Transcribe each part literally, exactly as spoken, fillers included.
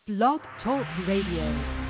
Blog Talk Radio.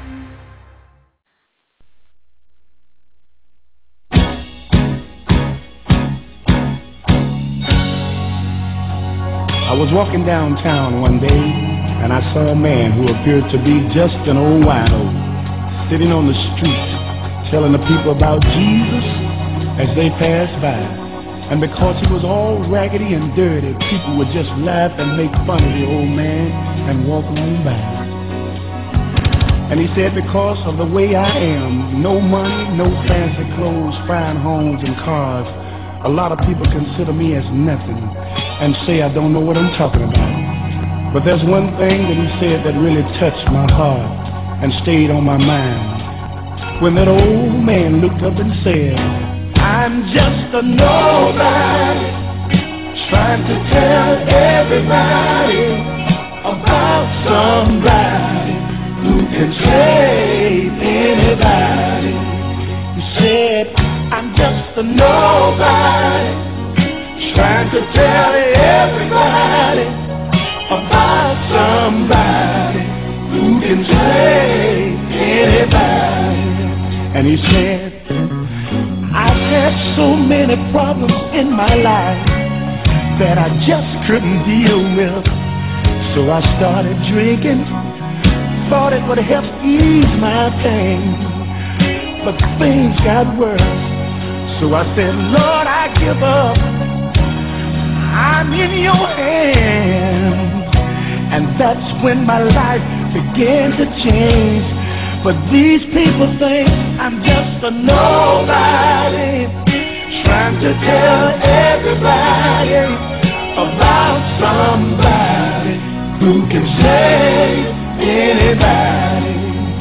I was walking downtown one day, and I saw a man who appeared to be just an old wino, sitting on the street, telling the people about Jesus as they passed by. And because he was all raggedy and dirty, people would just laugh and make fun of the old man and walk on by. And he said, because of the way I am, no money, no fancy clothes, fine homes and cars, a lot of people consider me as nothing and say I don't know what I'm talking about. But there's one thing that he said that really touched my heart and stayed on my mind. When that old man looked up and said, I'm just a nobody, trying to tell everybody about somebody who can save anybody. He said, I'm just a nobody, trying to tell everybody about somebody who can save anybody. And he said, I've had so many problems in my life that I just couldn't deal with. So I started drinking, thought it would help ease my pain. But things got worse. So I said, Lord, I give up. I'm in your hands. And that's when my life began to change. But these people think I'm just a nobody, trying to tell everybody about somebody who can save anybody.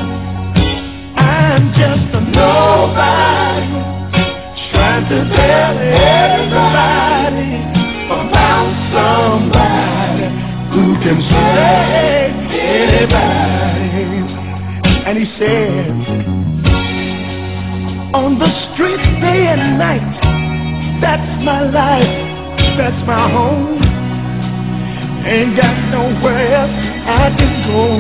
I'm just a nobody, trying to tell everybody about somebody who can save anybody. And he said, on the streets day and night, that's my life, that's my home. Ain't got nowhere else I can go.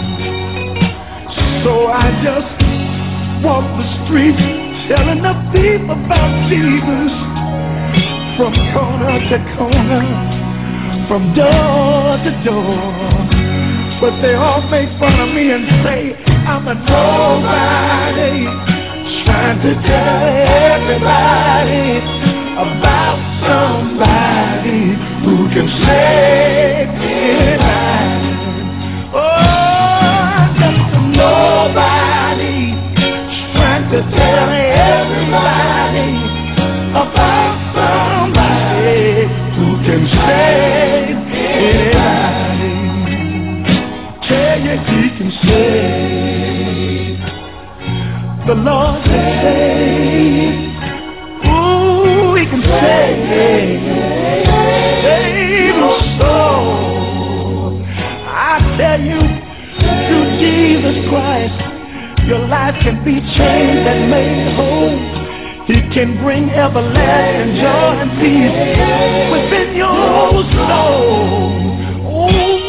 So I just walk the streets, telling the people about Jesus, from corner to corner, from door to door. But they all make fun of me and say I'm a nobody, trying to tell everybody about somebody who can save anybody. Oh, I'm just a nobody, trying to tell everybody about somebody who can save anybody. Tell you he can save. The Lord can save. Ooh, he can save. Save your soul. I tell you, through Jesus Christ, your life can be changed and made whole. He can bring everlasting joy and peace within your soul. Ooh.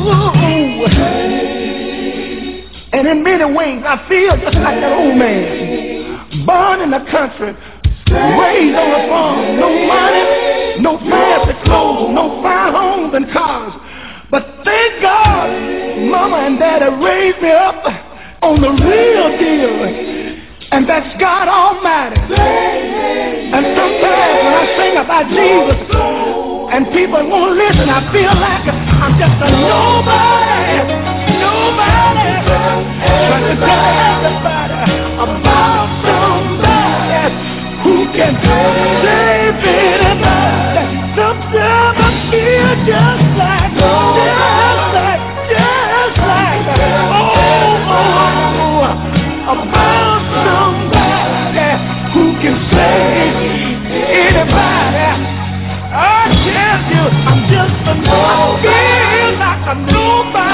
And in many ways, I feel just like that old man, born in the country, raised on a farm, no money, no fancy clothes, no fine homes and cars. But thank God, Mama and Daddy raised me up on the real deal, and that's God Almighty. And sometimes when I sing about Jesus, and people won't listen, I feel like I'm just a nobody, nobody, trying to tell everybody about somebody who can save anybody. Sometimes I feel just like, just like, just like, oh, oh, about somebody who can save anybody. I tell you, I'm just a nobody, I feel like a nobody.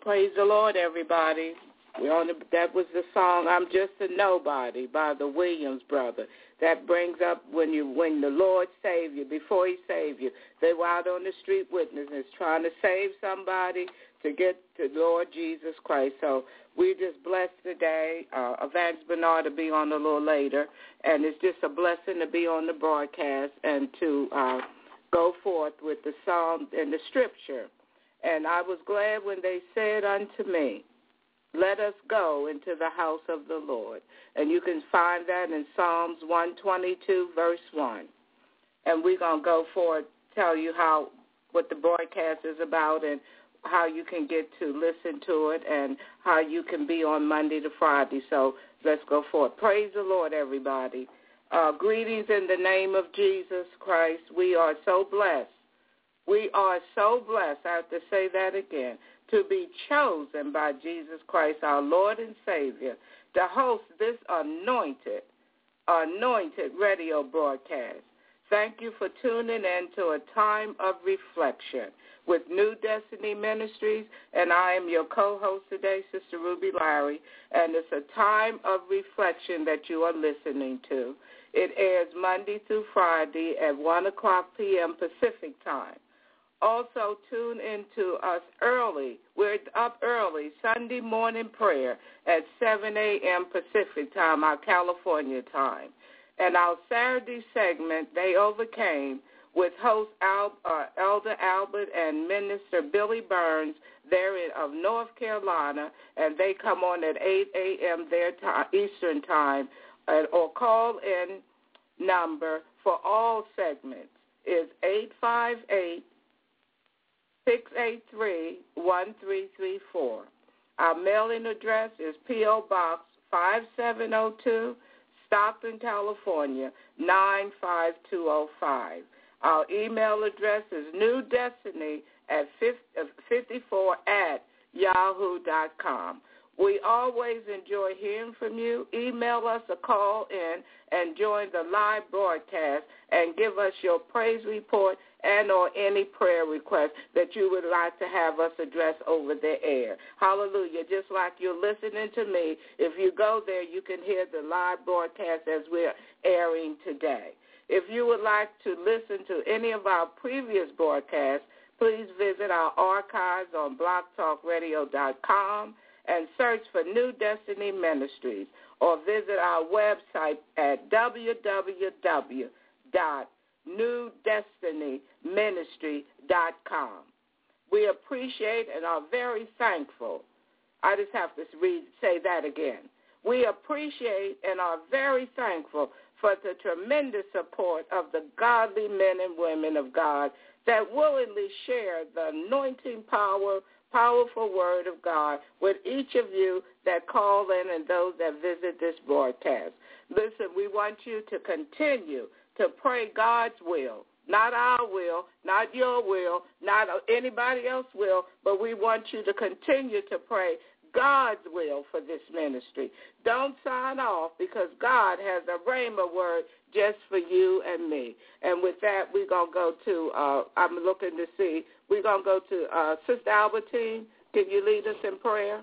praise the Lord, everybody. We on the, that was the song "I'm Just a Nobody" by the Williams Brothers. That brings up when you when the Lord saved you, before He saved you, they were out on the street witnesses trying to save somebody to get to Lord Jesus Christ. So we just blessed today. Uh, Evangelist Bernard will be on a little later, and it's just a blessing to be on the broadcast and to uh, go forth with the psalm and the scripture. And I was glad when they said unto me, let us go into the house of the Lord. And you can find that in Psalms one twenty-two, verse one. And we're going to go forward, tell you how what the broadcast is about and how you can get to listen to it and how you can be on Monday to Friday. So let's go forward. Praise the Lord, everybody. Uh, greetings in the name of Jesus Christ. We are so blessed. We are so blessed, I have to say that again, to be chosen by Jesus Christ, our Lord and Savior, to host this anointed, anointed radio broadcast. Thank you for tuning in to a time of reflection with New Destiny Ministries, and I am your co-host today, Sister Ruby Larry, and it's a time of reflection that you are listening to. It airs Monday through Friday at one o'clock p.m. Pacific time. Also, tune into us early. We're up early, Sunday morning prayer at seven a.m. Pacific time, our California time. And our Saturday segment, They Overcame, with host Al, uh, Elder Albert and Minister Billy Burns, they're in, of North Carolina, and they come on at eight a.m. their time, Eastern time, uh, or call-in number for all segments is eight five eight, six eight three, one three three four. Our mailing address is P O. Box five seven zero two, Stockton, California, nine five two zero five. Our email address is newdestiny at fifty-four at yahoo dot com. We always enjoy hearing from you. Email us a call in and join the live broadcast and give us your praise report and or any prayer request that you would like to have us address over the air. Hallelujah. Just like you're listening to me, if you go there, you can hear the live broadcast as we're airing today. If you would like to listen to any of our previous broadcasts, please visit our archives on blog talk radio dot com and search for New Destiny Ministries, or visit our website at w w w dot new destiny ministry dot com. We appreciate and are very thankful. I just have to read, say that again. We appreciate and are very thankful for the tremendous support of the godly men and women of God that willingly share the anointing power, powerful word of God with each of you that call in and those that visit this broadcast. Listen, we want you to continue to pray God's will, not our will, not your will, not anybody else's will, but we want you to continue to pray God's will for this ministry. Don't sign off because God has a rhema word just for you and me. And with that, we're going to go to, uh, I'm looking to see, we're going to go to uh, Sister Albertine. Can you lead us in prayer?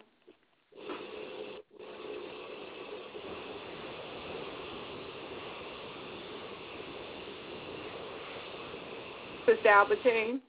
Sister Albertine?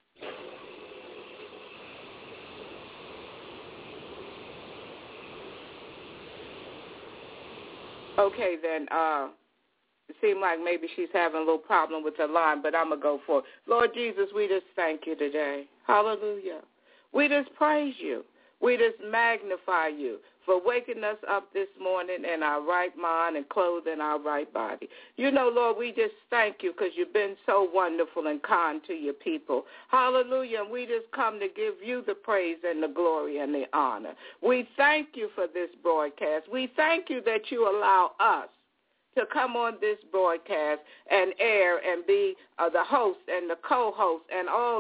Okay, then, uh, it seemed like maybe she's having a little problem with her line, but I'm going to go for it. Lord Jesus, we just thank you today. Hallelujah. We just praise you. We just magnify you for waking us up this morning in our right mind and clothing our right body. You know, Lord, we just thank you because you've been so wonderful and kind to your people. Hallelujah. And we just come to give you the praise and the glory and the honor. We thank you for this broadcast. We thank you that you allow us to come on this broadcast and air and be uh, the host and the co-host and all the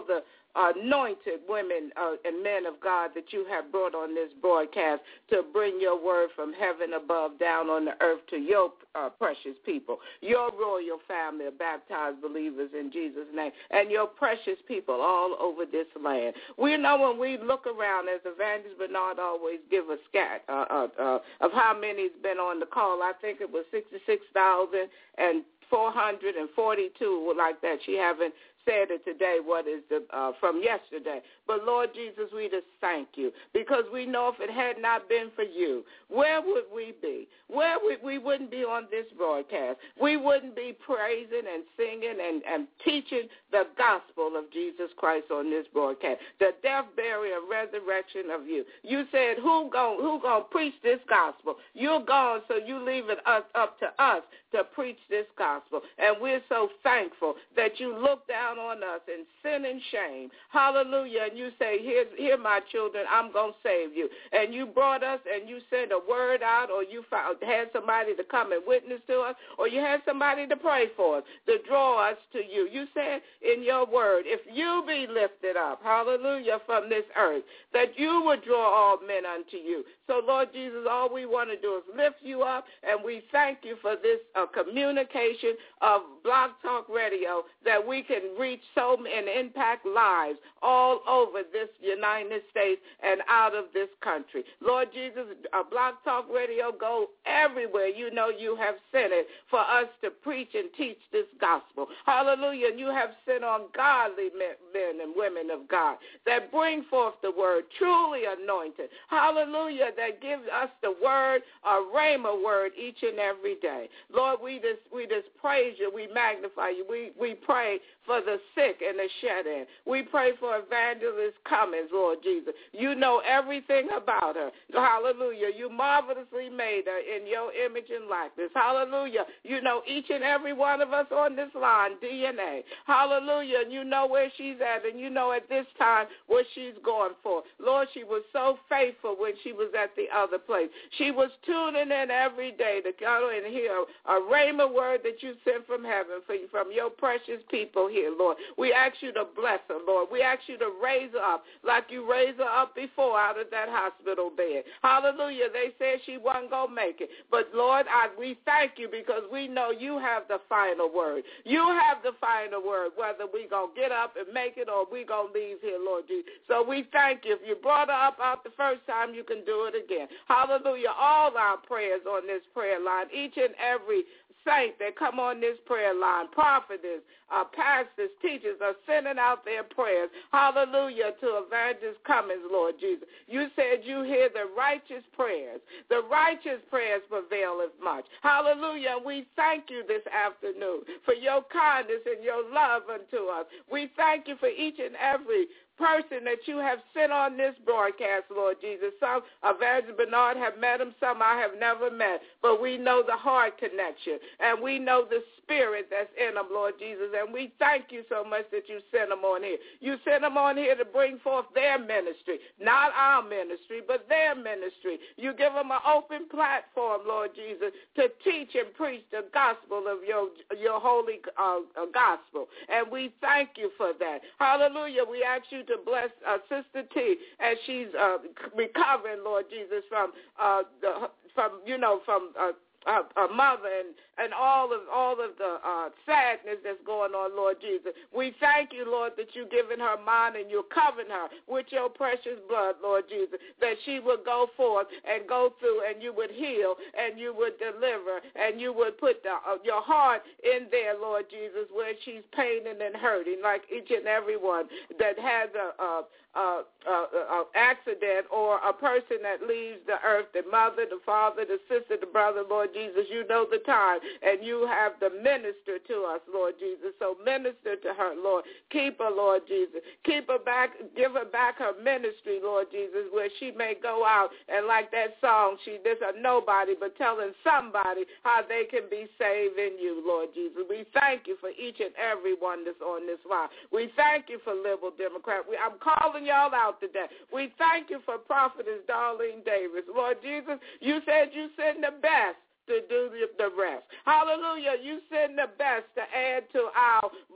anointed women uh, and men of God that you have brought on this broadcast to bring your word from heaven above down on the earth to your uh, precious people, your royal family of baptized believers in Jesus' name, and your precious people all over this land. We know when we look around, as Evangelist Bernard always give a scat uh, uh, uh, of how many's been on the call. I think it was sixty-six thousand four hundred forty-two, like that. She haven't said it today, what is the uh, from yesterday. But, Lord Jesus, we just thank you, because we know if it had not been for you, where would we be? Where would we wouldn't be on this broadcast. We wouldn't be praising and singing and, and teaching the gospel of Jesus Christ on this broadcast, the death, burial, and resurrection of you. You said, who gon' who gonna preach this gospel? You're gone, so you leave it us, up to us to preach this gospel. And we're so thankful that you look down on us in sin and shame. Hallelujah. And you say, here, here my children, I'm going to save you. And you brought us and you sent a word out, or you found, had somebody to come and witness to us, or you had somebody to pray for us, to draw us to you. You said in your word, if you be lifted up, hallelujah, from this earth, that you would draw all men unto you. So, Lord Jesus, all we want to do is lift you up, and we thank you for this uh, communication of Blog Talk Radio, that we can reach so and impact lives all over this United States and out of this country. Lord Jesus, uh, Blog Talk Radio, go everywhere you know you have sent it for us to preach and teach this gospel. Hallelujah. And you have sent on godly men, men and women of God that bring forth the word, truly anointed. Hallelujah. That gives us the word, a rhema word each and every day. Lord, we just we just praise you. We magnify you. We we pray for the sick and the shed-in. We pray for Evangelist Cummings, Lord Jesus. You know everything about her. Hallelujah. You marvelously made her in your image and likeness. Hallelujah. You know each and every one of us on this line, D N A. Hallelujah. And you know where she's at, and you know at this time what she's going for. Lord, she was so faithful when she was at the other place. She was tuning in every day to go and hear a rhema word that you sent from heaven for you, from your precious people here, Lord. We ask you to bless her, Lord. We ask you to raise her up like you raised her up before out of that hospital bed. Hallelujah. They said she wasn't going to make it. But, Lord, I, we thank you, because we know you have the final word. You have the final word, whether we going to get up and make it or we going to leave here, Lord Jesus. So we thank you. If you brought her up out the first time, you can do it again. Hallelujah. All our prayers on this prayer line, each and every saint that come on this prayer line, prophetess, uh, pastors, teachers are sending out their prayers. Hallelujah to Evangelist Cummings, Lord Jesus. You said you hear the righteous prayers. The righteous prayers prevaileth much. Hallelujah. We thank you this afternoon for your kindness and your love unto us. We thank you for each and every person that you have sent on this broadcast, Lord Jesus. Some, Evangelist Bernard, have met him. Some I have never met. But we know the heart connection, and we know the spirit that's in them, Lord Jesus. And we thank you so much that you sent them on here. You sent them on here to bring forth their ministry, not our ministry, but their ministry. You give them an open platform, Lord Jesus, to teach and preach the gospel of your, your holy uh, uh, gospel. And we thank you for that. Hallelujah. We ask you to bless uh, Sister T as she's uh, recovering, Lord Jesus, from uh, the from you know from uh, her, her mother and, and all of all of the uh, sadness that's going on, Lord Jesus. We thank you, Lord, that you've given her mind and you're covering her with your precious blood, Lord Jesus, that she would go forth and go through and you would heal and you would deliver and you would put the, uh, your heart in there, Lord Jesus, where she's paining and hurting, like each and every one that has a, a Uh, uh, uh, accident or a person that leaves the earth, the mother, the father, the sister, the brother, Lord Jesus, you know the time, and you have to minister to us, Lord Jesus. So minister to her, Lord. Keep her, Lord Jesus. Keep her back, give her back her ministry, Lord Jesus, where she may go out and like that song, she there's a nobody but telling somebody how they can be saved in you, Lord Jesus. We thank you for each and every one that's on this line. We thank you for Liberal Democrat. We, I'm calling y'all out today. We thank you for Prophetess Darlene Davis. Lord Jesus, you said you send the best to do the rest. Hallelujah. You send the best to add to our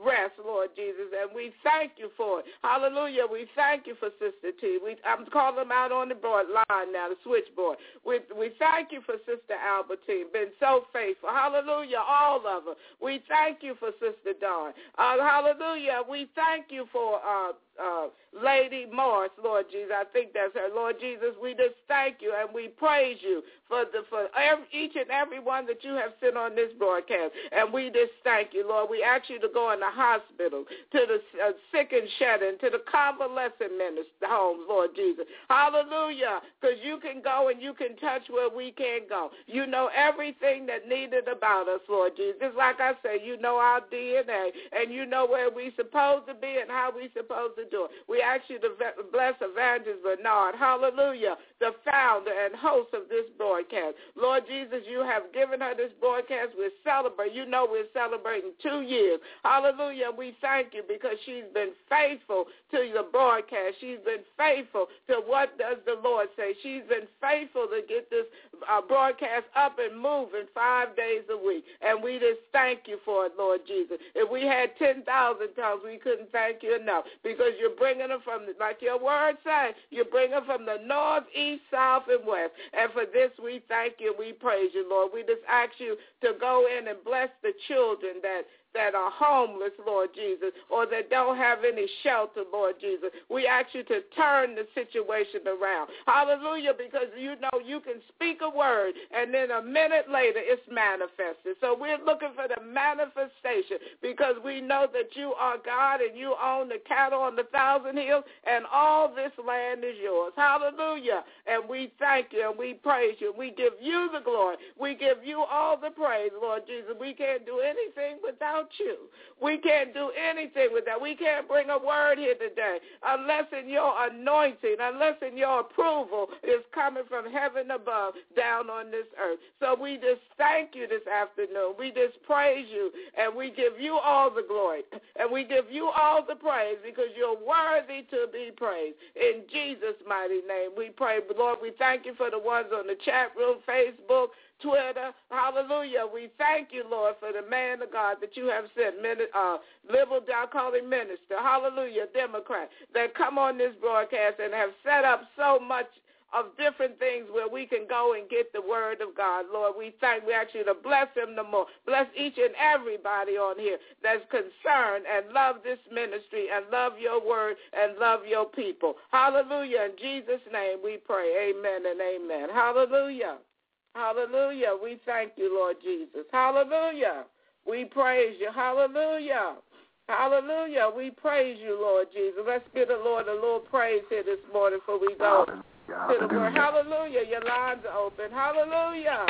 rest, Lord Jesus, and we thank you for it. Hallelujah. We thank you for Sister T. We, I'm calling them out on the board line now, the switchboard. We, we thank you for Sister Albertine, been so faithful. Hallelujah, all of them. We thank you for Sister Dawn. Uh, hallelujah. We thank you for uh, uh, Lady Morris, Lord Jesus. I think that's her. Lord Jesus, we just thank you and we praise you for the for every, each and every one that you have sent on this broadcast. And we just thank you, Lord. We ask you to go in the hospital, to the uh, sick and shed-in, to the convalescent minister homes, Lord Jesus. Hallelujah. Because you can go and you can touch where we can't go. You know everything that needed about us, Lord Jesus. Just like I said, you know our D N A, and you know where we're supposed to be and how we're supposed to do it. We ask you to bless Evangelist Bernard, hallelujah, the founder and host of this broadcast. Lord Jesus, you have given her this broadcast. We're celebrating. You know we're celebrating two years. Hallelujah. We thank you because she's been faithful to the broadcast. She's been faithful to what does the Lord say. She's been faithful to get this uh, broadcast up and moving five days a week. And we just thank you for it, Lord Jesus. If we had ten thousand tongues, we couldn't thank you enough because you're bringing them from, like your word says, you bring them from the north, east, south, and west. And for this, we thank you. We praise you, Lord. We just ask you to go in and bless the children that that are homeless, Lord Jesus, or that don't have any shelter, Lord Jesus. We ask you to turn the situation around. Hallelujah, because you know you can speak a word, and then a minute later it's manifested. So we're looking for the manifestation because we know that you are God and you own the cattle on the thousand hills, and all this land is yours. Hallelujah. And we thank you and we praise you. We give you the glory. We give you all the praise, Lord Jesus. We can't do anything without you. We can't do anything with that. We can't bring a word here today unless in your anointing, unless in your approval is coming from heaven above down on this earth. So we just thank you this afternoon. We just praise you and we give you all the glory and we give you all the praise because you're worthy to be praised. In Jesus' mighty name we pray. Lord, we thank you for the ones on the chat room, Facebook, Twitter, hallelujah. We thank you, Lord, for the man of God that you have sent, uh, liberal, I call him minister, hallelujah, Democrat, that come on this broadcast and have set up so much of different things where we can go and get the word of God. Lord, we thank, we ask you to bless him the more. Bless each and everybody on here that's concerned and love this ministry and love your word and love your people. Hallelujah. In Jesus' name we pray. Amen and amen. Hallelujah. Hallelujah. We thank you, Lord Jesus. Hallelujah. We praise you. Hallelujah. Hallelujah. We praise you, Lord Jesus. Let's give the Lord a little praise here this morning before we go to the word. Hallelujah. Your lines are open. Hallelujah.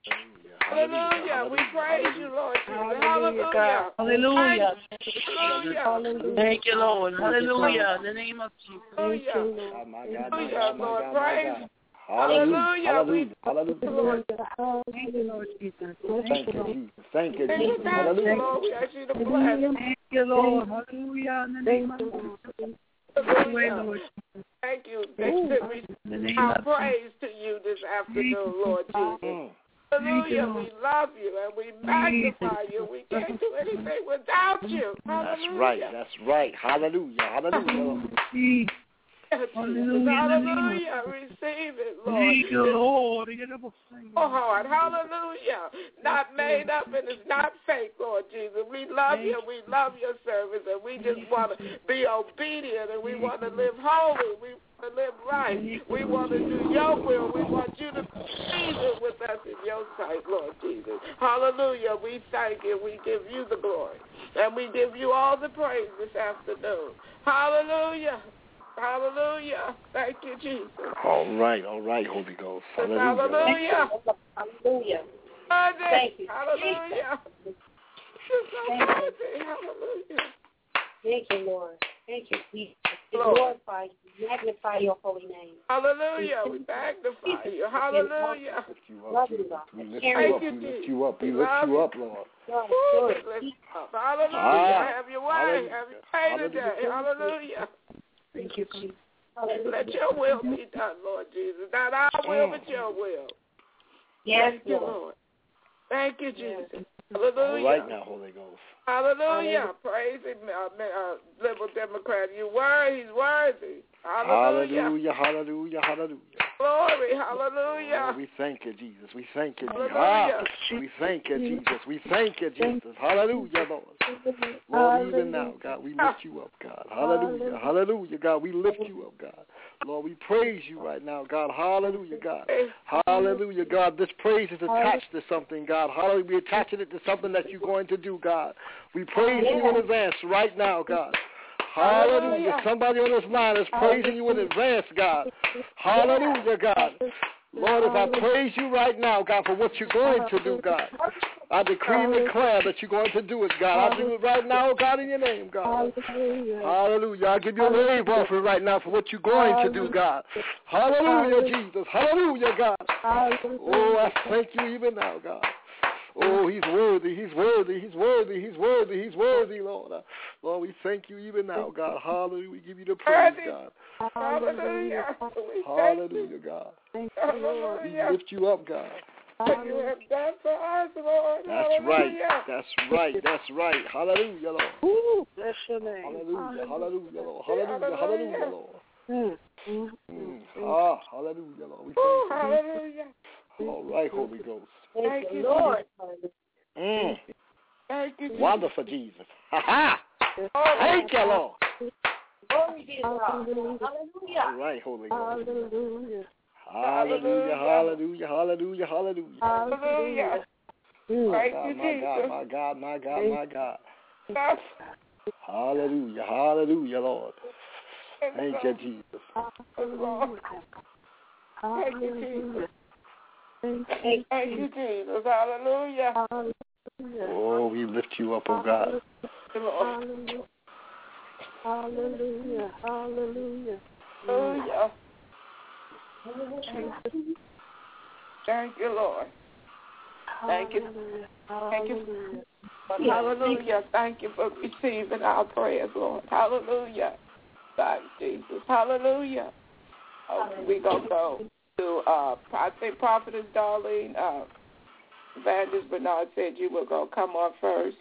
Hallelujah. We praise you, Lord Jesus. Hallelujah. Hallelujah. Hallelujah. Thank you, Lord. Hallelujah. In the name of Jesus. Hallelujah. Hallelujah, Lord. Praise. Hallelujah. Hallelujah. Hallelujah. Lord. Thank you, Lord Jesus. Thank you, Jesus. Thank you, Thank Jesus. you, Hallelujah. Lord. We ask you to bless. Thank you, Lord. Hallelujah. In the name of Jesus. Hallelujah. Thank you. Thank you. Our praise to you this afternoon, Lord Jesus. Hallelujah. We love you and we magnify you. We can't do anything without you. That's right. That's right. Hallelujah. Hallelujah. Hallelujah. Hallelujah. Receive it, Lord. Thank you, Lord. Oh, heart. Hallelujah. Not made up and it's not fake, Lord Jesus. We love you and we love your service and we just want to be obedient and we want to live holy. We want to live right. We want to do your will. We want you to please it with us in your sight, Lord Jesus. Hallelujah. We thank you. We give you the glory. And we give you all the praise this afternoon. Hallelujah. Hallelujah. Thank you, Jesus. All right, all right, Holy Ghost. Hallelujah. Hallelujah. Hallelujah. Thank you. Hallelujah. You're so Thank worthy. you. Hallelujah. Thank you, Lord. Thank you, Jesus. We Lord. glorify you, magnify your holy name. Hallelujah. We magnify you. Hallelujah. Lift you up, Love Jesus. you, God. We lift Thank you up. you, We lift Jesus. you up. We We lift love you you. up, Lord. God, Woo, Lord. lift up. Hallelujah. Ah. Have your way. Hallelujah. Have your way Hallelujah. today. Hallelujah. Thank you, Jesus. Let your will be done, Lord Jesus. Not our will, but your will. Yes, Thank you, Lord. Lord. Thank you, Jesus. Yes. Hallelujah. All right now, Holy Ghost. Hallelujah. Praise him, uh, uh, liberal Democrat. You were, he's worthy. Hallelujah. Hallelujah, hallelujah, hallelujah. Glory, hallelujah. Oh, we thank you, Jesus. We thank you, Jesus. Hallelujah. Ah, we thank you, Jesus. We thank you, Jesus. Hallelujah, Lord. Lord, even now, God, we lift you up, God. Hallelujah, hallelujah, God. We lift you up, God. Lord, we praise you right now, God. Hallelujah, God. Hallelujah, God. This praise is attached to something, God. Hallelujah. We're attaching it to something that you're going to do, God. We praise you in advance right now, God. Hallelujah. Somebody on this line is praising you in advance, God. Hallelujah, God. Lord, if I praise you right now, God, for what you're going to do, God, I decree and declare that you're going to do it, God. I do it right now, God, in your name, God. Hallelujah. I give you a wave offering right now for what you're going to do, God. Hallelujah, Jesus. Hallelujah, God. Oh, I thank you even now, God. Oh, he's worthy, he's worthy, he's worthy, he's worthy, he's worthy, Lord. Uh, Lord, we thank you even now, God. Hallelujah. We give you the praise, God. Hallelujah. Hallelujah, God. Hallelujah. We lift you up, God. What you have done for us, Lord. That's right. That's right. That's right. Hallelujah, Lord. Ooh, bless your name. Hallelujah, hallelujah, Lord. Hallelujah, hallelujah, Lord. Mm, mm, Mm. Ah, hallelujah, Lord. We thank Ooh, you. hallelujah. All right, Holy Ghost. Thank you, Lord. Mm. Thank you, Jesus. Wonderful Jesus. Ha ha. Thank you, Lord. Glory be to God. Hallelujah. All right, Holy Ghost. hallelujah. Hallelujah, hallelujah, hallelujah, hallelujah. Hallelujah. My Thank God, you, my God, Jesus. my God, my God, my God. Yes. Hallelujah, hallelujah, Lord. Thank you, Jesus. Lord. Thank you, Jesus. Thank Thank you, Jesus. Hallelujah. Oh, we lift you up, oh God. Hallelujah. Hallelujah. Hallelujah. Hallelujah. Thank you, Lord. Thank you. Thank you. Hallelujah. Thank you for receiving our prayers, Lord. Hallelujah. Thank you, Jesus. Hallelujah. Okay, we gonna go to uh, I think Prophetess Darlene, uh, Evangelist Bernard said you were gonna come on first.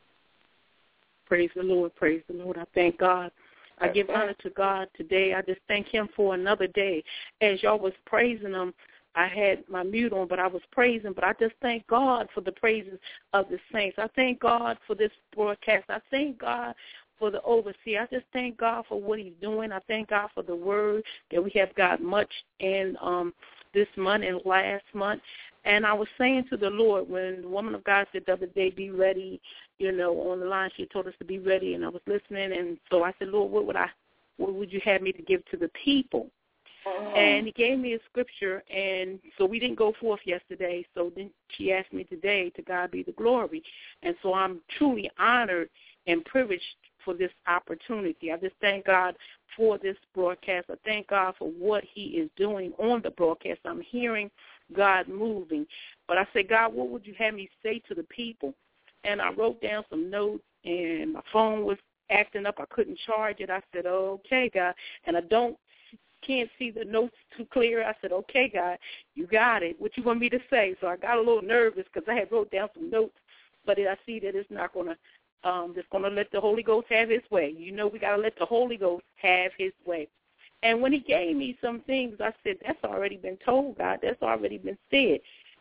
Praise the Lord. Praise the Lord. I thank God. I give honor to God today. I just thank him for another day. As y'all was praising him, I had my mute on, but I was praising. But I just thank God for the praises of the saints. I thank God for this broadcast. I thank God for the overseer. I just thank God for what he's doing. I thank God for the word that we have got much in um, this month and last month. And I was saying to the Lord, when the woman of God said the other day, be ready, you know, on the line, she told us to be ready, and I was listening. And so I said, Lord, what would I, what would you have me to give to the people? Uh-huh. And he gave me a scripture, and so we didn't go forth yesterday. So then she asked me today, to God be the glory. And so I'm truly honored and privileged for this opportunity. I just thank God for this broadcast. I thank God for what he is doing on the broadcast. I'm hearing God moving. But I said, God, what would you have me say to the people? And I wrote down some notes, and my phone was acting up. I couldn't charge it. I said, okay, God. And I don't can't see the notes too clear. I said, okay, God, you got it. What you want me to say? So I got a little nervous because I had wrote down some notes, but I see that it's not going to, um, just going to let the Holy Ghost have his way. You know, we got to let the Holy Ghost have his way. And when he gave me some things, I said, that's already been told, God. That's already been said.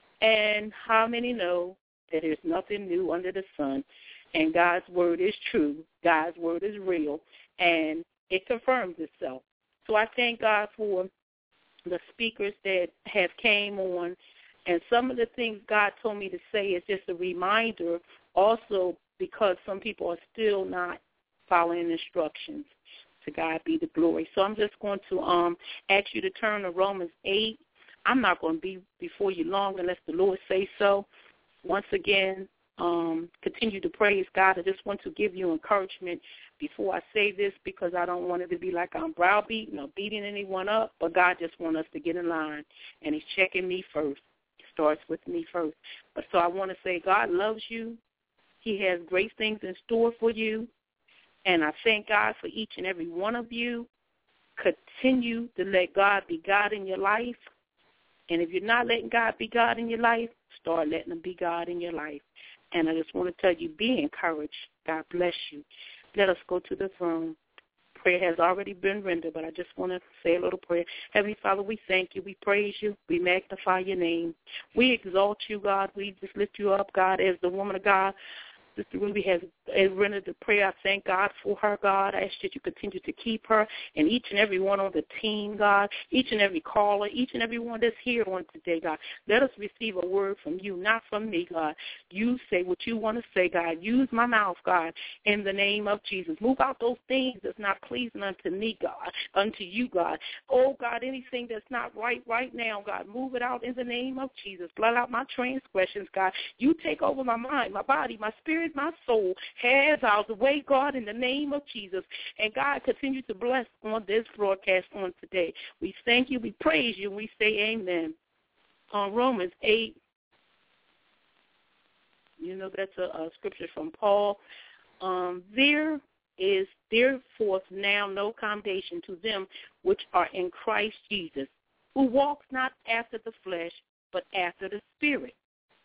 And how many know that there's nothing new under the sun, and God's word is true, God's word is real, and it confirms itself. So I thank God for the speakers that have came on, and some of the things God told me to say is just a reminder also because some people are still not following instructions. To God be the glory. So I'm just going to um, ask you to turn to Romans eight. I'm not going to be before you long unless the Lord say so. Once again, um, continue to praise God. I just want to give you encouragement before I say this because I don't want it to be like I'm browbeating or beating anyone up, but God just wants us to get in line, and he's checking me first. It starts with me first. But so I want to say God loves you. He has great things in store for you, and I thank God for each and every one of you. Continue to let God be God in your life, and if you're not letting God be God in your life, start letting him be God in your life. And I just want to tell you, be encouraged. God bless you. Let us go to the throne. Prayer has already been rendered, but I just want to say a little prayer. Heavenly Father, we thank you. We praise you. We magnify your name. We exalt you, God. We just lift you up, God, as the woman of God. Sister Ruby has rendered the prayer. I thank God for her, God. I ask that you continue to keep her and each and every one on the team, God, each and every caller, each and every one that's here on today, God. Let us receive a word from you, not from me, God. You say what you want to say, God. Use my mouth, God, in the name of Jesus. Move out those things that's not pleasing unto me, God, unto you, God. Oh, God, anything that's not right right now, God, move it out in the name of Jesus. Blot out my transgressions, God. You take over my mind, my body, my spirit, my soul, has out the way, God, in the name of Jesus. And God, continue to bless on this broadcast on today. We thank you, we praise you, and we say amen. On Romans eight, you know, that's a, a scripture from Paul. Um, there is therefore now no condemnation to them which are in Christ Jesus, who walks not after the flesh, but after the Spirit.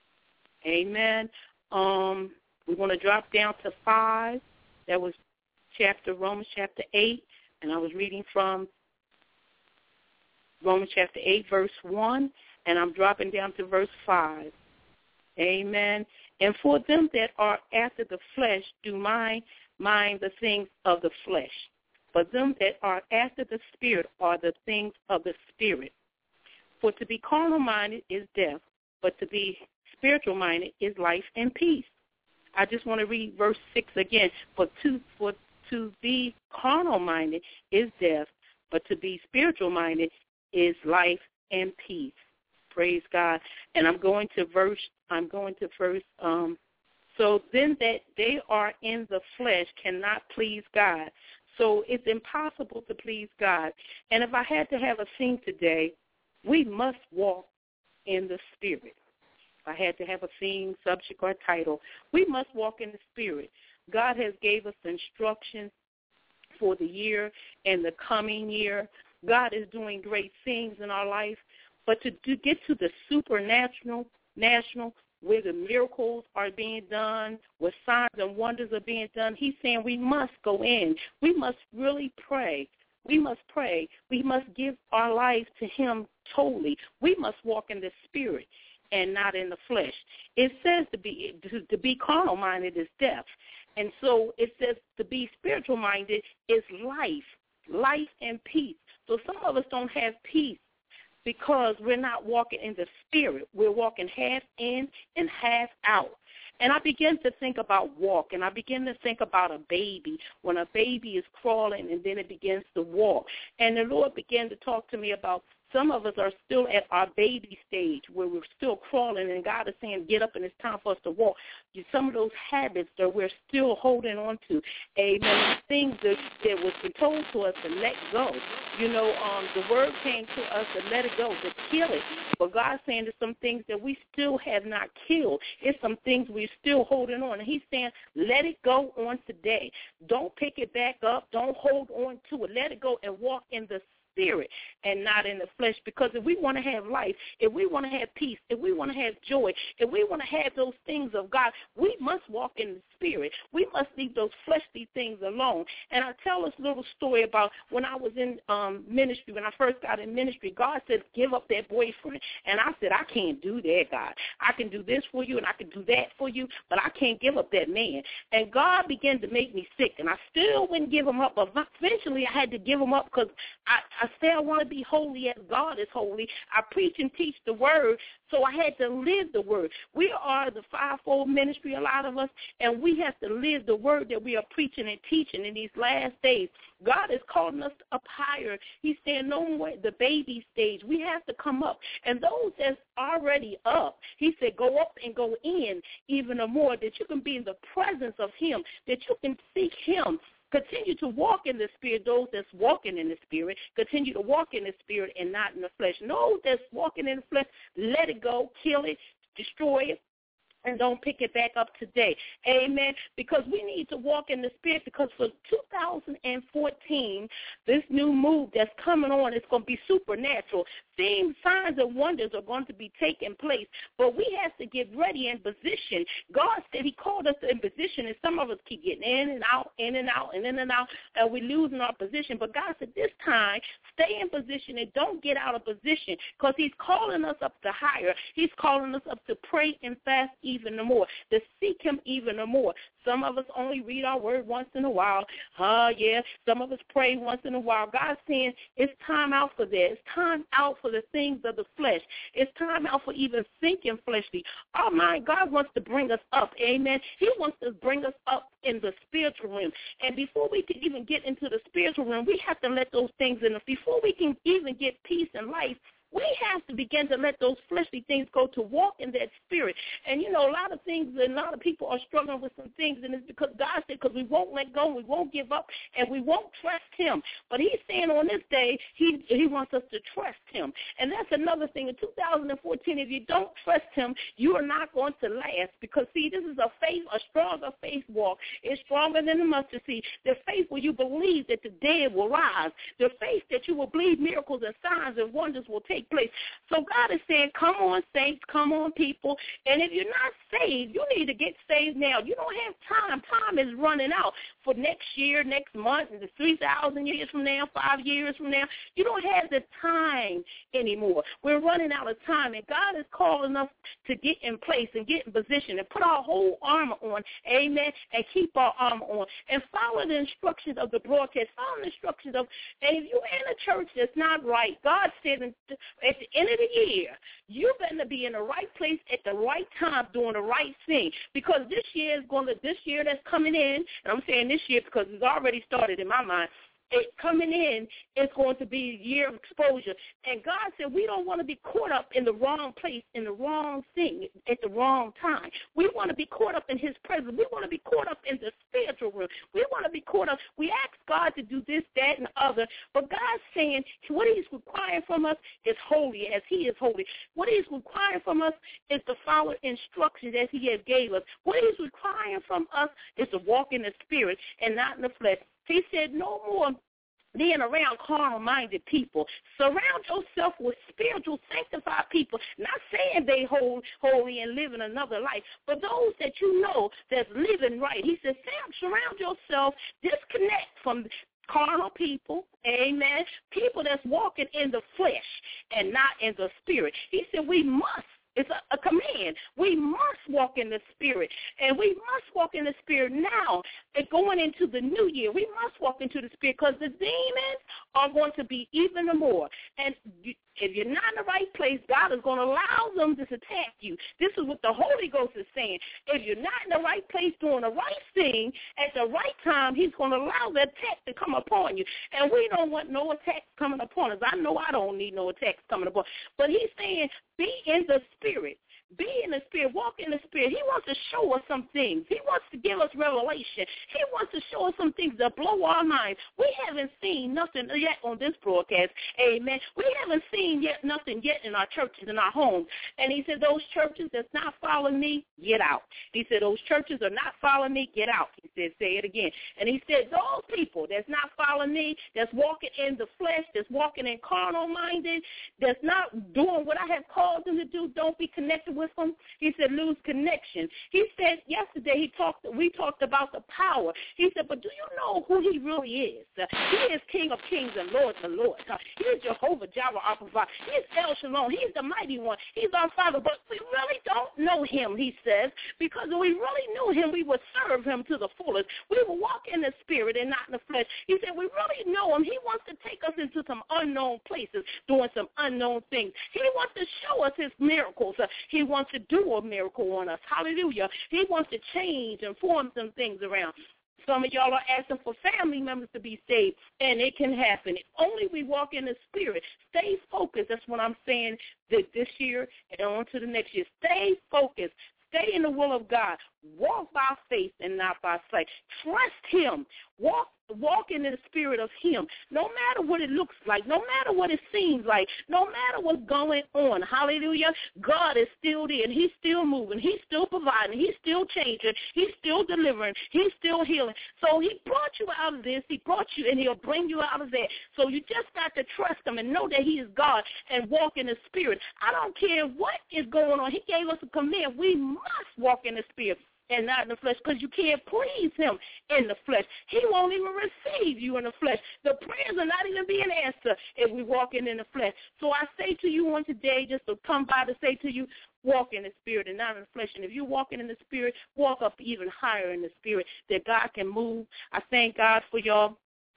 Amen. Um, we want to drop down to five. That was chapter Romans chapter eight, and I was reading from Romans chapter eight, verse one, and I'm dropping down to verse five. Amen. And for them that are after the flesh do mind, mind the things of the flesh, but them that are after the Spirit are the things of the Spirit. For to be carnal-minded is death, but to be spiritual-minded is life and peace. I just want to read verse six again. For to, for to be carnal-minded is death, but to be spiritual-minded is life and peace. Praise God. And I'm going to verse, I'm going to verse, um, so then that they are in the flesh cannot please God. So it's impossible to please God. And if I had to have a theme today, we must walk in the Spirit. I had to have a theme, subject, or title. We must walk in the Spirit. God has gave us instructions for the year and the coming year. God is doing great things in our life. But to, to get to the supernatural, national, where the miracles are being done, where signs and wonders are being done, he's saying we must go in. We must really pray. We must pray. We must give our life to him totally. We must walk in the Spirit and not in the flesh. It says to be to, to be carnal-minded is death. And so it says to be spiritual-minded is life, life and peace. So some of us don't have peace because we're not walking in the Spirit. We're walking half in and half out. And I begin to think about walk, and I begin to think about a baby, when a baby is crawling and then it begins to walk. And the Lord began to talk to me about some of us are still at our baby stage where we're still crawling, and God is saying, get up and it's time for us to walk. Some of those habits that we're still holding on to, amen, things that, that was been told to us to let go. You know, um, the word came to us to let it go, to kill it. But God's saying there's some things that we still have not killed. It's some things we're still holding on. And he's saying, let it go on today. Don't pick it back up. Don't hold on to it. Let it go and walk in the Spirit and not in the flesh, because if we want to have life, if we want to have peace, if we want to have joy, if we want to have those things of God, we must walk in the Spirit. We must leave those fleshly things alone. And I'll tell this little story about when I was in um, ministry, when I first got in ministry, God said, give up that boyfriend. And I said, I can't do that, God. I can do this for you and I can do that for you, but I can't give up that man. And God began to make me sick, and I still wouldn't give him up, but eventually I had to give him up because I, I say I want to be holy as God is holy. I preach and teach the word, so I had to live the word. We are the fivefold ministry, a lot of us, and we have to live the word that we are preaching and teaching in these last days. God is calling us up higher. He's saying no more the baby stage. We have to come up. And those that's already up, he said go up and go in even more, that you can be in the presence of him, that you can seek him. Continue to walk in the Spirit. Those that's walking in the Spirit, continue to walk in the Spirit and not in the flesh. Those that's walking in the flesh, let it go, kill it, destroy it, and don't pick it back up today. Amen. Because we need to walk in the Spirit, because for two thousand fourteen, this new move that's coming on is going to be supernatural. Things, signs, and wonders are going to be taking place, but we have to get ready in position. God said he called us in position, and some of us keep getting in and out, in and out, and in and out, and we're losing our position. But God said this time, stay in position and don't get out of position, because he's calling us up to higher. He's calling us up to pray and fast even more, to seek him even more. Some of us only read our word once in a while. Uh, yeah, some of us pray once in a while. God's saying it's time out for that. It's time out for the things of the flesh. It's time out for even thinking fleshly. Oh, my God wants to bring us up, amen. He wants to bring us up in the spiritual realm. And before we can even get into the spiritual realm, we have to let those things in. Before we can even get peace and life, we have to begin to let those fleshly things go, to walk in that spirit. And, you know, a lot of things, and a lot of people are struggling with some things, and it's because God said, because we won't let go, we won't give up, and we won't trust him. But he's saying on this day, he he wants us to trust him. And that's another thing. In two thousand fourteen, if you don't trust him, you are not going to last, because, see, this is a faith, a stronger faith walk. It's stronger than the mustard seed. The faith where you believe that the dead will rise. The faith that you will believe miracles and signs and wonders will take place. So God is saying, come on, saints, come on, people. And if you're not saved, you need to get saved now. You don't have time. Time is running out for next year, next month, and three thousand years from now, five years from now. You don't have the time anymore. We're running out of time, and God is calling us to get in place and get in position and put our whole armor on, amen, and keep our armor on and follow the instructions of the broadcast. Follow the instructions of, and if you're in a church that's not right, God said in at the end of the year, you better be in the right place at the right time doing the right thing, because this year is going to, this year that's coming in, and I'm saying this year because it's already started in my mind, it coming in is going to be a year of exposure. And God said we don't want to be caught up in the wrong place, in the wrong thing, at the wrong time. We want to be caught up in his presence. We want to be caught up in the spiritual realm. We want to be caught up. We ask God to do this, that, and the other. But God's saying what he's requiring from us is holy as he is holy. What he's requiring from us is to follow instructions as he has gave us. What he's requiring from us is to walk in the spirit and not in the flesh. He said no more being around carnal-minded people. Surround yourself with spiritual, sanctified people, not saying they hold holy and living another life, but those that you know that's living right. He said, Sam, surround yourself, disconnect from carnal people, amen, people that's walking in the flesh and not in the spirit. He said we must. It's a, a command. We must walk in the spirit, and we must walk in the spirit now. And going into the new year, we must walk into the spirit, because the demons are going to be even more. And you, if you're not in the right place, God is going to allow them to attack you. This is what the Holy Ghost is saying. If you're not in the right place doing the right thing at the right time, he's going to allow the attack to come upon you. And we don't want no attacks coming upon us. I know I don't need no attacks coming upon us. But he's saying be in the spirit. Be in the spirit. Walk in the spirit. He wants to show us some things. He wants to give us revelation. He wants to show us some things that blow our minds. We haven't seen nothing yet on this broadcast. Amen. We haven't seen yet nothing yet in our churches, in our homes. And he said, those churches that's not following me, get out. He said, those churches are not following me, get out. He said, say it again. And he said, those people that's not following me, that's walking in the flesh, that's walking in carnal-minded, that's not doing what I have called them to do, don't be connected with them. He said, lose connection. He said yesterday he talked. we talked about the power. He said, but do you know who he really is? Uh, he is King of kings and Lord of lords. Uh, he is Jehovah Jireh, our provider. He is El Shalom. He's the mighty one. He's our Father. But we really don't know him, he says, because if we really knew him, we would serve him to the fullest. We would walk in the spirit and not in the flesh. He said, we really know him. He wants to take us into some unknown places, doing some unknown things. He wants to show us his miracles. Uh, he wants to do a miracle on us. Hallelujah. He wants to change and form some things around. Some of y'all are asking for family members to be saved, and it can happen. If only we walk in the spirit. Stay focused. That's what I'm saying that this year and on to the next year. Stay focused. Stay in the will of God. Walk by faith and not by sight. Trust him. Walk walking in the spirit of him. No matter what it looks like, no matter what it seems like, no matter what's going on, hallelujah, God is still there, and he's still moving, he's still providing, he's still changing, he's still delivering, he's still healing. So he brought you out of this, he brought you, and he'll bring you out of that. So you just got to trust him and know that he is God and walk in the spirit. I don't care what is going on. He gave us a command. We must walk in the spirit and not in the flesh, because you can't please him in the flesh. He won't even receive you in the flesh. The prayers are not even being answered if we're walking in the flesh. So I say to you on today, just to come by to say to you, walk in the spirit and not in the flesh. And if you're walking in the spirit, walk up even higher in the spirit that God can move. I thank God for y'all.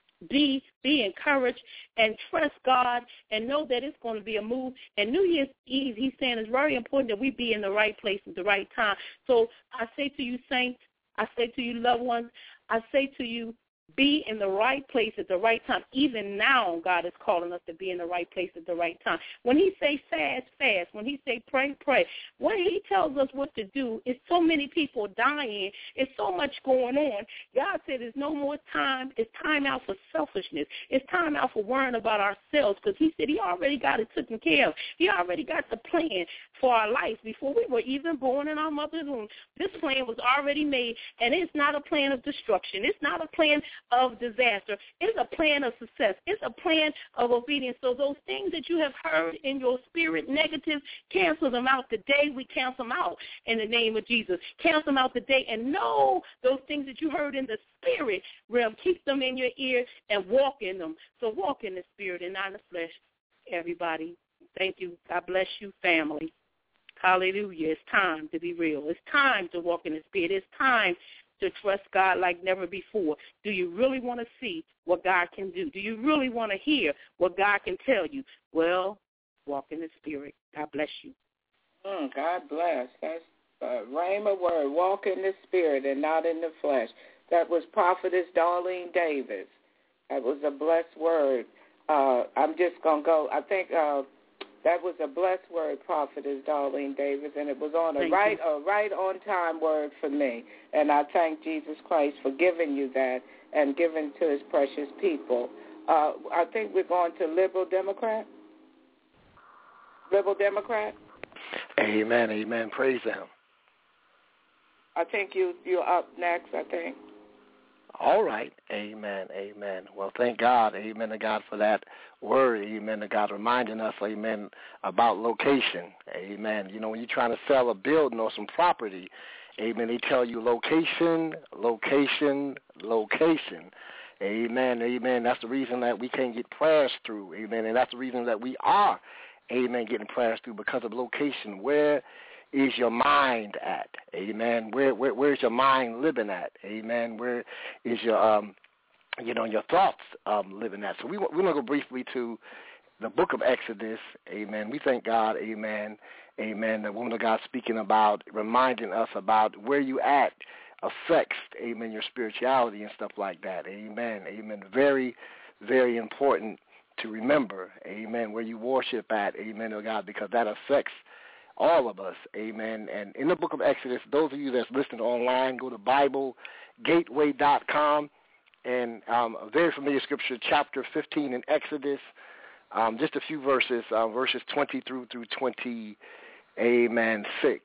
Be be encouraged and trust God and know that it's going to be a move. And New Year's Eve, he's saying it's very important that we be in the right place at the right time. So I say to you, saints, I say to you, loved ones, I say to you, be in the right place at the right time. Even now, God is calling us to be in the right place at the right time. When he say fast, fast. When he say pray, pray. When he tells us what to do, it's so many people dying. It's so much going on. God said there's no more time. It's time out for selfishness. It's time out for worrying about ourselves, because he said he already got it taken care of. He already got the plan for our life before we were even born in our mother's womb. This plan was already made, and it's not a plan of destruction. It's not a plan of disaster. It's a plan of success. It's a plan of obedience. So those things that you have heard in your spirit, negative, cancel them out today. We cancel them out in the name of Jesus. Cancel them out today, and know those things that you heard in the spirit realm. Keep them in your ear and walk in them. So walk in the spirit and not in the flesh, everybody. Thank you. God bless you, family. Hallelujah. It's time to be real. It's time to walk in the spirit. It's time to trust God like never before. Do you really want to see what God can do? Do you really want to hear what God can tell you? Well, walk in the spirit. God bless you. Mm, God bless. That's a rhema word. Walk in the spirit and not in the flesh. That was Prophetess Darlene Davis. That was a blessed word. Uh, I'm just going to go. I think uh, that was a blessed word, Prophetess Darlene Davis, and it was on a right, a right on time word for me. And I thank Jesus Christ for giving you that and giving to his precious people. Uh, I think we're going to Liberal Democrat. Liberal Democrat. Amen. Amen. Praise him. I think you you're up next. I think. All right. Amen. Amen. Well, thank God. Amen to God for that word. Amen to God reminding us, amen, about location. Amen. You know, when you're trying to sell a building or some property, amen, they tell you location, location, location. Amen. Amen. That's the reason that we can't get prayers through. Amen. And that's the reason that we are, amen, getting prayers through, because of location. Where is your mind at? Amen. Where, where where's your mind living at? Amen. Where is your um you know your thoughts um living at? So we we're gonna go briefly to the book of Exodus. Amen. We thank God. Amen. Amen. The woman of God speaking about, reminding us about where you at affects, amen, your spirituality and stuff like that. Amen. Amen. Very, very important to remember. Amen. Where you worship at. Amen. Oh God, because that affects all of us, amen. And in the book of Exodus, those of you that's listening online, go to Bible Gateway dot com, and um, a very familiar scripture, chapter fifteen in Exodus, um, just a few verses, uh, verses twenty through through twenty, amen, six,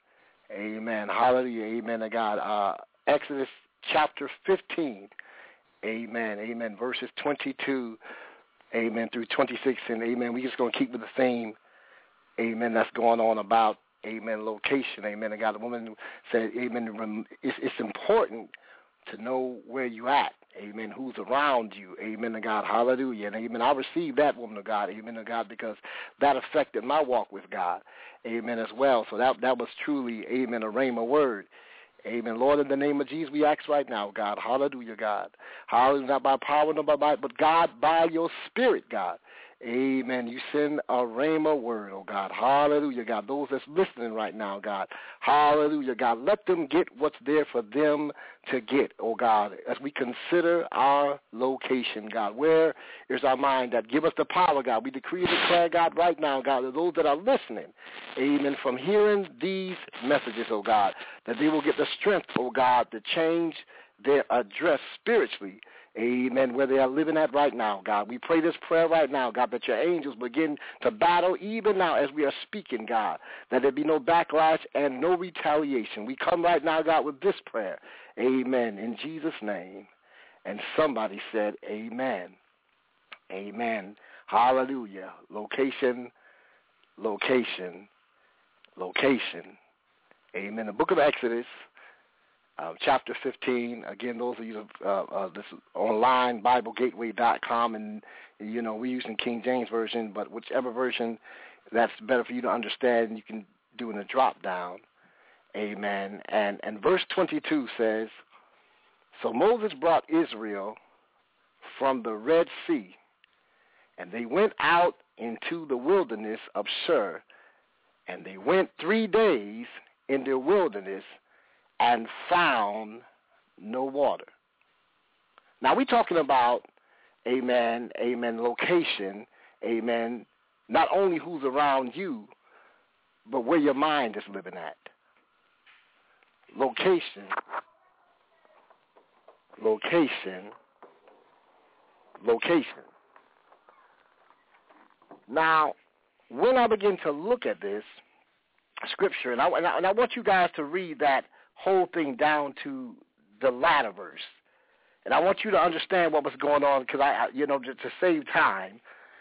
amen, hallelujah, amen to God. Uh, Exodus chapter fifteen, amen, amen, verses twenty-two, amen, through twenty-six, and amen, we're just going to keep with the theme, amen, that's going on about, amen, location. Amen. I got a woman who said, amen, it's, it's important to know where you at. Amen. Who's around you. Amen to God. Hallelujah. And amen. I received that, woman of God. Amen to God, because that affected my walk with God. Amen as well. So that that was truly, amen, a rhema word. Amen. Lord, in the name of Jesus, we ask right now, God. Hallelujah, God. Hallelujah, not by power, not by might, but God, by your spirit, God. Amen. You send a rhema word, oh God. Hallelujah, God. Those that's listening right now, God. Hallelujah, God. Let them get what's there for them to get, oh God, as we consider our location, God. Where is our mind at? Give us the power, God. We decree and declare, God, right now, God, that those that are listening, amen, from hearing these messages, oh God, that they will get the strength, oh God, to change they're addressed spiritually, amen, where they are living at right now, God. We pray this prayer right now, God, that your angels begin to battle even now as we are speaking, God, that there be no backlash and no retaliation. We come right now, God, with this prayer, amen, in Jesus' name. And somebody said, amen, amen, hallelujah, location, location, location, amen. The book of Exodus, Uh, chapter fifteen, again, those of you uh, uh, this is online, Bible Gateway dot com, and, you know, we're using King James Version, but whichever version that's better for you to understand, you can do in a drop-down, amen. And, and verse twenty-two says, so Moses brought Israel from the Red Sea, and they went out into the wilderness of Shur, and they went three days in the wilderness and found no water. Now we're talking about, amen, amen, location, amen, not only who's around you, but where your mind is living at. Location, location, location. Now, when I begin to look at this scripture, and I, and I, and I want you guys to read that whole thing down to the latter verse. And I want you to understand what was going on because, I, you know, to, to save time.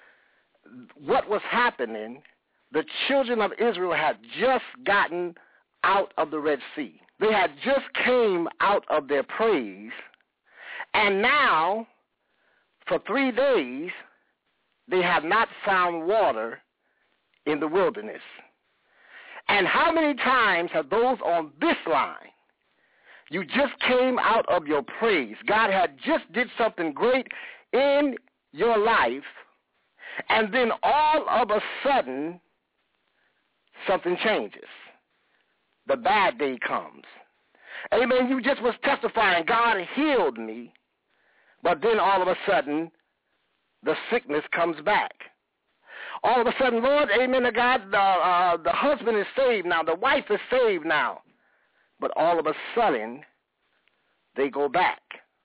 What was happening, the children of Israel had just gotten out of the Red Sea. They had just came out of their praise, and now, for three days, they have not found water in the wilderness. And how many times have those on this line, you just came out of your praise, God had just did something great in your life, and then all of a sudden, something changes. The bad day comes. Amen, you just was testifying, God healed me, but then all of a sudden, the sickness comes back. All of a sudden, Lord, amen to God, the, uh, the husband is saved now, the wife is saved now. But all of a sudden, they go back.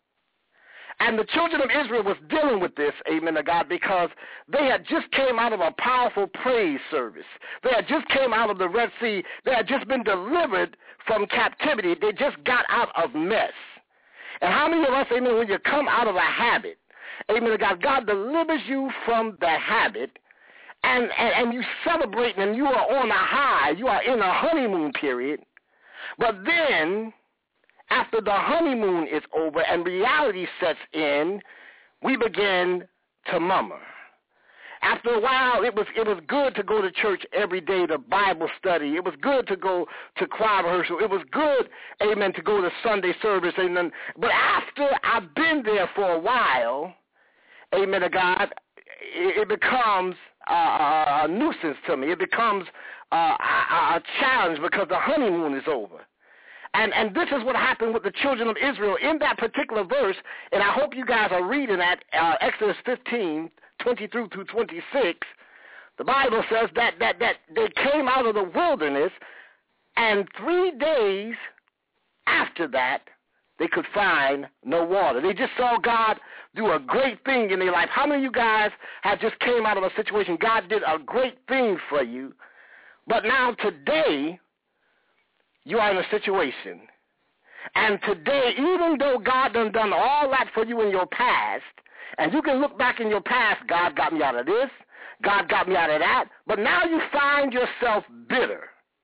And the children of Israel was dealing with this, amen to God, because they had just came out of a powerful praise service. They had just came out of the Red Sea. They had just been delivered from captivity. They just got out of mess. And how many of us, amen, when you come out of a habit, amen to God, God delivers you from the habit, and, and, and you celebrate, and you are on a high. You are in a honeymoon period. But then, after the honeymoon is over and reality sets in, we begin to murmur. After a while, it was it was good to go to church every day to Bible study. It was good to go to choir rehearsal. It was good, amen, to go to Sunday service. Amen. But after I've been there for a while, amen to God, it, it becomes uh, a nuisance to me. It becomes uh, a, a challenge because the honeymoon is over. And and this is what happened with the children of Israel in that particular verse, and I hope you guys are reading that, uh, Exodus fifteen, twenty-three through twenty-six. The Bible says that, that, that they came out of the wilderness, and three days after that, they could find no water. They just saw God do a great thing in their life. How many of you guys have just came out of a situation, God did a great thing for you, but now today, you are in a situation. And today, even though God done done all that for you in your past, and you can look back in your past, God got me out of this, God got me out of that, but now you find yourself bitter.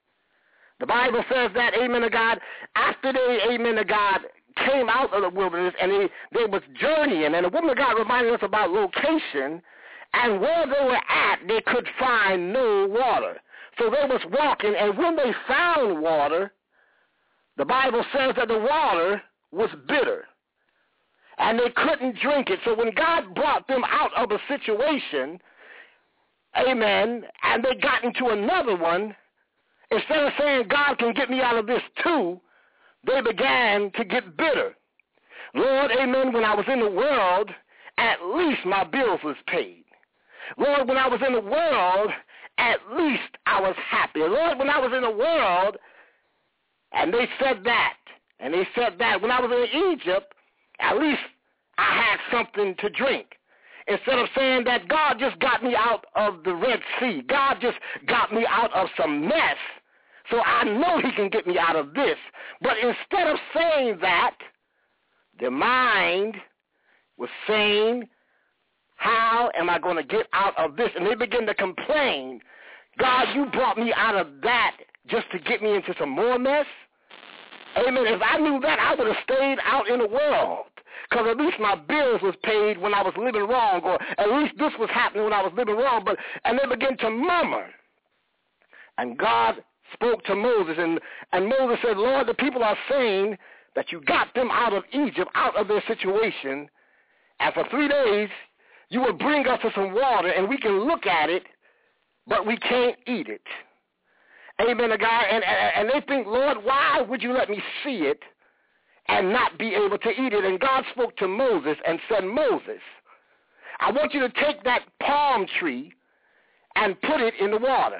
The Bible says that, amen to God, after they, amen to God, came out of the wilderness and they, they was journeying, and the woman of God reminded us about location, and where they were at, they could find no water. So they was walking, and when they found water, the Bible says that the water was bitter, and they couldn't drink it. So when God brought them out of a situation, amen, and they got into another one, instead of saying, God can get me out of this too, they began to get bitter. Lord, amen, when I was in the world, at least my bills was paid. Lord, when I was in the world, at least I was happy. Lord, when I was in the world, and they said that, And they said that when I was in Egypt, at least I had something to drink. Instead of saying that God just got me out of the Red Sea. God just got me out of some mess. So I know he can get me out of this. But instead of saying that, their mind was saying, how am I going to get out of this? And they begin to complain. God, you brought me out of that just to get me into some more mess? Amen. If I knew that, I would have stayed out in the world. Because at least my bills was paid when I was living wrong, or at least this was happening when I was living wrong. But and they began to murmur. And God spoke to Moses, and, and Moses said, Lord, the people are saying that you got them out of Egypt, out of their situation, and for three days you will bring us to some water, and we can look at it, but we can't eat it. Amen to God. And, and, and they think, Lord, why would you let me see it and not be able to eat it? And God spoke to Moses and said, Moses, I want you to take that palm tree and put it in the water.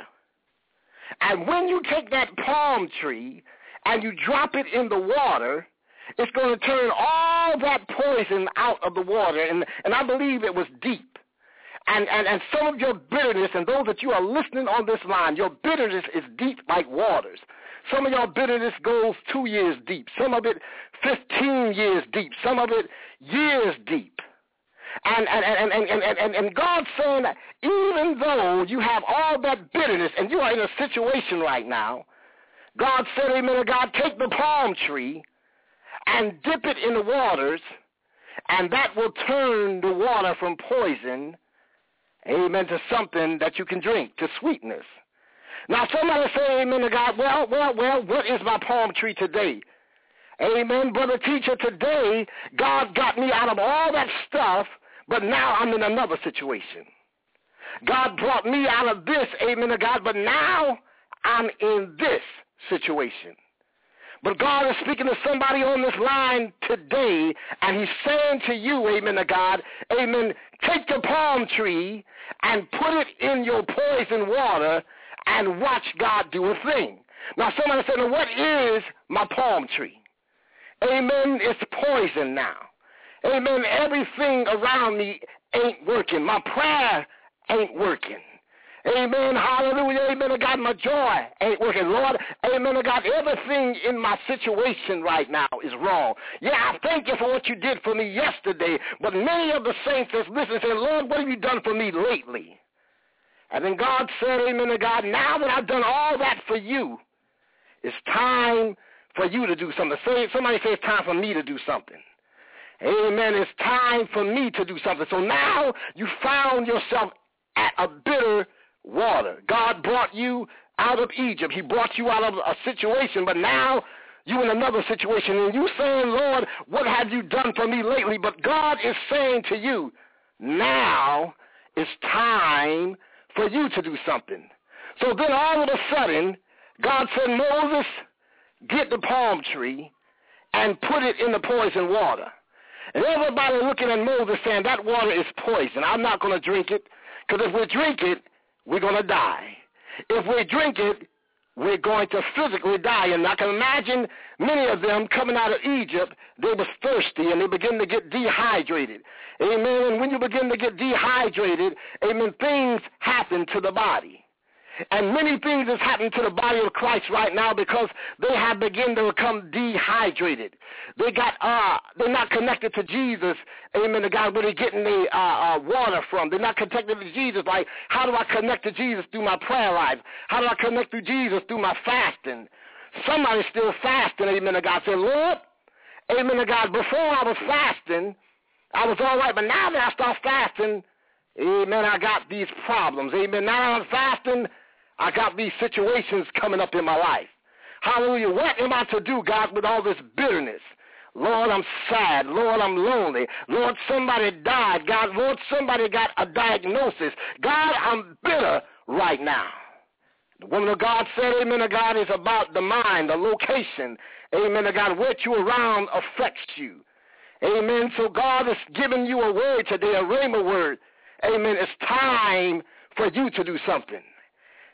And when you take that palm tree and you drop it in the water, it's going to turn all that poison out of the water. And, and I believe it was deep. And, and, and some of your bitterness, and those that you are listening on this line, your bitterness is deep like waters. Some of your bitterness goes two years deep. Some of it fifteen years deep. Some of it years deep. And, and, and, and, and, and, and God's saying that even though you have all that bitterness and you are in a situation right now, God said, amen, God, take the palm tree and dip it in the waters, and that will turn the water from poison, amen, to something that you can drink, to sweetness. Now, somebody say, amen to God, well, well, well, what is my palm tree today? Amen, brother teacher, today God got me out of all that stuff, but now I'm in another situation. God brought me out of this, amen to God, but now I'm in this situation. But God is speaking to somebody on this line today, and he's saying to you, amen to God, amen, take the palm tree and put it in your poison water and watch God do a thing. Now, somebody said, well, what is my palm tree? Amen, it's poison now. Amen, everything around me ain't working. My prayer ain't working. Amen, hallelujah, amen to God, my joy ain't working. Lord, amen to God, everything in my situation right now is wrong. Yeah, I thank you for what you did for me yesterday, but many of the saints that's listening say, Lord, what have you done for me lately? And then God said, amen to God, now that I've done all that for you, it's time for you to do something. Say, somebody say it's time for me to do something. Amen, it's time for me to do something. So now you found yourself at a bitter water. God brought you out of Egypt. He brought you out of a situation, but now you in another situation. And you saying, Lord, what have you done for me lately? But God is saying to you, now it's time for you to do something. So then all of a sudden, God said, Moses, get the palm tree and put it in the poison water. And everybody looking at Moses saying, that water is poison. I'm not going to drink it, because if we drink it, we're going to die. If we drink it, we're going to physically die. And I can imagine many of them coming out of Egypt, they was thirsty and they begin to get dehydrated. Amen. And when you begin to get dehydrated, amen, things happen to the body. And many things has happened to the body of Christ right now because they have begun to become dehydrated. They got, uh, they're not connected to Jesus, amen, to God, where they're getting the uh, uh, water from. They're not connected to Jesus. Like, how do I connect to Jesus through my prayer life? How do I connect to Jesus through my fasting? Somebody's still fasting, amen, to God. Say, Lord, amen, to God, before I was fasting, I was all right, but now that I start fasting, amen, I got these problems. Amen, now I'm fasting, I got these situations coming up in my life. Hallelujah. What am I to do, God, with all this bitterness? Lord, I'm sad. Lord, I'm lonely. Lord, somebody died. God, Lord, somebody got a diagnosis. God, I'm bitter right now. The woman of God said, amen to God, is about the mind, the location. Amen to God, what you around affects you. Amen. So God is giving you a word today, a rhema word. Amen. It's time for you to do something.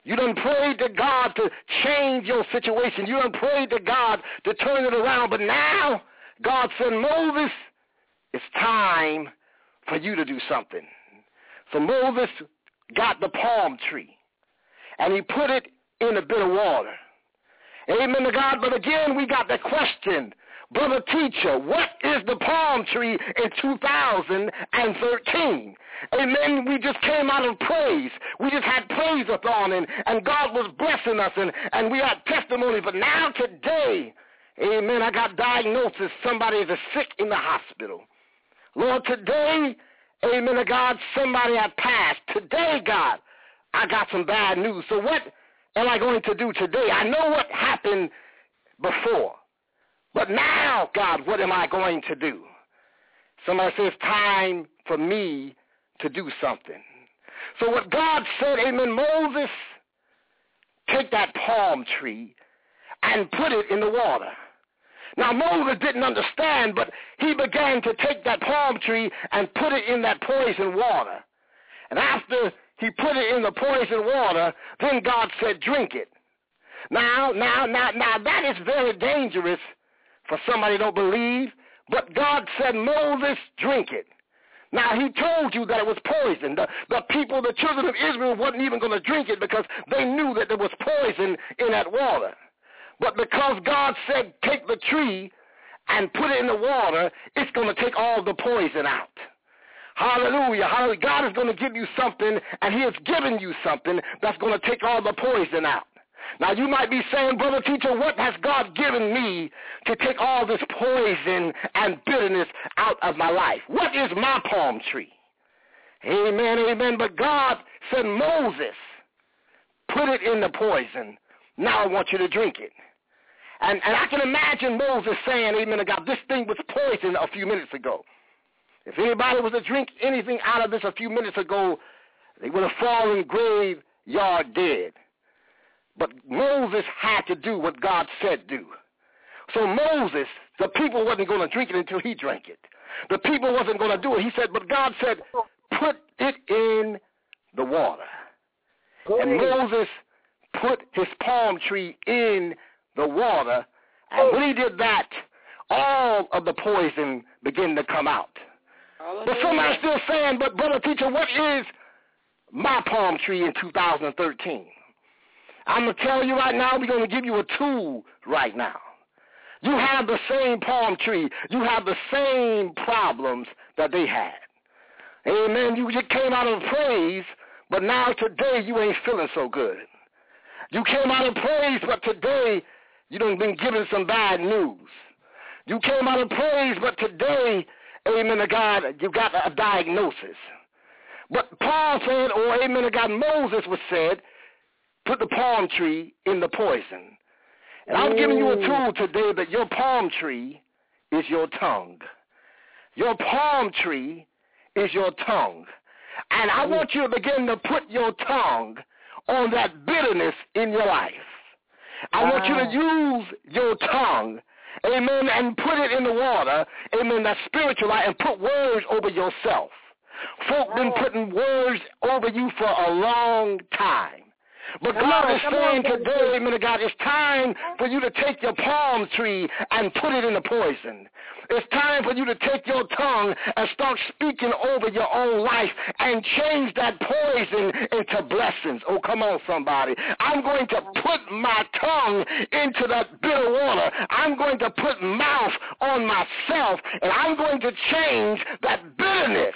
You done prayed to God to change your situation. You done prayed to God to turn it around. But now God said, Moses, it's time for you to do something. So Moses got the palm tree, and he put it in a bit of water. Amen to God. But again, we got the question, brother teacher, what is the palm tree in two thousand thirteen? Amen. We just came out of praise. We just had praise-a-thon, and, and God was blessing us, and, and we had testimony. But now today, amen, I got diagnosis. Somebody is sick in the hospital. Lord, today, amen to God, somebody had passed. Today, God, I got some bad news. So what am I going to do today? I know what happened before. But now, God, what am I going to do? Somebody says, time for me to do something. So what God said, amen, Moses, take that palm tree and put it in the water. Now, Moses didn't understand, but he began to take that palm tree and put it in that poison water. And after he put it in the poison water, then God said, drink it. Now, now, now, now, that is very dangerous for somebody who don't believe, but God said, Moses, drink it. Now, he told you that it was poison. The, the people, the children of Israel, wasn't even going to drink it because they knew that there was poison in that water. But because God said, take the tree and put it in the water, it's going to take all the poison out. Hallelujah. Hallelujah. God is going to give you something, and he has given you something that's going to take all the poison out. Now, you might be saying, brother teacher, what has God given me to take all this poison and bitterness out of my life? What is my palm tree? Amen, amen. But God said, Moses, put it in the poison. Now I want you to drink it. And, and I can imagine Moses saying, amen to God, this thing was poison a few minutes ago. If anybody was to drink anything out of this a few minutes ago, they would have fallen graveyard dead. But Moses had to do what God said do. So Moses, the people wasn't going to drink it until he drank it. The people wasn't going to do it. He said, but God said, put it in the water. Go and ahead. Moses put his palm tree in the water, and when he did that, all of the poison began to come out. Hallelujah. But somebody's still saying, but brother teacher, what is my palm tree in two thousand thirteen? I'm going to tell you right now, we're going to give you a tool right now. You have the same palm tree. You have the same problems that they had. Amen. You just came out of praise, but now today you ain't feeling so good. You came out of praise, but today you done been given some bad news. You came out of praise, but today, amen to God, you got a diagnosis. But Paul said, or amen to God, Moses was said, put the palm tree in the poison. And I'm giving you a tool today that your palm tree is your tongue. Your palm tree is your tongue. And I want you to begin to put your tongue on that bitterness in your life. I want you to use your tongue, amen, and put it in the water, amen, that spiritual life, and put words over yourself. Folk been putting words over you for a long time. But come God on, is saying on, today, amen, God, it's time for you to take your palm tree and put it in the poison. It's time for you to take your tongue and start speaking over your own life and change that poison into blessings. Oh, come on, somebody. I'm going to put my tongue into that bitter water. I'm going to put mouth on myself, and I'm going to change that bitterness.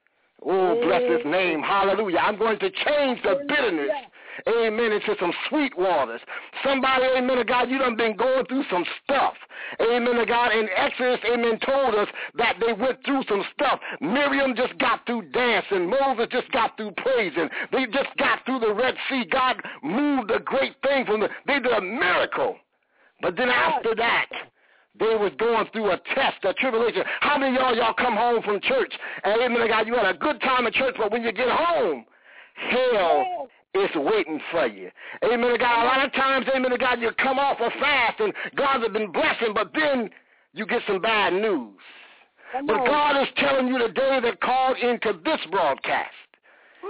Oh, bless his name. Hallelujah. I'm going to change the bitterness, amen, into some sweet waters. Somebody, amen to God, you done been going through some stuff. Amen to God. In Exodus, amen, told us that they went through some stuff. Miriam just got through dancing. Moses just got through praising. They just got through the Red Sea. God moved a great thing from them. They did a miracle. But then after that, they was going through a test, a tribulation. How many of y'all, y'all come home from church, and amen to God, you had a good time at church, but when you get home, hell is waiting for you. Amen to God. A lot of times, amen to God, you come off a fast, and God has been blessing, but then you get some bad news. But God is telling you today that called into this broadcast,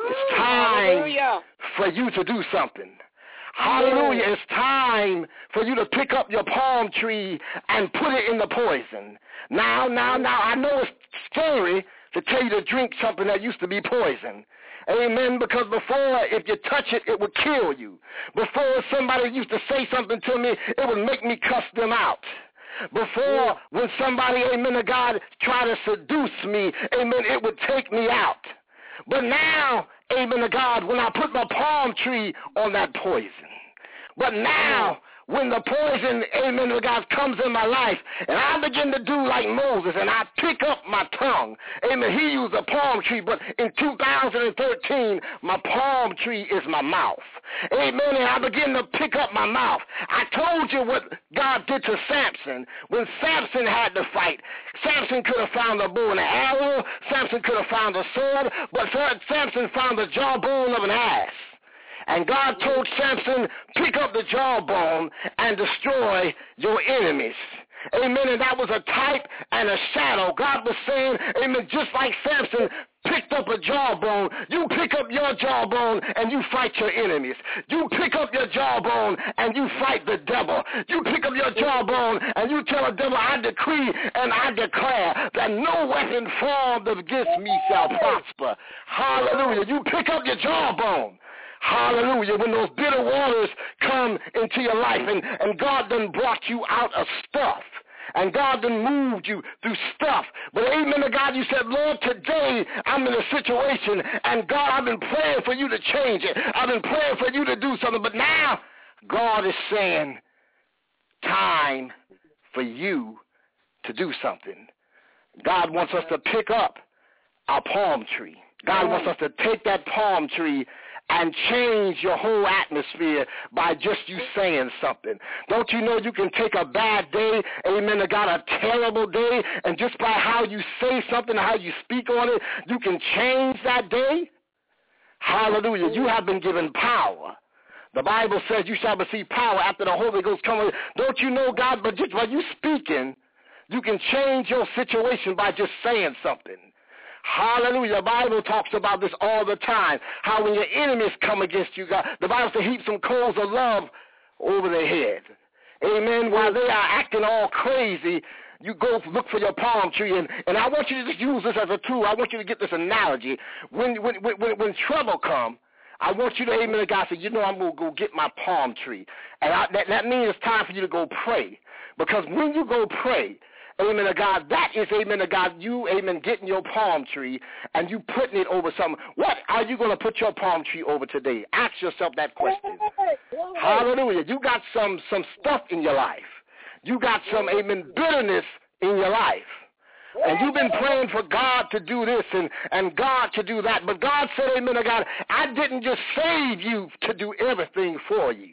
It's time Hallelujah. For you to do something. Hallelujah. It's time for you to pick up your palm tree and put it in the poison. Now, now, now, I know it's scary to tell you to drink something that used to be poison. Amen, because before, if you touch it, it would kill you. Before, somebody used to say something to me, it would make me cuss them out. Before, when somebody, amen to God, tried to seduce me, amen, it would take me out. But now, amen to God, when I put my palm tree on that poison. But now, when the poison, amen to God, comes in my life, and I begin to do like Moses, and I pick up my tongue. Amen. He used a palm tree, but in two thousand thirteen, my palm tree is my mouth. Amen. And I begin to pick up my mouth. I told you what God did to Samson. When Samson had to fight, Samson could have found a bow and an arrow. Samson could have found a sword, but Samson found the jawbone of an ass. And God told Samson, pick up the jawbone and destroy your enemies. Amen. And that was a type and a shadow. God was saying, amen, just like Samson picked up a jawbone, you pick up your jawbone and you fight your enemies. You pick up your jawbone and you fight the devil. You pick up your jawbone and you tell the devil, I decree and I declare that no weapon formed against me shall prosper. Hallelujah. You pick up your jawbone. Hallelujah. When those bitter waters come into your life and, and God done brought you out of stuff. And God done moved you through stuff. But amen to God, you said, Lord, today I'm in a situation, and God, I've been praying for you to change it. I've been praying for you to do something. But now God is saying, time for you to do something. God wants us to pick up our palm tree. God wants us to take that palm tree and change your whole atmosphere by just you saying something. Don't you know you can take a bad day, amen, to God, a terrible day, and just by how you say something, how you speak on it, you can change that day? Hallelujah. You have been given power. The Bible says you shall receive power after the Holy Ghost comes. Don't you know, God, but just by you speaking, you can change your situation by just saying something. Hallelujah. The Bible talks about this all the time. How when your enemies come against you, God, the Bible says heap some coals of love over their head. Amen. While they are acting all crazy, you go look for your palm tree. And, and I want you to just use this as a tool. I want you to get this analogy. When, when, when, when trouble comes, I want you to, amen, to God, say, you know, I'm going to go get my palm tree. And I, that, that means it's time for you to go pray. Because when you go pray, amen to God, that is, amen to God, you, amen, getting your palm tree and you putting it over something. What are you going to put your palm tree over today? Ask yourself that question. Hallelujah. You got some, some stuff in your life. You got some, amen, bitterness in your life. And you've been praying for God to do this and, and God to do that. But God said, amen to God, I didn't just save you to do everything for you.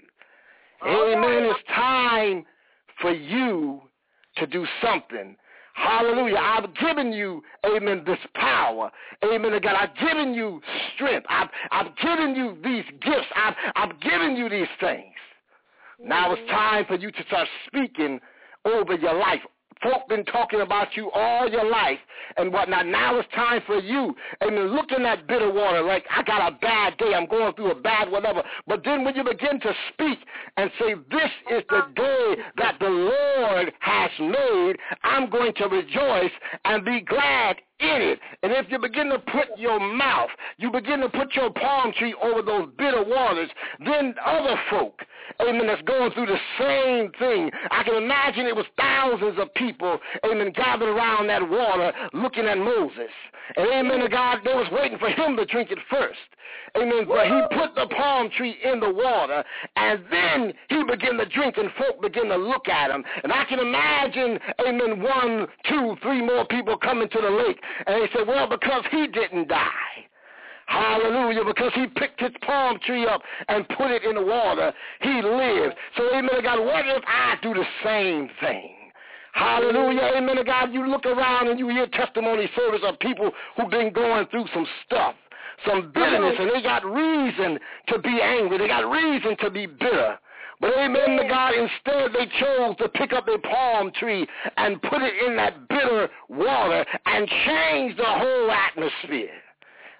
Amen. It's time for you to do something. Hallelujah. I've given you, amen, this power. Amen to God. I've given you strength. I've, I've given you these gifts. I've, I've given you these things. Now it's time for you to start speaking over your life. Folk been talking about you all your life and whatnot. Now it's time for you. And look in that bitter water like, I got a bad day. I'm going through a bad whatever. But then when you begin to speak and say, this is the day that the Lord has made, I'm going to rejoice and be glad in it. And if you begin to put your mouth, you begin to put your palm tree over those bitter waters, then other folk, amen, that's going through the same thing. I can imagine it was thousands of people, amen, gathered around that water looking at Moses. And amen to God, they was waiting for him to drink it first. Amen. But he put the palm tree in the water, and then he began to drink, and folk began to look at him. And I can imagine, amen, one, two, three more people coming to the lake. And they said, well, because he didn't die. Hallelujah. Because he picked his palm tree up and put it in the water, he lived. So, amen to God, what if I do the same thing? Hallelujah. Amen to God. You look around and you hear testimony service of people who've been going through some stuff, some bitterness, and they got reason to be angry. They got reason to be bitter. But amen to God, instead they chose to pick up a palm tree and put it in that bitter water and change the whole atmosphere.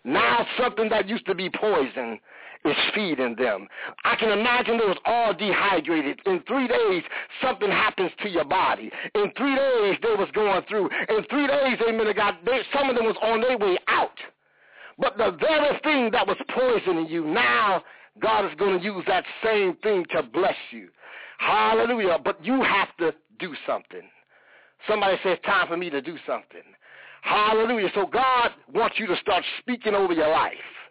Now something that used to be poison is feeding them. I can imagine they was all dehydrated. In three days, something happens to your body. In three days, they was going through. In three days, amen, God, they, some of them was on their way out. But the very thing that was poisoning you, now God is going to use that same thing to bless you. Hallelujah. But you have to do something. Somebody says, time for me to do something. Hallelujah. So God wants you to start speaking over your life.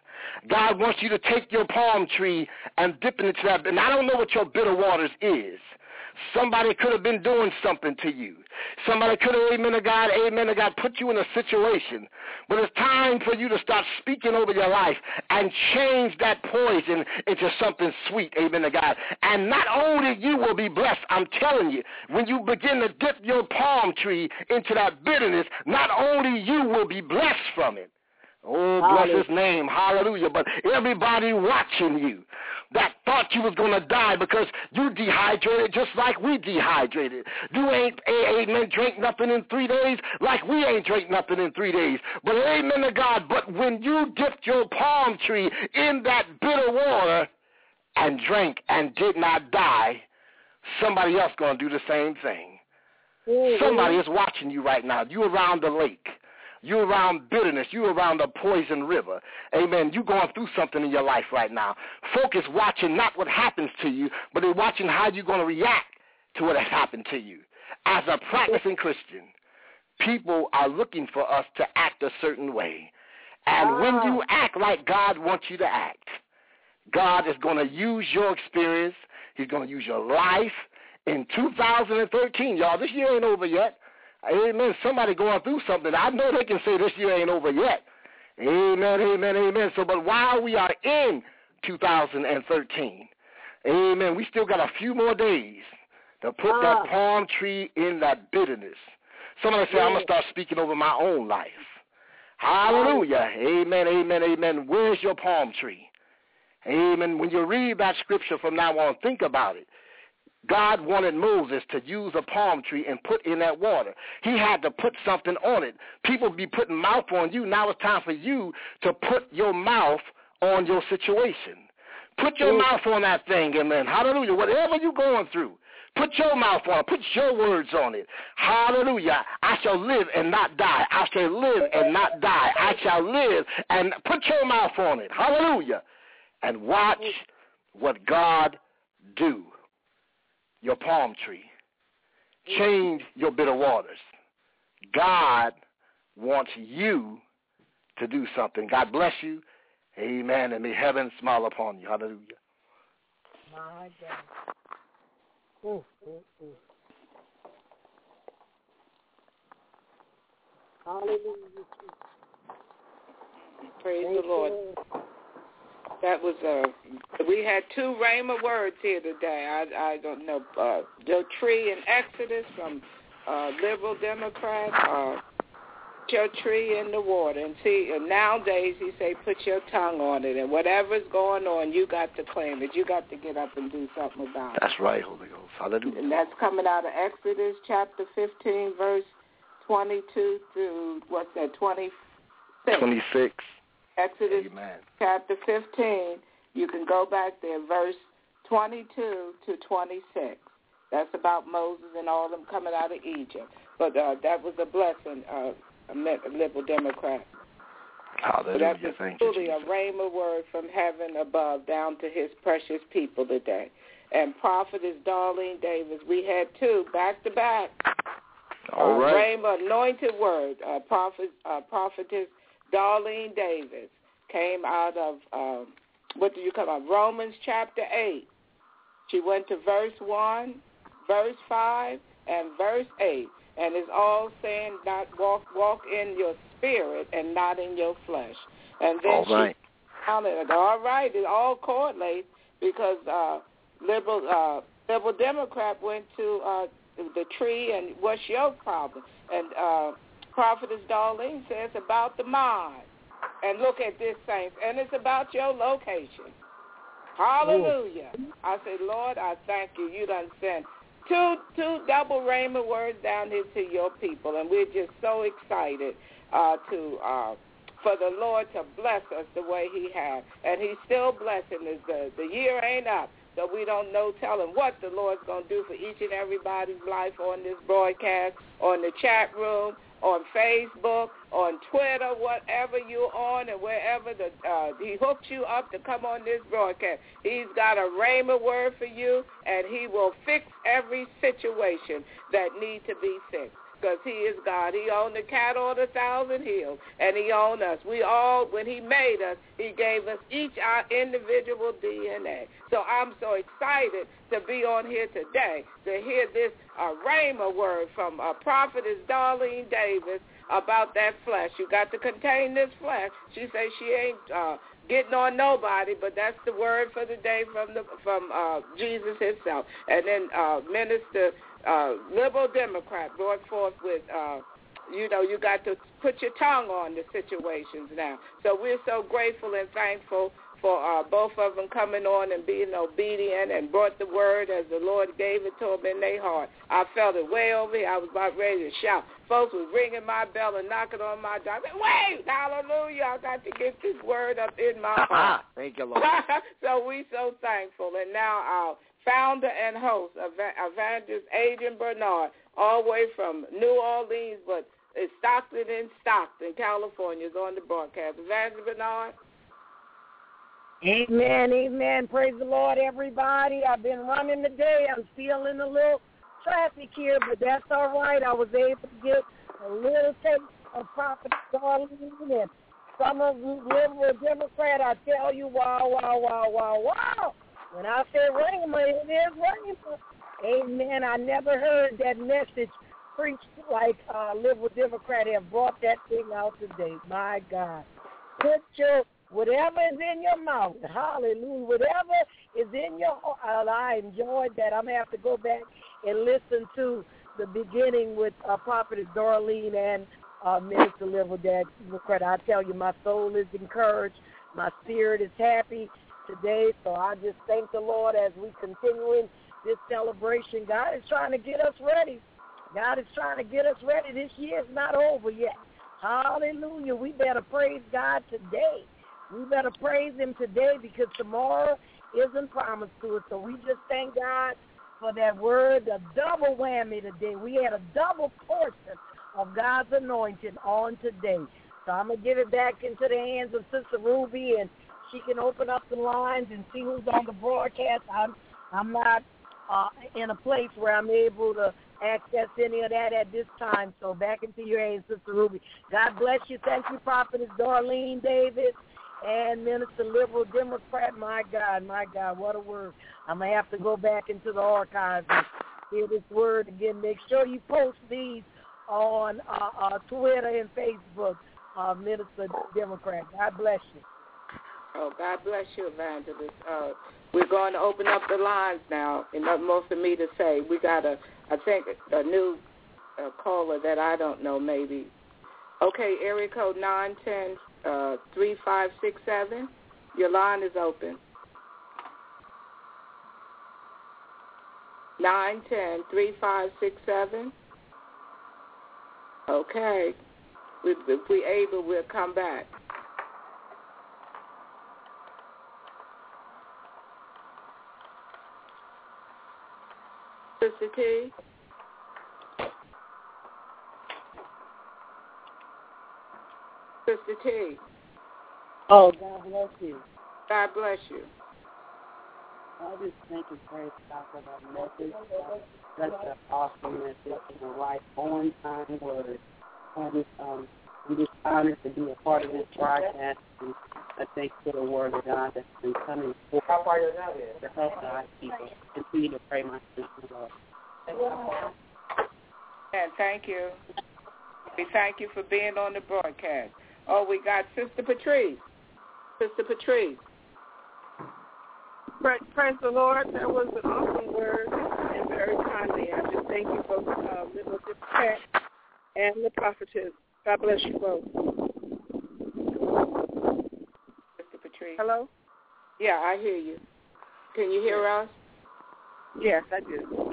God wants you to take your palm tree and dip it into that. And I don't know what your bitter waters is. Somebody could have been doing something to you. Somebody could have, amen to God, amen to God, put you in a situation. But it's time for you to start speaking over your life and change that poison into something sweet, amen to God. And not only you will be blessed, I'm telling you, when you begin to dip your palm tree into that bitterness, not only you will be blessed from it. Oh, bless his name. Hallelujah. But everybody watching you that thought you was going to die because you dehydrated just like we dehydrated. You ain't, amen, drink nothing in three days like we ain't drink nothing in three days. But amen to God. But when you dipped your palm tree in that bitter water and drank and did not die, somebody else going to do the same thing. Mm-hmm. Somebody is watching you right now. You around the lake. You're around bitterness. You're around a poison river. Amen. You're going through something in your life right now. Folk is watching not what happens to you, but they're watching how you're going to react to what has happened to you. As a practicing Christian, people are looking for us to act a certain way. And ah. when you act like God wants you to act, God is going to use your experience. He's going to use your life. In two thousand thirteen, y'all, this year ain't over yet. Amen. Somebody going through something. I know they can say this year ain't over yet. Amen, amen, amen. So, but while we are in two thousand thirteen, amen, we still got a few more days to put ah. that palm tree in that bitterness. Somebody say, yeah. I'm going to start speaking over my own life. Hallelujah. Amen, amen, amen. Where's your palm tree? Amen. When you read that scripture from now on, think about it. God wanted Moses to use a palm tree and put in that water. He had to put something on it. People be putting mouth on you. Now it's time for you to put your mouth on your situation. Put your Ooh. mouth on that thing, amen. Hallelujah. Whatever you're going through, put your mouth on it. Put your words on it. Hallelujah. I shall live and not die. I shall live and not die. I shall live and put your mouth on it. Hallelujah. And watch what God do. Your palm tree. Change your bitter waters. God wants you to do something. God bless you. Amen. And may heaven smile upon you. Hallelujah. My God. Ooh, ooh, ooh. Hallelujah. Praise Thank the Lord. You. That was uh we had two Rhema words here today. I I don't know uh the tree in Exodus from uh liberal Democrat, uh put your tree in the water and see and nowadays he say put your tongue on it and whatever's going on you got to claim it. You got to get up and do something about it. That's right, Holy Ghost. Hallelujah. And that's coming out of Exodus chapter fifteen verse twenty two through what's that, twenty six. Twenty six. Exodus Amen. chapter fifteen, you can go back there, verse twenty-two to twenty-six. That's about Moses and all them coming out of Egypt. But uh, that was a blessing, uh, a liberal Democrat. Hallelujah. That was Thank truly you, a rhema word from heaven above down to his precious people today. And prophetess Darlene Davis, we had two back to back. All uh, right. Rhema anointed word, uh, prophet, uh, prophetess Darlene Davis came out of, um, what do you call it, Romans chapter eight. She went to verse one, verse five, and verse eight. And it's all saying not walk walk in your spirit and not in your flesh. And then all right. she counted, all right, it all correlates because uh, liberal uh, liberal Democrat went to uh, the tree and what's your problem? And uh Prophetess Darlene says about the mind. And look at this, saints. And it's about your location. Hallelujah. Ooh. I say, Lord, I thank you. You done sent two, two double rhema words down here to your people. And we're just so excited uh, to uh, for the Lord to bless us the way he has. And he's still blessing us. The, the year ain't up. So we don't know telling what the Lord's going to do for each and everybody's life on this broadcast, on the chat room, on Facebook, on Twitter, whatever you're on and wherever the, uh, he hooked you up to come on this broadcast. He's got a rhema word for you, and he will fix every situation that needs to be fixed. Because he is God. He owned the cattle on a thousand hills, and he owned us. We all, when he made us, he gave us each our individual D N A. So I'm so excited to be on here today to hear this uh, rhema word from uh, prophetess Darlene Davis about that flesh. You got to contain this flesh. She says she ain't uh, getting on nobody, but that's the word for the day from the from uh, Jesus himself. And then uh, Minister uh, Liberal Democrat brought forth with, uh, you know, you got to put your tongue on the situations now. So we're so grateful and thankful for uh, both of them coming on and being obedient and brought the word as the Lord gave it to them in their heart. I felt it way over here. I was about ready to shout. Folks was ringing my bell and knocking on my door. I said, wait, hallelujah, I got to get this word up in my heart. Thank you, Lord. So we so thankful. And now our founder and host, Evangelist Adrian Bernard, all the way from New Orleans, but it's Stockton in Stockton, California, is on the broadcast. Evangelist Bernard. Amen, amen. Praise the Lord, everybody. I've been running today. I'm still in a little traffic here, but that's all right. I was able to get a little taste of Prophet Darlene, and some of you liberal Democrat, I tell you, wow, wow, wow, wow, wow. When I say rhema, it is rhema. Amen. I never heard that message preached like uh, liberal Democrat have brought that thing out today. My God. Put your whatever is in your mouth, hallelujah, whatever is in your heart. I enjoyed that. I'm going to have to go back and listen to the beginning with uh, Prophetess Darlene and uh, Minister Liberal Democrat. I tell you, my soul is encouraged. My spirit is happy today. So I just thank the Lord as we continue in this celebration. God is trying to get us ready. God is trying to get us ready. This year is not over yet. Hallelujah. We better praise God today. We better praise him today because tomorrow isn't promised to us. So we just thank God for that word, a double whammy today. We had a double portion of God's anointing on today. So I'm going to give it back into the hands of Sister Ruby, and she can open up the lines and see who's on the broadcast. I'm, I'm not uh, in a place where I'm able to access any of that at this time. So back into your hands, Sister Ruby. God bless you. Thank you, Prophetess Darlene Davis. And Minister Liberal Democrat, my God, my God, what a word. I'm going to have to go back into the archives and hear this word again. Make sure you post these on uh, uh, Twitter and Facebook, uh, Minister Democrat. God bless you. Oh, God bless you, Evangelist. Uh, we're going to open up the lines now, and nothing more for me to say. We got, a, I think, a new uh, caller that I don't know maybe. Okay, area code nine ten. Uh, three five six seven. Your line is open. Nine ten three five six seven. Okay. If, if we're able, we'll come back. Sister T. Sister T. Oh, God bless you. God bless you. I just thank you, praise God, for that message. That's an awesome message and a right on-time word. I just, um, I'm just honored to be a part of this broadcast, and I thank you for the word of God that's been coming forth to help God's people. Continue to pray my sister, Lord. And thank you. We thank you for being on the broadcast. Oh, we got Sister Patrice. Sister Patrice. Praise the Lord. That was an awesome word and very timely. I just thank you for uh, Liberal Democrat and the prophetess. God bless you both. Sister Patrice. Hello? Yeah, I hear you. Can you hear us? Yes, I do.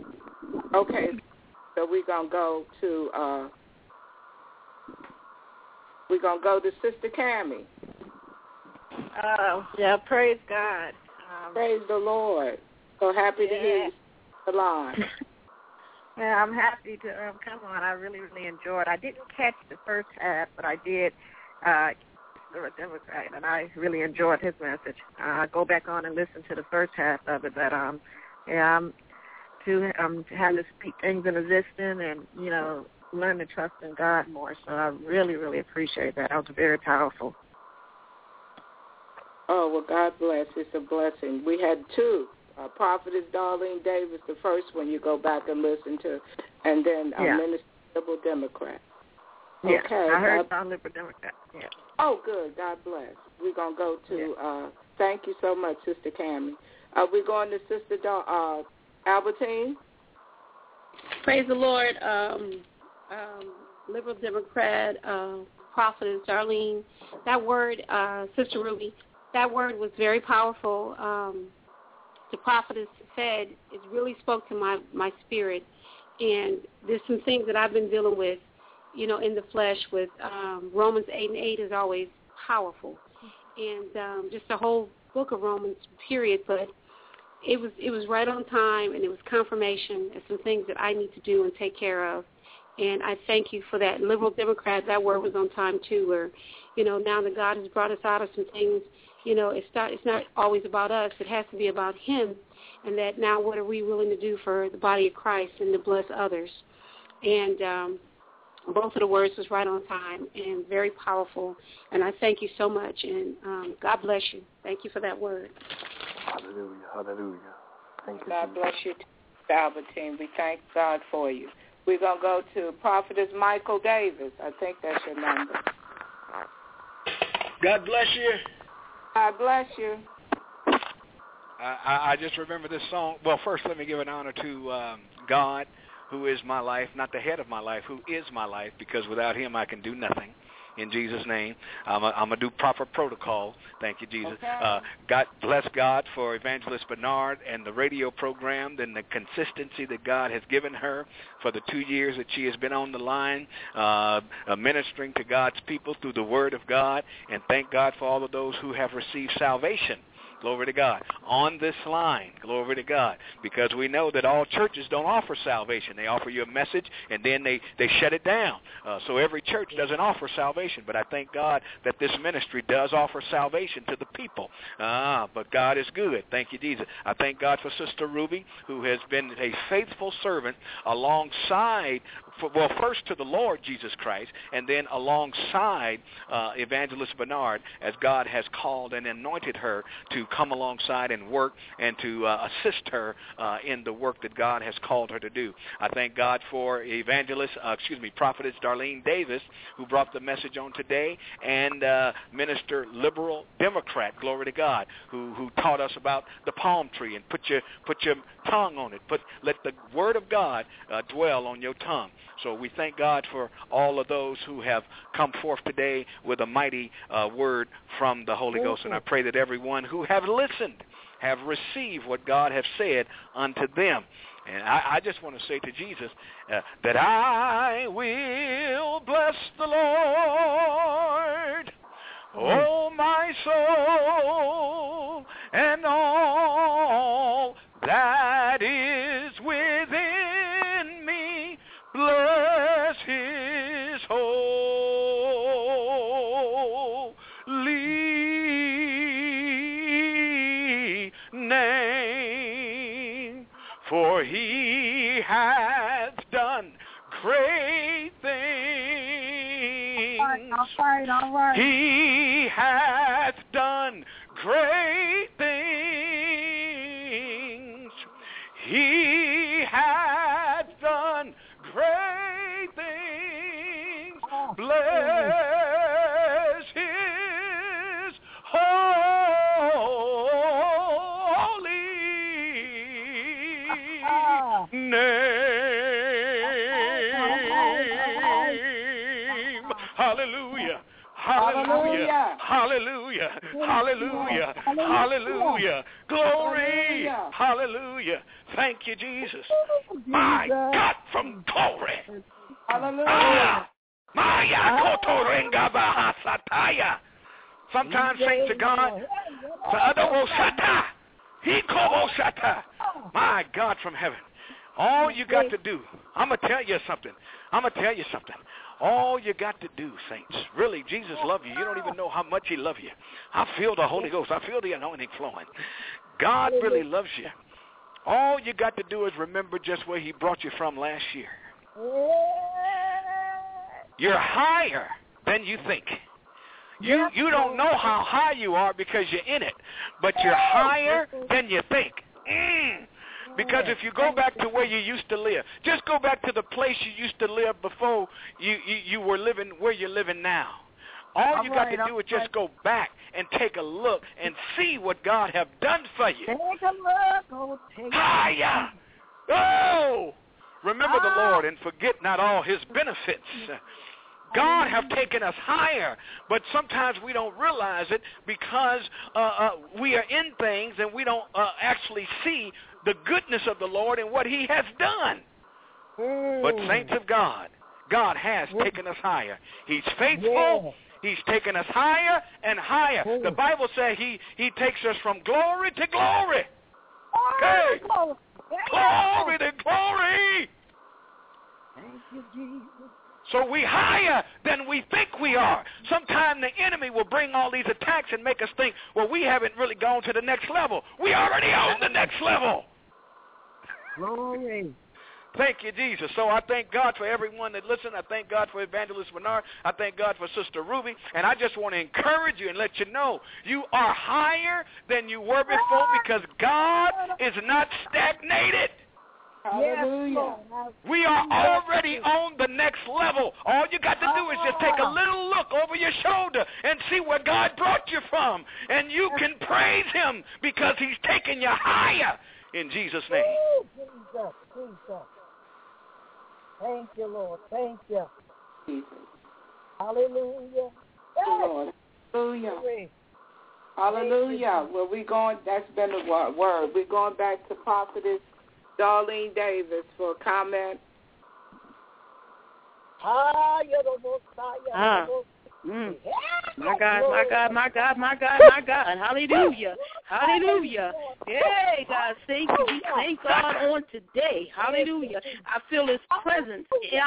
Okay, so we're going to go to uh, We're going to go to Sister Cammie. Uh, yeah, praise God. Um, praise the Lord. So happy to yeah. hear you on the line. Yeah, I'm happy to um, come on. I really, really enjoyed it. I didn't catch the first half, but I did uh, the Democrat, and I really enjoyed his message. Uh, I go back on and listen to the first half of it, but um, yeah, I'm to um to have to speak things in existence and you know learn to trust in God more. So I really, really appreciate that. That was very powerful. Oh well, God bless. It's a blessing. We had two. Uh, Prophetess Darlene Davis, the first one you go back and listen to, and then uh, yeah. Minister Liberal Democrat. Yeah, okay, I heard uh, Liberal Democrat. Yeah. Oh, good. God bless. We're going to go to, yeah. uh, thank you so much, Sister Cammie. Uh, we're going to Sister da- uh, Albertine. Praise the Lord. Um, um, Liberal Democrat, uh, Prophetess Darlene, that word, uh, Sister Ruby, that word was very powerful. Um, the prophetess said, it really spoke to my, my spirit. And there's some things that I've been dealing with, you know, in the flesh with um, Romans eight and eight is always powerful. And um, just the whole book of Romans, period. But it was it was right on time, and it was confirmation and some things that I need to do and take care of. And I thank you for that. Liberal Democrat, that word was on time, too, where, you know, now that God has brought us out of some things, you know, it's not, it's not always about us. It has to be about him, and that now what are we willing to do for the body of Christ and to bless others. And um, both of the words was right on time and very powerful, and I thank you so much, and um, God bless you. Thank you for that word. Hallelujah, hallelujah. Thank you. God bless you, Albertine. We thank God for you. We're going to go to Prophetess Michael Davis. I think that's your number. God bless you. God bless you. I, I just remember this song. Well, first let me give an honor to um, God, who is my life, not the head of my life, who is my life, because without him I can do nothing. In Jesus' name, I'm going to do proper protocol. Thank you, Jesus. Okay. Uh, God bless God for Evangelist Bernard and the radio program and the consistency that God has given her for the two years that she has been on the line, uh, uh, ministering to God's people through the Word of God. And thank God for all of those who have received salvation. Glory to God. On this line, glory to God, because we know that all churches don't offer salvation. They offer you a message, and then they, they shut it down. Uh, so every church doesn't offer salvation, but I thank God that this ministry does offer salvation to the people. Ah, but God is good. Thank you, Jesus. I thank God for Sister Ruby, who has been a faithful servant alongside, for, well, first to the Lord Jesus Christ, and then alongside uh, Evangelist Bernard, as God has called and anointed her to come alongside and work and to uh, assist her uh, in the work that God has called her to do. I thank God for Evangelist, uh, excuse me, Prophetess Darlene Davis, who brought the message on today, and uh, Minister Liberal Democrat, glory to God, who, who taught us about the palm tree and put your put your tongue on it. Put let the word of God uh, dwell on your tongue. So we thank God for all of those who have come forth today with a mighty uh, word from the Holy Ghost. And I pray that everyone who have listened have received what God has said unto them. And I, I just want to say to Jesus uh, that I will bless the Lord, oh my soul, and all that is within me, bless his holy name. For he hath done great things. All right, all right, all right. He hath done great things. He hath done great things. Oh, Bless his holy oh. name. Hallelujah. Hallelujah. Hallelujah. Hallelujah. Hallelujah. Glory. Hallelujah. Thank you, Jesus. My God, from glory. Hallelujah. Ah, Maya koto renga bahasataya. Sometimes, saints of God, my God from heaven, all you got to do, I'm going to tell you something. I'm going to tell you something. All you got to do, saints, really, Jesus loves you. You don't even know how much he loves you. I feel the Holy Ghost. I feel the anointing flowing. God really loves you. All you got to do is remember just where he brought you from last year. You're higher than you think. You you don't know how high you are because you're in it, but you're higher than you think. Mm. Because if you go back to where you used to live, just go back to the place you used to live before you, you, you were living where you're living now. All you got to do is just go back and take a look and see what God have done for you. Take a look. Oh, take higher. Oh, remember the Lord and forget not all his benefits. God have taken us higher, but sometimes we don't realize it because uh, uh, we are in things and we don't uh, actually see the goodness of the Lord and what he has done. Mm. But saints of God, God has mm. taken us higher. He's faithful. Yeah. He's taken us higher and higher. Mm. The Bible says he, he takes us from glory to glory. Okay. Oh, glory to glory. Thank you, Jesus. So we higher than we think we are. Sometimes the enemy will bring all these attacks and make us think, well, we haven't really gone to the next level. We already on the next level. Glory. Thank you, Jesus. So I thank God for everyone that listened. I thank God for Evangelist Bernard. I thank God for Sister Ruby. And I just want to encourage you and let you know you are higher than you were before because God is not stagnated. Hallelujah. We are already on the next level. All you got to do is just take a little look over your shoulder and see where God brought you from. And you can praise him because he's taking you higher in Jesus' name. Ooh, Jesus, Jesus. Thank you, Lord. Thank you. Jesus. Hallelujah. Lord. Hallelujah. Hallelujah. Well, we going, that's been the word. We're going back to Prophetess Darlene Davis for a comment. Ah, you're the most high. Ah. Mm. My God, my God, my God, my God, my God. Hallelujah. Hallelujah. Hey, God, thank you. We thank God on today. Hallelujah. I feel his presence. Yeah.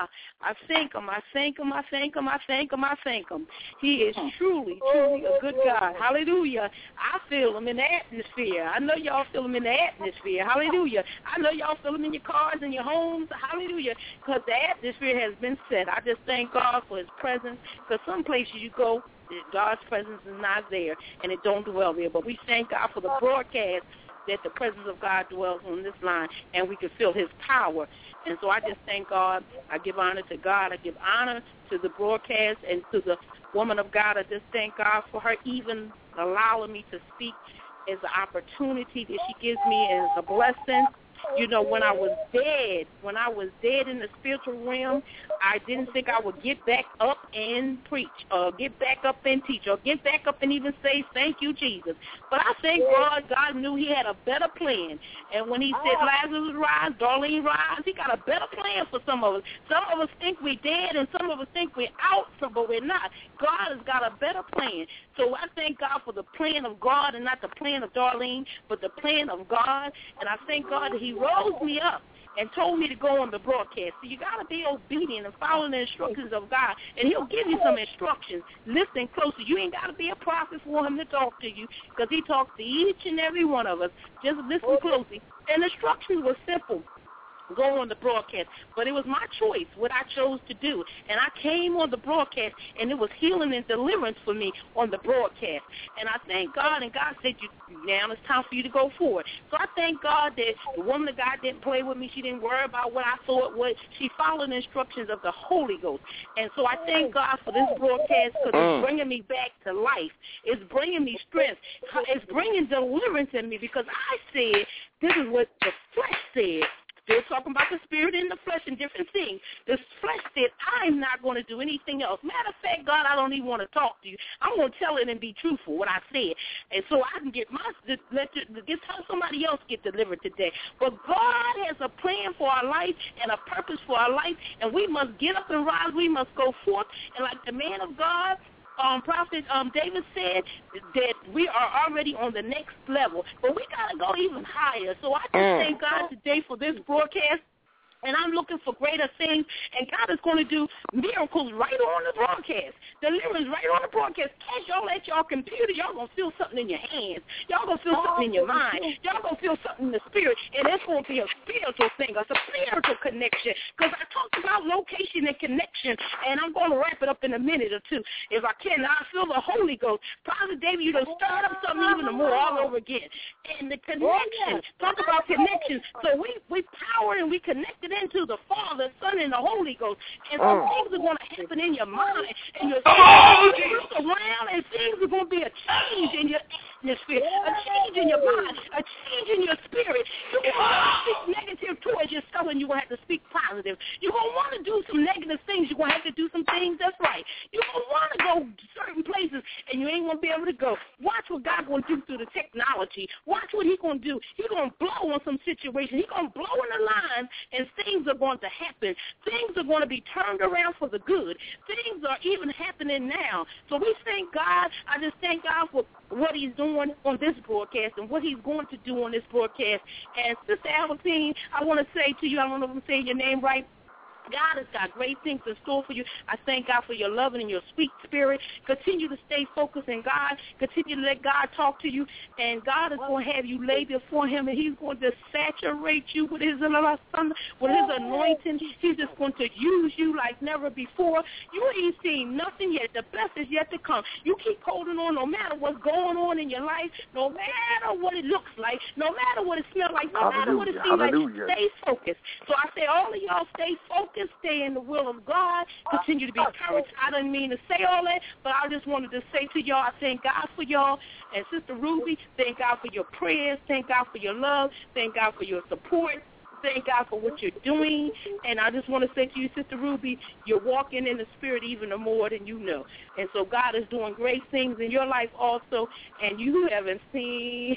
I thank him. I thank him. I thank him. I thank him. I thank him. He is truly, truly a good God. Hallelujah. I feel him in the atmosphere. I know y'all feel him in the atmosphere. Hallelujah. I know y'all feel him in your cars and your homes. Hallelujah. Because the atmosphere has been set. I just thank God for his presence. Because some places you go, God's presence is not there, and it don't dwell there. But we thank God for the broadcast that the presence of God dwells on this line, and we can feel his power. And so I just thank God. I give honor to God. I give honor to the broadcast and to the woman of God. I just thank God for her even allowing me to speak as an opportunity that she gives me as a blessing. You know, when I was dead, when I was dead in the spiritual realm, I didn't think I would get back up and preach or get back up and teach or get back up and even say, thank you, Jesus. But I thank God, God knew he had a better plan. And when he said, Lazarus rise, Darlene rise, he got a better plan for some of us. Some of us think we're dead and some of us think we're out, but we're not. God has got a better plan. So I thank God for the plan of God and not the plan of Darlene, but the plan of God. And I thank God that he rose me up and told me to go on the broadcast. So you got to be obedient and follow the instructions of God, and he'll give you some instructions. Listen closely. You ain't got to be a prophet for him to talk to you because he talks to each and every one of us. Just listen closely. And the instructions were simple. Go on the broadcast. But it was my choice what I chose to do. And I came on the broadcast, and it was healing and deliverance for me on the broadcast. And I thank God, and God said, "You now it's time for you to go forward." So I thank God that the woman of God didn't play with me. She didn't worry about what I thought was. She followed the instructions of the Holy Ghost. And so I thank God for this broadcast because it's bringing me back to life. It's bringing me strength. It's bringing deliverance in me because I said, this is what the flesh said. still talking about the spirit and the flesh and different things. The flesh said, I'm not going to do anything else. Matter of fact, God, I don't even want to talk to you. I'm going to tell it and be truthful, what I said. And so I can get my, let get somebody else get delivered today. But God has a plan for our life and a purpose for our life, and we must get up and rise. We must go forth. And like the man of God, Um, Prophet um, David said that we are already on the next level, but we got to go even higher. So I just mm. thank God today for this broadcast. And I'm looking for greater things, and God is going to do miracles right on the broadcast, deliverance right on the broadcast. As y'all at y'all computer, y'all going to feel something in your hands. Y'all going to feel something in your mind. Y'all going to feel something in the spirit, and it's going to be a spiritual thing, a spiritual connection, because I talked about location and connection, and I'm going to wrap it up in a minute or two. If I can, I feel the Holy Ghost. Prophet David, you done stirred up something even more all over again. And the connection, talk about connection. So we, we power and we connected into the Father, Son, and the Holy Ghost. And some oh. things are going to happen in your mind and your spirit. Oh, you look around and things are going to be a change in your atmosphere, a change in your mind, a change in your spirit. You're going to want to speak negative towards yourself, and you're going to have to speak positive. You're going to want to do some negative things. You're going to have to do some things that's right. You're going to want to go certain places, and you ain't going to be able to go. Watch what God's going to do through the technology. Watch what he's going to do. He's going to blow on some situations. He's going to blow in the lines, and things are going to happen. Things are going to be turned around for the good. Things are even happening now. So we thank God. I just thank God for what he's doing on this broadcast and what he's going to do on this broadcast. And Sister Albertine, I want to say to you, I don't know if I'm saying your name right, God has got great things in store for you. I thank God for your love and your sweet spirit. Continue to stay focused in God. Continue to let God talk to you. And God is going to have you lay before him, and he's going to saturate you with his, with his anointing. He's just going to use you like never before. You ain't seen nothing yet. The best is yet to come. You keep holding on no matter what's going on in your life, no matter what it looks like, no matter what it smells like, no matter what it seems like. Stay focused. So I say all of y'all stay focused. Stay in the will of God. Continue to be encouraged. I didn't mean to say all that, but I just wanted to say to y'all, I thank God for y'all. And Sister Ruby, thank God for your prayers. Thank God for your love. Thank God for your support. Thank God for what you're doing. And I just want to say to you, Sister Ruby, you're walking in the Spirit even more than you know. And so God is doing great things in your life also, and you haven't seen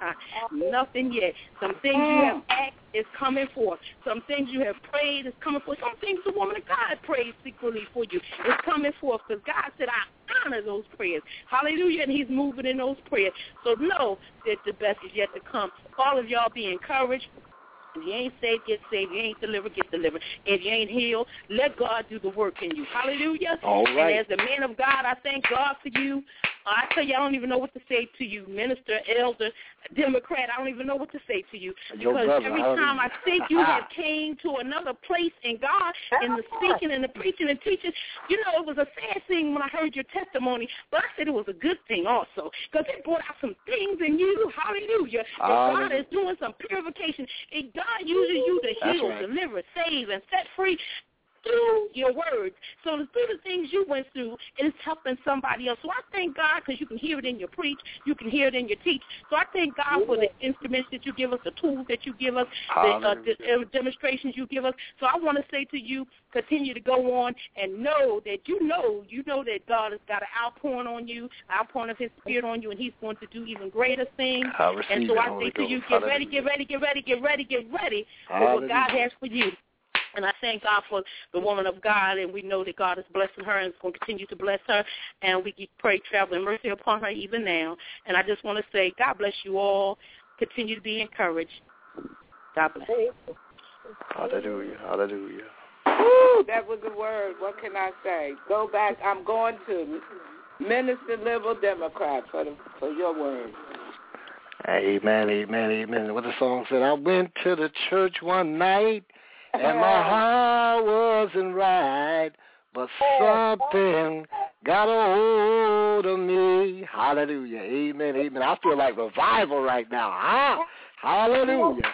nothing yet. Some things you have asked is coming forth. Some things you have prayed is coming forth. Some things the woman of God prayed secretly for you is coming forth, because God said, I honor those prayers. Hallelujah, and he's moving in those prayers. So know that the best is yet to come. All of y'all be encouraged. If you ain't saved, get saved. If you ain't delivered, get delivered. If you ain't healed, let God do the work in you. Hallelujah. All right. And as the man of God, I thank God for you. I tell you, I don't even know what to say to you, minister, elder, Democrat. I don't even know what to say to you, because brother, every time I think you have came to another place in God, in the speaking and the preaching and teaching. You know, it was a sad thing when I heard your testimony, but I said it was a good thing also, because it brought out some things in you. Hallelujah. That God is doing some purification. And God uses you to heal, right. deliver, save, and set free through your words. So through the things you went through, it is helping somebody else. So I thank God, because you can hear it in your preach, you can hear it in your teach. So I thank God for the instruments that you give us, the tools that you give us, the, uh, the uh, demonstrations you give us. So I want to say to you, continue to go on and know that you know, you know that God has got an outpouring on you, outpouring of his Spirit on you, and he's going to do even greater things. And so I say to you, get ready, get ready, get ready, get ready, get ready for what God has for you. And I thank God for the woman of God, and we know that God is blessing her and is going to continue to bless her, and we pray travel and mercy upon her even now. And I just want to say, God bless you all. Continue to be encouraged. God bless. Hallelujah, hallelujah. Woo, that was a word. What can I say? Go back. I'm going to Minister Liberal Democrat for, the, for your word. Amen, amen, amen. What the song said, I went to the church one night, and my heart wasn't right, but something got a hold of me. Hallelujah. Amen. Amen. I feel like revival right now. Huh? Hallelujah.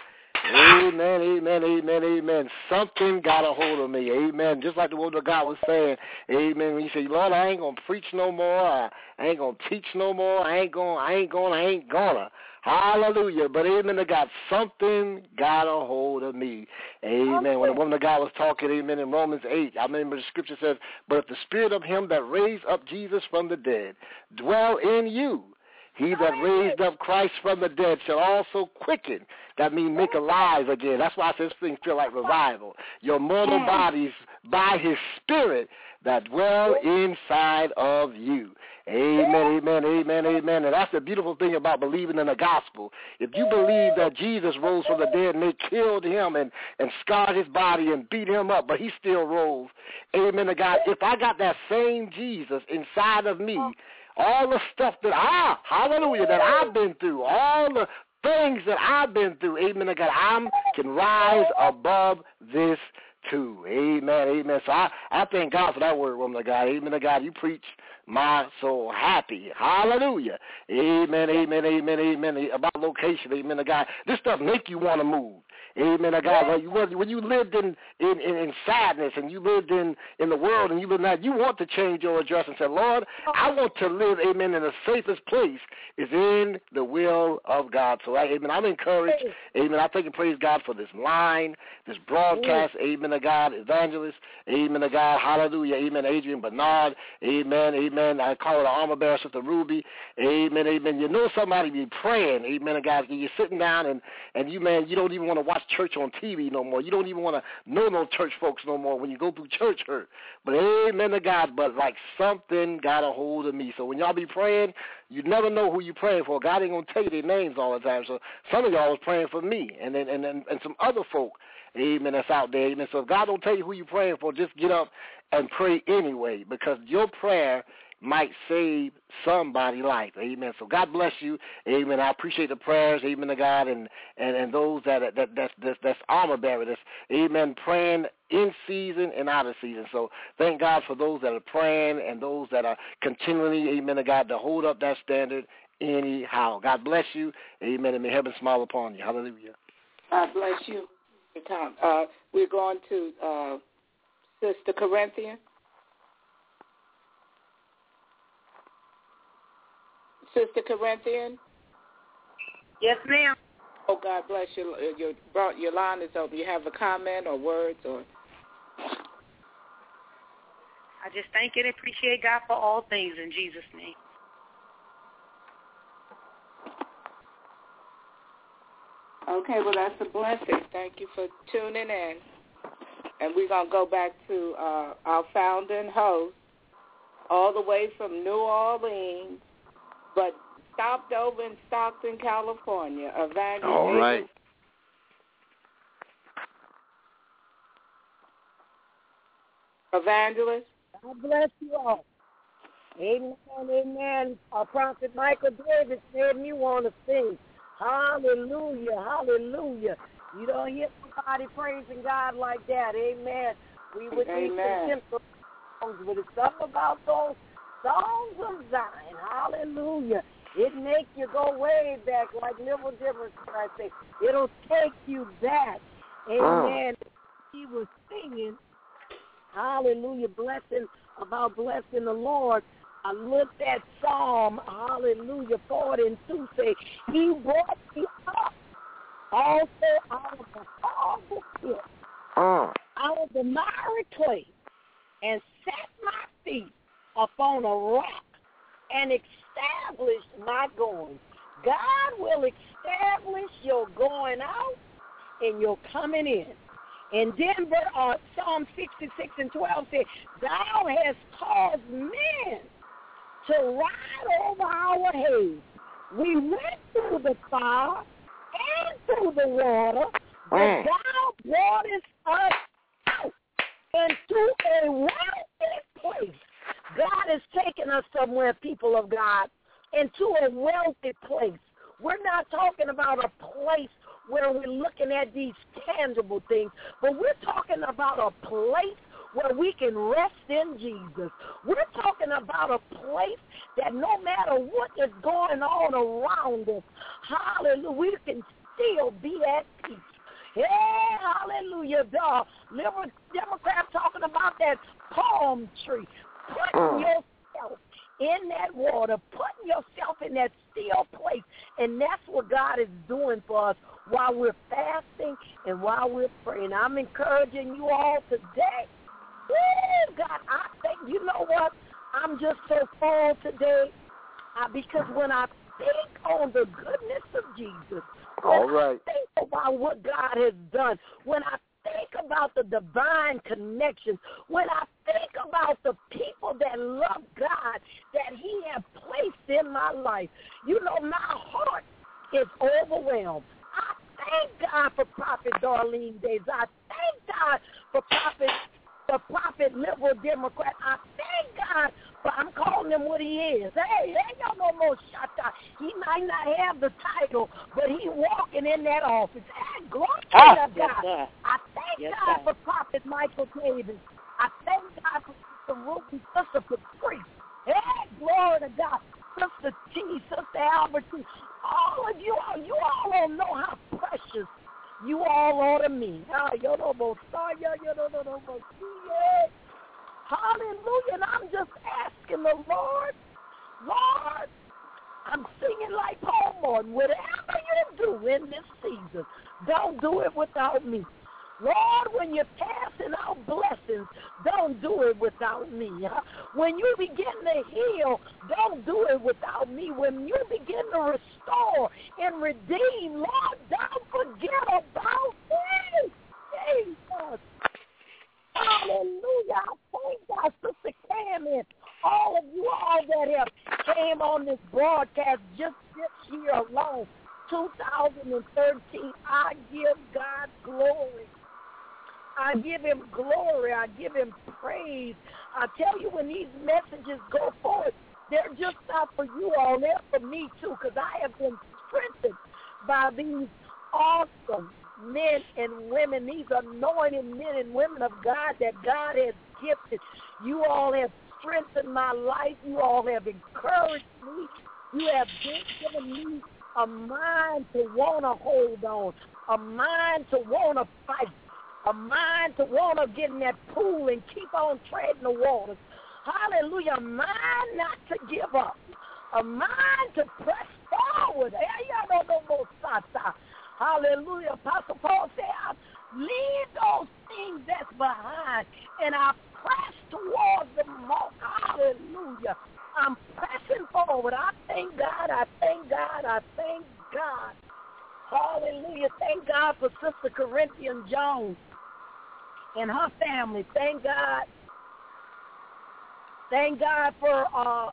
Amen, amen, amen, amen. Something got a hold of me. Amen. Just like the word of God was saying. Amen. When you say, Lord, I ain't gonna preach no more. I, I ain't gonna teach no more. I ain't gonna. I ain't gonna. I ain't gonna. Hallelujah. But amen to God. Something got a hold of me. Amen. When the woman of God was talking, amen, in Romans eight, I remember the scripture says, but if the spirit of him that raised up Jesus from the dead dwell in you, he that raised up Christ from the dead shall also quicken. That means make alive again. That's why I say this thing feel like revival. Your mortal bodies by his spirit that dwell inside of you. Amen, amen, amen, amen. And that's the beautiful thing about believing in the gospel. If you believe that Jesus rose from the dead and they killed him and, and scarred his body and beat him up, but he still rose. Amen to God. If I got that same Jesus inside of me, all the stuff that I, hallelujah, that I've been through, all the things that I've been through, amen to God, I can rise above this too. Amen, amen. So I, I thank God for that word, woman of God. Amen to God. You preach my soul happy. Hallelujah. Amen, amen, amen, amen. About location, amen to God. This stuff make you want to move. Amen to God. When you, when you lived in, in, in, in sadness and you lived in, in the world and you lived now, you want to change your address and say, Lord, I want to live, amen, in the safest place is in the will of God. So, amen, I'm encouraged. Amen. I thank and praise God for this line, this broadcast. Amen to God. Evangelist. Amen to God. Hallelujah. Amen. Adrian Bernard. Amen. Amen. I call her the armor bearer, Sister Ruby. Amen. Amen. You know somebody be praying. Amen to God. You're sitting down and, and you, man, you don't even want to watch church on T V no more. You don't even want to know no church folks no more when you go through church hurt. But amen to God, but like something got a hold of me. So when y'all be praying, you never know who you're praying for. God ain't going to tell you their names all the time. So some of y'all was praying for me and then and, and, and some other folk, amen, that's out there. Amen. So if God don't tell you who you're praying for, just get up and pray anyway, because your prayer might save somebody's life. Amen. So God bless you. Amen. I appreciate the prayers. Amen to God. And, and, and those that, that, that's, that's, that's armor bearer. That's, amen, praying in season and out of season. So thank God for those that are praying and those that are continually, amen to God, to hold up that standard anyhow. God bless you. Amen. And may heaven smile upon you. Hallelujah. God bless you. Uh, we're going to uh, Sister Corinthian. Sister Corinthian? Yes, ma'am. Oh, God bless you. Your, your line is open. You have a comment or words? Or? I just thank and appreciate God for all things in Jesus' name. Okay, well, that's a blessing. Thank you for tuning in. And we're going to go back to uh, our founder and host, all the way from New Orleans, but stopped over in Stockton, California. Evangelist. All right. Evangelist. God bless you all. Amen, amen. Our prophet Michael Davis made me want to sing. Hallelujah, hallelujah. You don't hear somebody praising God like that. Amen. We would need some simple songs, but it's something about those songs of Zion. Hallelujah. It makes you go way back like little difference. I say it'll take you back. Amen. Oh. He was singing, hallelujah, blessing about blessing the Lord. I looked at Psalm, hallelujah, forty and two, say, he brought me up also out of the horrible pit, oh. out of the miry clay, and set my feet upon a rock and established my going. God will establish your going out and your coming in. And then uh, Psalm sixty-six and twelve says, thou hast caused men to ride over our heads. We went through the fire and through the water, but mm. thou broughtest us out into a wealthy place. God is taking us somewhere, people of God, into a wealthy place. We're not talking about a place where we're looking at these tangible things, but we're talking about a place where we can rest in Jesus. We're talking about a place that no matter what is going on around us, hallelujah, we can still be at peace. Hey, hallelujah, dog. Liberal Democrats talking about that palm tree. Putting yourself in that water, putting yourself in that still place. And that's what God is doing for us while we're fasting and while we're praying. I'm encouraging you all today. Woo, God, I think, you know what? I'm just so full today uh, because when I think on the goodness of Jesus, when all right. I think about what God has done, when I think about the divine connections, when I think about the people that love God that he has placed in my life, you know, my heart is overwhelmed. I thank God for Prophet Darlene Davis. I thank God for Prophet the Prophet Liberal Democrat. I thank God for, I'm calling him what he is. Hey, ain't no no more shut up. He might not have the title, but he walking in that office. Hey, glory ah, to God. Yes, sir. I thank yes, God sir. for Prophet Michael Davis. I thank God for Sister Ruby, Sister Patrice. Hey, glory to God. Sister T, Sister Albertine. All of you all, you all don't know how precious you all are to me. Hallelujah. And I'm just asking the Lord, Lord, I'm singing like Paul Morton. Whatever you do in this season, don't do it without me. Lord, when you're passing out blessings, don't do it without me. When you begin to heal, don't do it without me. When you begin to restore and redeem, Lord, don't forget about me. Jesus. Hallelujah. I thank God, Sister Cam, and all of you all that have came on this broadcast just this year alone, two thousand thirteen. I give God glory. I give him glory. I give him praise. I tell you, when these messages go forth, they're just not for you all. They're for me, too, because I have been strengthened by these awesome men and women, these anointed men and women of God that God has gifted. You all have strengthened my life. You all have encouraged me. You have given me a mind to want to hold on, a mind to want to fight, a mind to want to get in that pool and keep on treading the waters. Hallelujah. A mind not to give up. A mind to press forward. Hallelujah. Apostle Paul said, I leave those things that's behind and I press towards the mark. Hallelujah. I'm pressing forward. I thank God. I thank God. I thank God. Hallelujah. Thank God for Sister Corinthian Jones and her family. Thank God. Thank God for, uh,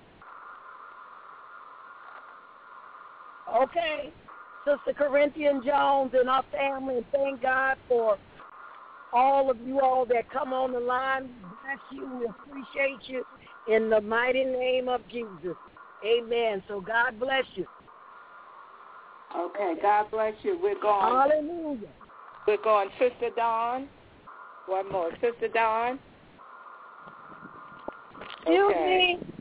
okay, Sister Corinthian Jones and her family. And thank God for all of you all that come on the line. Bless you. We appreciate you in the mighty name of Jesus. Amen. So God bless you. Okay, God bless you. We're going. Hallelujah. We're going, Sister Dawn. One more. Sister Dawn. Excuse okay. me.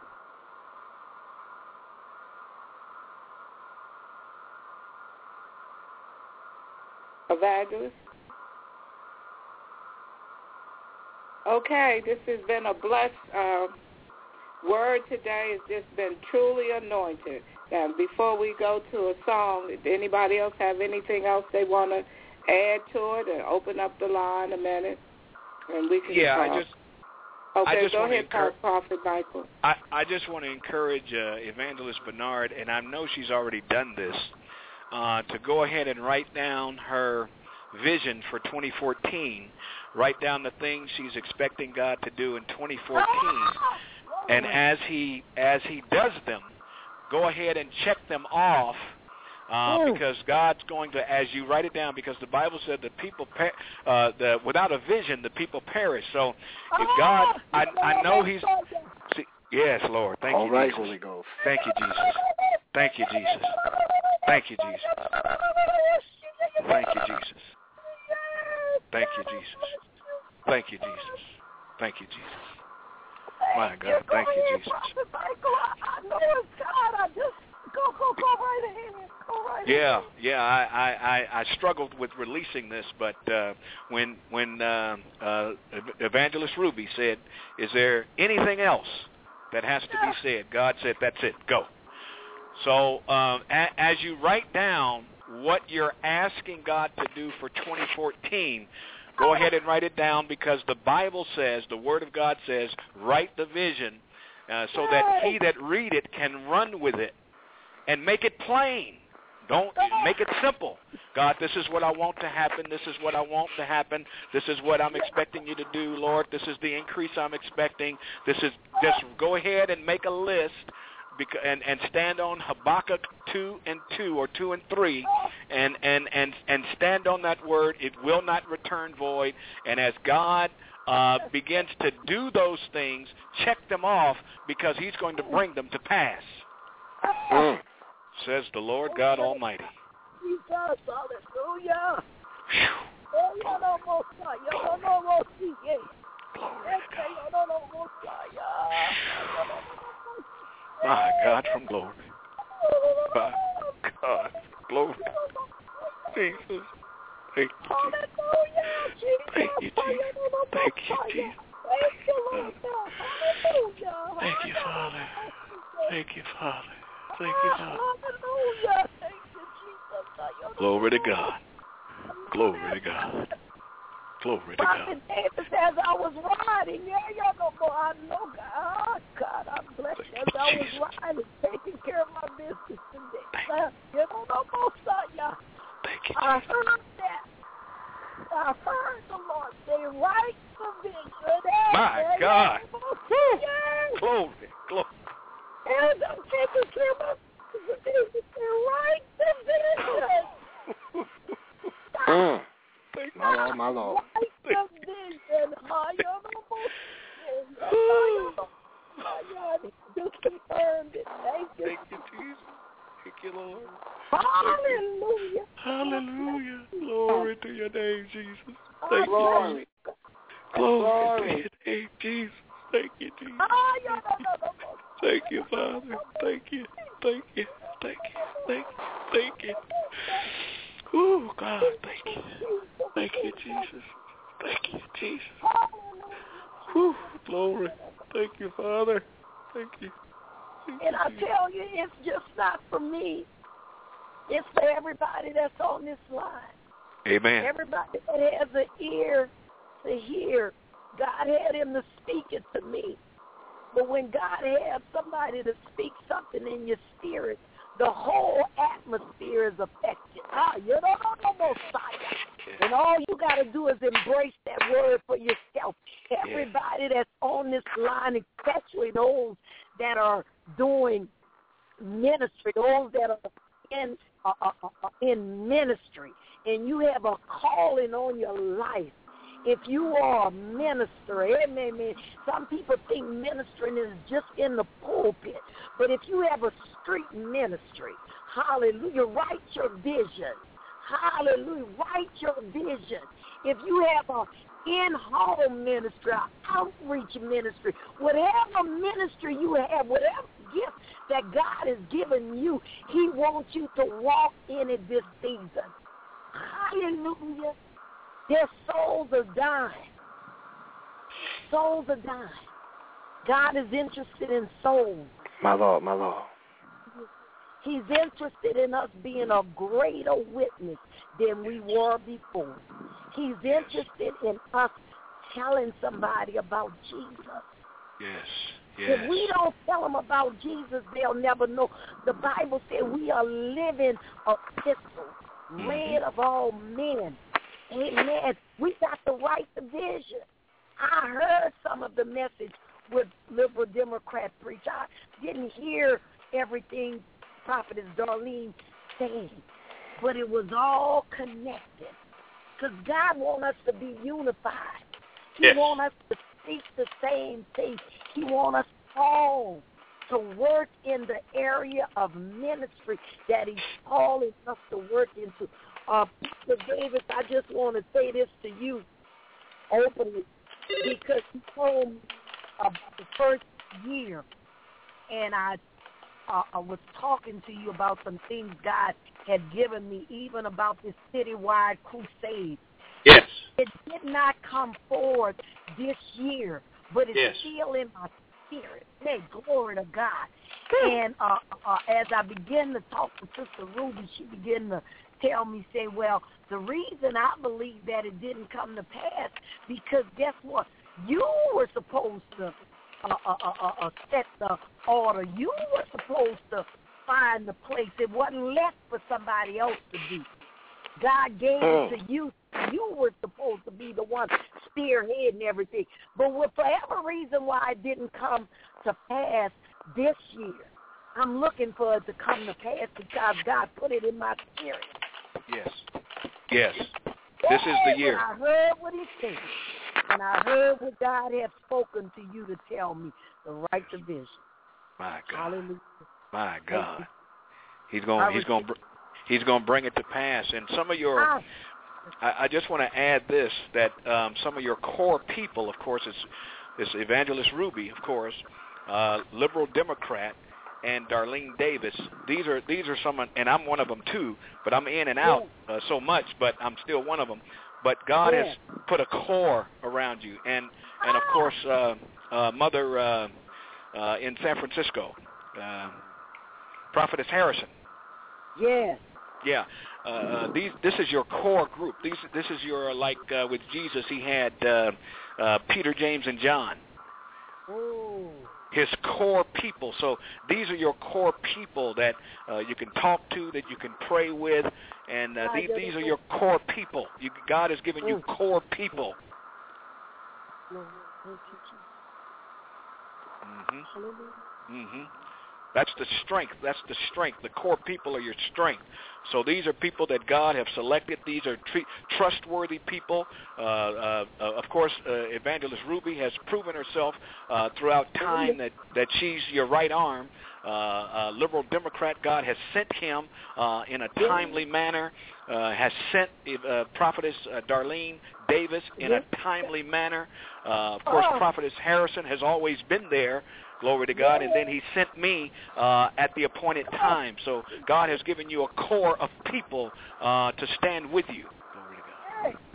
Evangelist. Okay, this has been a blessed uh, word today. It's just been truly anointed. Now, before we go to a song, if anybody else have anything else they want to add to it, and open up the line a minute, and we can yeah, talk. I just. Okay, I just go ahead, encourage, Prophet Michael. I, I just want to encourage uh, Evangelist Bernard, and I know she's already done this, uh, to go ahead and write down her vision for twenty fourteen. Write down the things she's expecting God to do in twenty fourteen, and as he as he does them, go ahead and check them off. Uh, because God's going to, as you write it down, because the Bible said that people, per- uh, the, without a vision, the people perish. So if God, I, I know he's, see, yes, Lord, thank All you, right, Jesus. Holy Ghost. Thank you, Jesus. Thank you, Jesus. Thank you, Jesus. Thank you, Jesus. Thank you, Jesus. Thank you, Jesus. Thank you, Jesus. My God, thank you, Jesus. I know it's God. I just go, go, go right ahead. Go right yeah, ahead. yeah. I, I, I, I struggled with releasing this, but uh, when when uh, uh, Evangelist Ruby said, "Is there anything else that has to be said?" God said, "That's it. Go." So um, a, as you write down what you're asking God to do for twenty fourteen, go ahead and write it down, because the Bible says, the Word of God says, write the vision uh, so that he that read it can run with it and make it plain. Don't make it simple. God, this is what I want to happen. This is what I want to happen. This is what I'm expecting you to do, Lord. This is the increase I'm expecting. This is just go ahead and make a list. And, and stand on Habakkuk two and two or two and three, and, and, and, and stand on that word. It will not return void. And as God uh, begins to do those things, check them off, because he's going to bring them to pass, mm. says the Lord God Almighty. Jesus, hallelujah. My God from glory. My God, glory. Jesus. Thank you, Jesus. Thank you, Jesus. Thank you, Jesus. Thank you, Father. Thank you, Father. Thank you, Father. Glory to God. Glory to God. Glory to God. Prophet David says I was riding. Yeah, y'all know more. I know God. God, I'm blessed as I was riding, taking care of my business today. You don't know more, y'all. I heard that. I heard the Lord say, write the vision. My God. Glory, glory. And I'm taking care of my business. Write the vision. Mm. My Lord, my Lord. Write the vision. Just confirmed it. Thank you. Thank you, Jesus. Thank you, Lord. Hallelujah. Hallelujah. Glory to your name, Jesus. Thank Glory. you. Glory to your name, Jesus. Thank you, Jesus. Thank you, Father. Thank you. Thank you. Thank you. Thank you. Thank you. Oh, God, thank you. Thank you, Jesus. Thank you, Jesus. Whew, glory. Thank you, Father. Thank you. Thank and you, I Jesus. tell you, it's just not for me. It's for everybody that's on this line. Amen. Everybody that has an ear to hear. God had him to speak it to me. But when God has somebody to speak something in your spirit, the whole atmosphere is affected. Ah, you don't know no Messiah. And all you got to do is embrace that word for yourself. Everybody that's on this line, especially those that are doing ministry, those that are in uh, uh, uh, in ministry, and you have a calling on your life. If you are a minister, amen, some people think ministering is just in the pulpit. But if you have a street ministry, hallelujah, write your vision. Hallelujah, write your vision. If you have a in-home ministry, an outreach ministry, whatever ministry you have, whatever gift that God has given you, he wants you to walk in it this season. Hallelujah. Their souls are dying. Souls are dying. God is interested in souls. My Lord, my Lord. He's interested in us being a greater witness than we were before. He's interested in us telling somebody about Jesus. Yes, yes. If we don't tell them about Jesus, they'll never know. The Bible said we are living epistles, mm-hmm. read of all men. Amen. We got to write the vision. I heard some of the message with liberal Democrat preach. I didn't hear everything Prophetess Darlene saying, but it was all connected. Because God wants us to be unified. He yes. wants us to speak the same thing. He wants us all to work in the area of ministry that he's calling us to work into. Uh, Mister Davis, I just want to say this to you openly because you told me about the first year, and I uh, I was talking to you about some things God had given me, even about this citywide crusade. Yes. It did not come forward this year, but it's yes. still in my spirit. Hey, glory to God. And uh, uh, as I began to talk to Sister Ruby, she began to tell me, say, well, the reason I believe that it didn't come to pass, because guess what? You were supposed to uh, uh, uh, uh, set the order. You were supposed to find the place. It wasn't left for somebody else to do. God gave it to you. You were supposed to be the one spearheading everything. But for whatever reason why it didn't come to pass this year, I'm looking for it to come to pass because God put it in my spirit. Yes. Yes. This is the year. And I heard what he said. And I heard what God had spoken to you to tell me, the right division. My God. Hallelujah. My God. He's going he's going he's going to bring it to pass. And some of your I, I just want to add this, that um, some of your core people, of course, it's, it's Evangelist Ruby, of course, uh, liberal Democrat, and Darlene Davis. These are these are some, and I'm one of them too. But I'm in and out uh, so much, but I'm still one of them. But God yeah. has put a core around you, and and of course, uh, uh, Mother uh, uh, in San Francisco, uh, Prophetess Harrison. Yes. Yeah. Uh, uh, these this is your core group. These this is your like uh, with Jesus. He had uh, uh, Peter, James, and John. Oh. His core people. So these are your core people that uh, you can talk to, that you can pray with, and uh, these, these are your core people. You, God has given you core people. Mm-hmm. Mm-hmm. That's the strength. That's the strength. The core people are your strength. So these are people that God have selected. These are tr- trustworthy people. Uh, uh, uh, of course, uh, Evangelist Ruby has proven herself uh, throughout time that, that she's your right arm. Uh, uh, liberal Democrat, God has sent him uh, in a timely manner, uh, has sent uh, Prophetess uh, Darlene Davis in a timely manner. Uh, of course, Prophetess Harrison has always been there. Glory to God. And then he sent me uh, at the appointed time. So God has given you a core of people uh, to stand with you. Glory to God.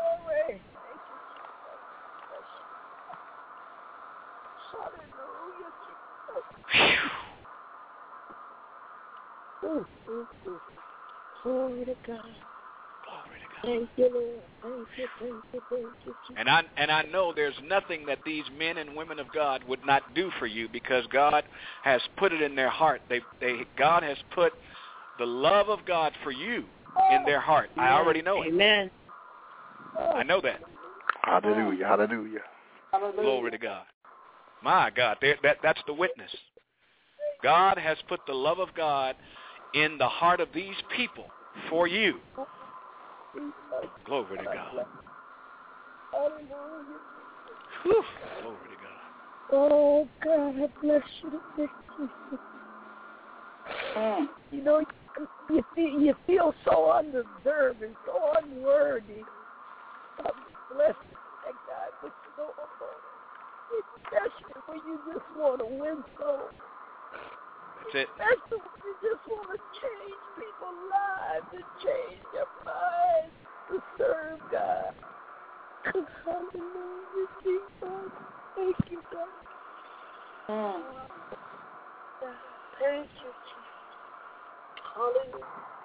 Glory. Glory to God. Thank you, Lord. Thank you, thank you, thank you. And I and I know there's nothing that these men and women of God would not do for you, because God has put it in their heart. They they God has put the love of God for you in their heart. Amen. I already know it. Amen. I know that. Hallelujah. Hallelujah. Glory to God. My God, that that's the witness. God has put the love of God in the heart of these people for you. Glory to God. Whew. Glory to God. Oh, God, I bless you. Bless you. Mm. You know, you feel, you feel so undeserved and so unworthy. I'm blessed by God, but you know, especially when you just want to win souls. That's it. Especially when you just want to change people's lives and change their minds to serve God. Hallelujah, Jesus. Thank you, God. Mm. Thank you, Jesus. Hallelujah.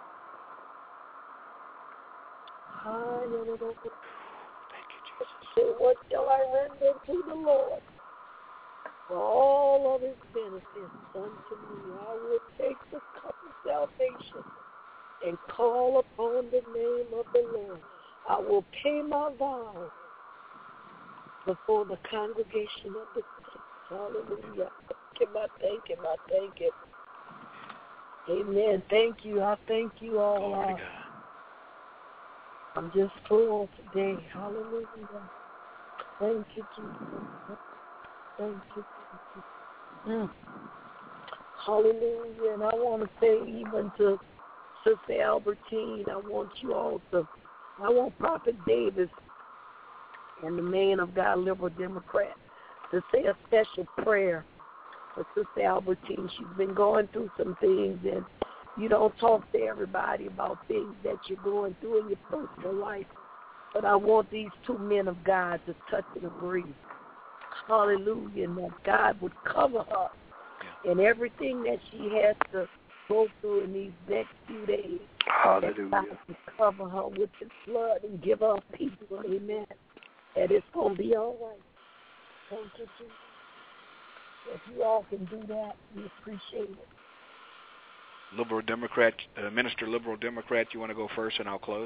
Hallelujah. Thank you, Jesus. What shall I render to the Lord? For all of his benefits unto me, I will take the cup of salvation and call upon the name of the Lord. I will pay my vows before the congregation of the saints. Hallelujah. Thank him, I thank him, I thank him. Amen. Thank you. I thank you all. Glory to God. I'm just full today. Hallelujah. Thank you, Jesus. Thank you. Mm. Hallelujah. And I want to say even to Sister Albertine, I want you all to, I want Prophet Davis and the man of God, Liberal Democrat, to say a special prayer for Sister Albertine. She's been going through some things, and you don't talk to everybody about things that you're going through in your personal life. But I want these two men of God to touch and agree. Hallelujah. And that God would cover her in everything that she has to go through in these next few days. Hallelujah. That God would cover her with His blood and give her peace. Amen. That it's going to be all right. Thank you, Jesus. If you all can do that, we appreciate it. Liberal Democrat, uh, Minister Liberal Democrat, you want to go first and I'll close?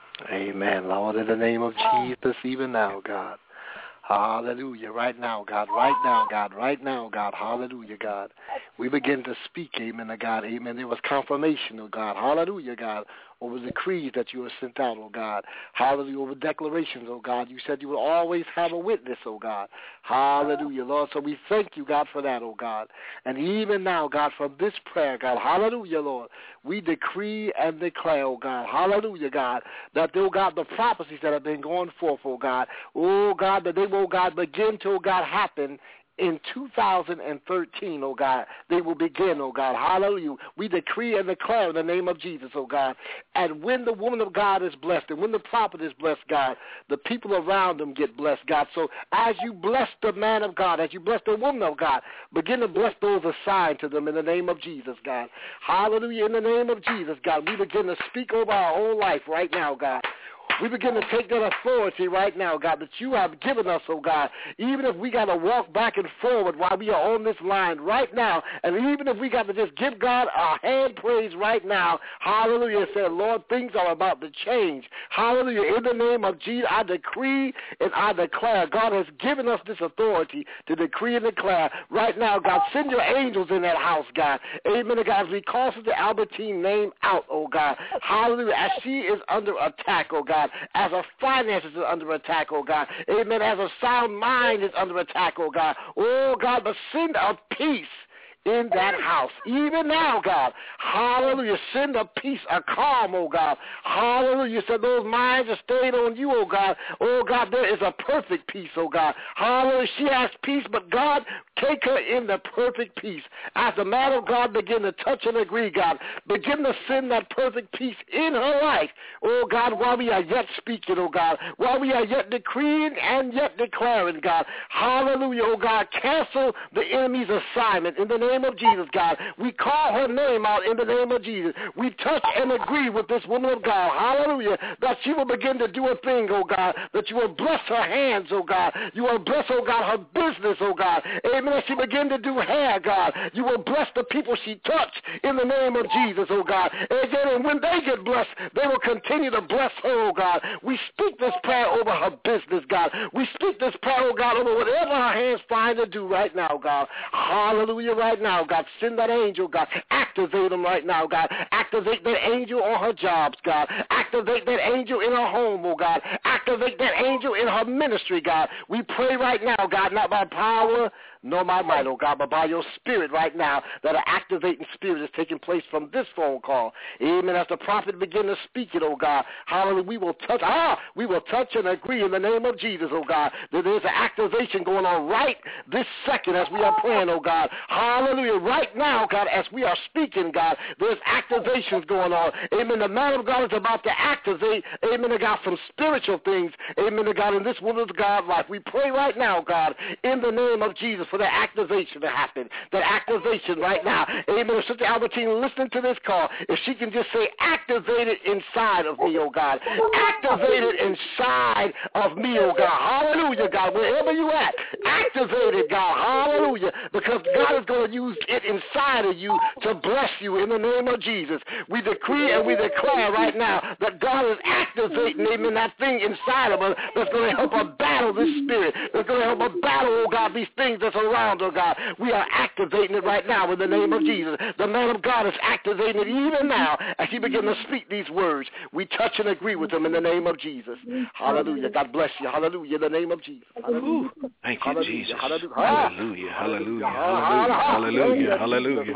Amen, Lord, in the name of Jesus, even now, God. Hallelujah. Right now, God. Right now, God. Right now, God. Hallelujah, God. We begin to speak, amen, to God. Amen. There was confirmation, oh God. Hallelujah, God. Over decrees that you have sent out, oh God. Hallelujah. Over declarations, oh God. You said you would always have a witness, oh God. Hallelujah, Lord. So we thank you, God, for that, oh God. And even now, God, from this prayer, God, hallelujah, Lord, we decree and declare, oh God, hallelujah, God, that, oh God, the prophecies that have been going forth, oh God, oh God, that they will, oh God, begin to, oh God, happen in two thousand thirteen, oh God, they will begin, oh God. Hallelujah. We decree and declare in the name of Jesus, oh God. And when the woman of God is blessed and when the prophet is blessed, God, the people around them get blessed, God. So as you bless the man of God, as you bless the woman of God, begin to bless those assigned to them in the name of Jesus, God. Hallelujah. In the name of Jesus, God, we begin to speak over our own life right now, God. We begin to take that authority right now, God, that you have given us, oh God, even if we got to walk back and forward while we are on this line right now, and even if we got to just give God our hand praise right now, hallelujah, and say, Lord, things are about to change. Hallelujah. In the name of Jesus, I decree and I declare, God has given us this authority to decree and declare right now, God, send your angels in that house, God. Amen, God, as we call the Albertine name out, oh God. Hallelujah. As she is under attack, oh God. As her finances are under attack, oh God. Amen. As her sound mind is under attack, oh God. Oh God, but send a peace in that house. Even now, God. Hallelujah. Send a peace, a calm, oh God. Hallelujah. So those minds are stayed on you, oh God. Oh God, there is a perfect peace, oh God. Hallelujah. She has peace, but God, take her in the perfect peace. As the man of God begin to touch and agree, God, begin to send that perfect peace in her life, oh God, while we are yet speaking, oh God, while we are yet decreeing and yet declaring, God. Hallelujah, oh God. Cancel the enemy's assignment in the name of Jesus, God. We call her name out in the name of Jesus. We touch and agree with this woman of God, hallelujah, that she will begin to do a thing, oh God, that you will bless her hands, oh God. You will bless, oh God, her business, oh God. Amen. As she begin to do hair, God, you will bless the people she touched in the name of Jesus, oh God. And when they get blessed, they will continue to bless her, oh God. We speak this prayer over her business, God. We speak this prayer, oh God, over whatever her hands find to do right now, God. Hallelujah, right now, God. Send that angel, God. Activate them right now, God. Activate that angel on her jobs, God. Activate that angel in her home, oh God. Activate that angel in her ministry, God. We pray right now, God, not by power nor my might, oh God, but by your spirit right now, that an activating spirit is taking place from this phone call. Amen. As the prophet begin to speak it, oh God, hallelujah, we will touch, ah, we will touch and agree in the name of Jesus, oh God, that there's an activation going on right this second as we are praying, oh God. Hallelujah. Right now, God, as we are speaking, God, there's activations going on. Amen. The man of God is about to activate, amen, to God, some spiritual things, amen, to God, in this woman's God life. We pray right now, God, in the name of Jesus, for that activation to happen, that activation right now. Amen. If Sister Albertine listening to this call, if she can just say, activate it inside of me, oh God. Activate it inside of me, oh God. Hallelujah, God. Wherever you at, activate it, God. Hallelujah. Because God is going to use it inside of you to bless you in the name of Jesus. We decree and we declare right now that God is activating, amen, that thing inside of us that's going to help us battle this spirit. That's going to help us battle, oh God, these things that's around, oh God. We are activating it right now in the name of Jesus. The man of God is activating it even now as he begins to speak these words. We touch and agree with him in the name of Jesus. Hallelujah. God bless you. Hallelujah. In the name of Jesus. Hallelujah. Thank you, Jesus. Hallelujah. Hallelujah. Hallelujah. Hallelujah. Hallelujah. Hallelujah.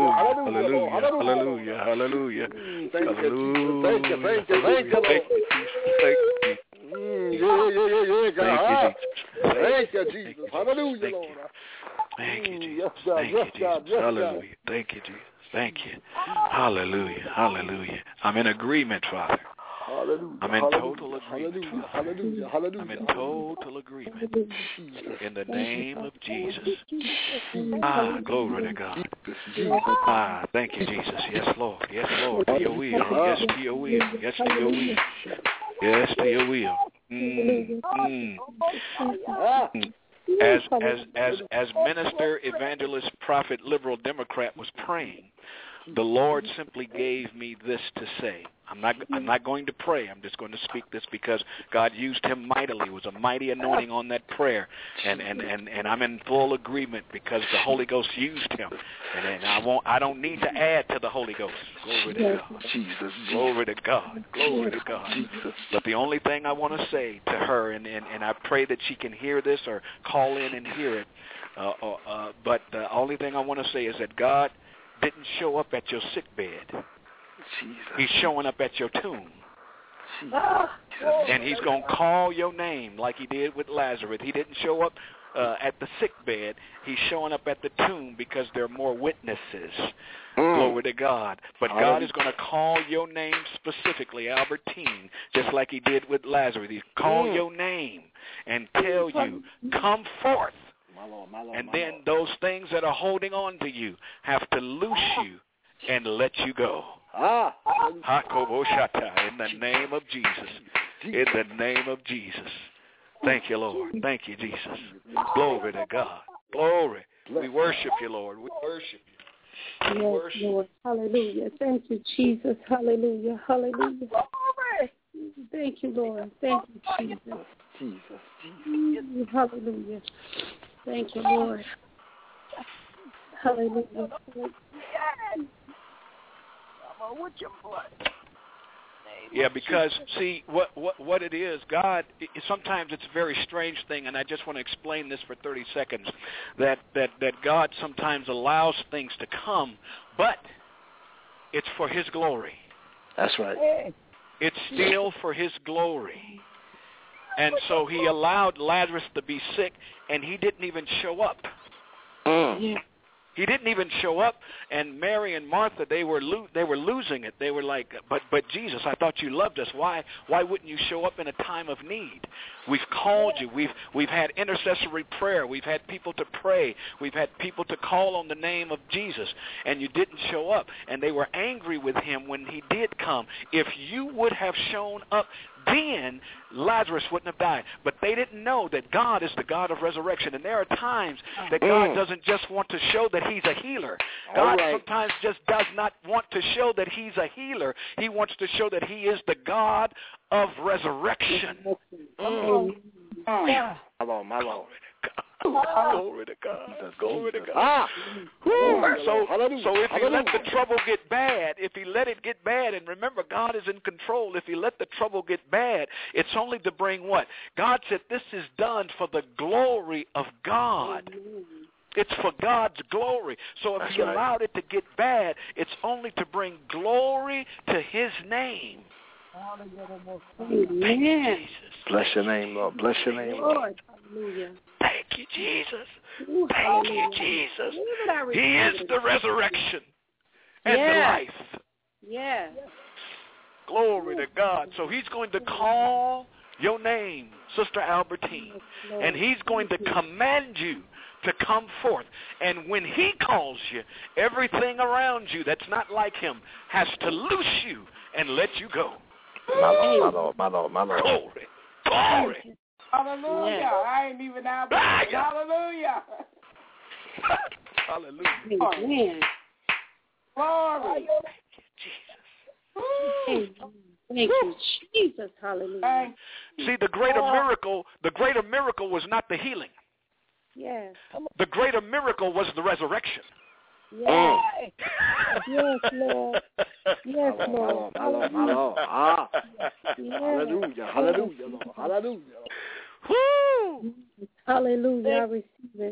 Hallelujah. Hallelujah. Thank you. Thank you. Thank you. Thank you. Thank you. Thank you. Mm, yeah, yeah, yeah, yeah, God. Thank you, Jesus. Thank you, Jesus. Hallelujah, Lord. Thank you, Jesus. Yes, God. Thank Yes, you, God. Jesus. Yes, Hallelujah. God. Thank you, Jesus. Thank you. Hallelujah. Hallelujah. I'm in agreement, Father. Hallelujah. I'm in Hallelujah. total agreement. Hallelujah. Father. Hallelujah. Hallelujah. I'm in total agreement. Jesus. In the name of Jesus. Jesus. Ah, glory to God. Ah, thank you, Jesus. Yes, Lord. Yes, Lord. To your will. Yes, to your will. Yes, to your will. Yes, to your will. Mm, mm. Mm. As as as as minister, evangelist, prophet, liberal Democrat was praying, the Lord simply gave me this to say. I'm not I'm not going to pray. I'm just going to speak this because God used him mightily. It was a mighty anointing on that prayer. And and, and, and I'm in full agreement because the Holy Ghost used him. And, and I won't I don't need to add to the Holy Ghost. Glory to God. Jesus. Glory to God. Glory to God. Jesus. But the only thing I want to say to her, and, and, and I pray that she can hear this or call in and hear it, uh, uh, uh, but the only thing I want to say is that God didn't show up at your sick bed. Jesus. He's showing up at your tomb. Jesus. And he's going to call your name like he did with Lazarus. He didn't show up uh, at the sick bed. He's showing up at the tomb because there are more witnesses. Mm. Glory to God. But God is going to call your name specifically, Albertine, just like he did with Lazarus. He call mm. your name and tell you, come forth. My Lord, my Lord, and my then Lord. Those things that are holding on to you have to loose you and let you go. Ah. In the name of Jesus. In the name of Jesus. Thank you, Lord. Thank you, Jesus. Glory to God. Glory. We worship you, Lord. We worship you. We yes, worship Lord. Hallelujah. Thank you, Jesus. Hallelujah. Hallelujah. Thank you, Lord. Thank you, Jesus. Jesus. Jesus. Hallelujah. Thank you, Lord. Hallelujah. Yeah, because, see, what, what what it is, God, it, sometimes it's a very strange thing, and I just want to explain this for thirty seconds, that, that, that God sometimes allows things to come, but it's for his glory. That's right. It's still for his glory. And so he allowed Lazarus to be sick, and he didn't even show up. Mm. He didn't even show up, and Mary and Martha, they were lo- they were losing it. They were like, but but Jesus, I thought you loved us. Why why wouldn't you show up in a time of need? We've called you. We've we've had intercessory prayer. We've had people to pray. We've had people to call on the name of Jesus, and you didn't show up. And they were angry with him when he did come. If you would have shown up, then Lazarus wouldn't have died. But they didn't know that God is the God of resurrection. And there are times that God doesn't just want to show that he's a healer. God right. sometimes just does not want to show that he's a healer. He wants to show that he is the God of resurrection. Mm. Mm. My Lord, my Lord. Glory to God. Jesus, Glory Jesus. to God. Ah. So, Hallelujah. so if he Hallelujah. let the trouble get bad, if he let it get bad, and remember, God is in control. If he let the trouble get bad, it's only to bring what? God said this is done for the glory of God. It's for God's glory. So if That's he right. allowed it to get bad, it's only to bring glory to his name. Thank you, Jesus. Bless your name, Lord. Bless your name, Lord. Hallelujah. Thank you, Jesus. Thank you, Jesus. He is the resurrection and yes. the life. Yes. Glory to God. So he's going to call your name, Sister Albertine, and he's going to command you to come forth. And when he calls you, everything around you that's not like him has to loose you and let you go. My Lord, my Lord, my Lord, my Lord. Glory. Glory. Hallelujah. Yes. I ain't even out there. Ah, yeah. Hallelujah. Hallelujah. Amen. Glory. Thank you, Thank you, Jesus. Hallelujah. See, the greater miracle, the greater miracle was not the healing. Yes. The greater miracle was the resurrection. Yes. Yes, Lord. Yes, Lord. My Lord, my Lord. Ah. Yes. Hallelujah. Hallelujah, Lord. Hallelujah. Woo! Hallelujah. I receive it.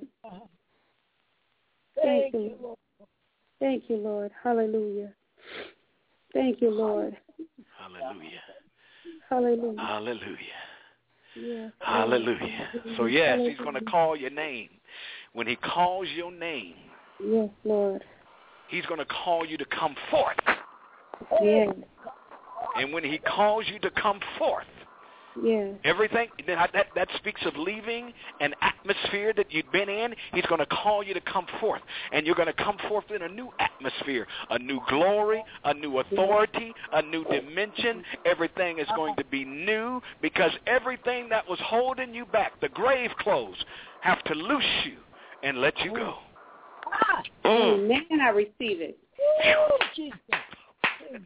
Thank you, Lord. Thank you, Lord. Hallelujah. Thank you, Lord. Hallelujah. Hallelujah. Hallelujah. Yes. Hallelujah. So yes, he's going to call your name. when he calls your name, yes, Lord, he's going to call you to come forth. yes, And when he calls you to come forth, yes, everything, that, that, that speaks of leaving an atmosphere that you'd been in. He's going to call you to come forth. And you're going to come forth in a new atmosphere, a new glory, a new authority, a new dimension. Everything is going to be new because everything that was holding you back, the grave clothes, have to loose you and let you go. Amen. I receive it. Jesus. Jesus.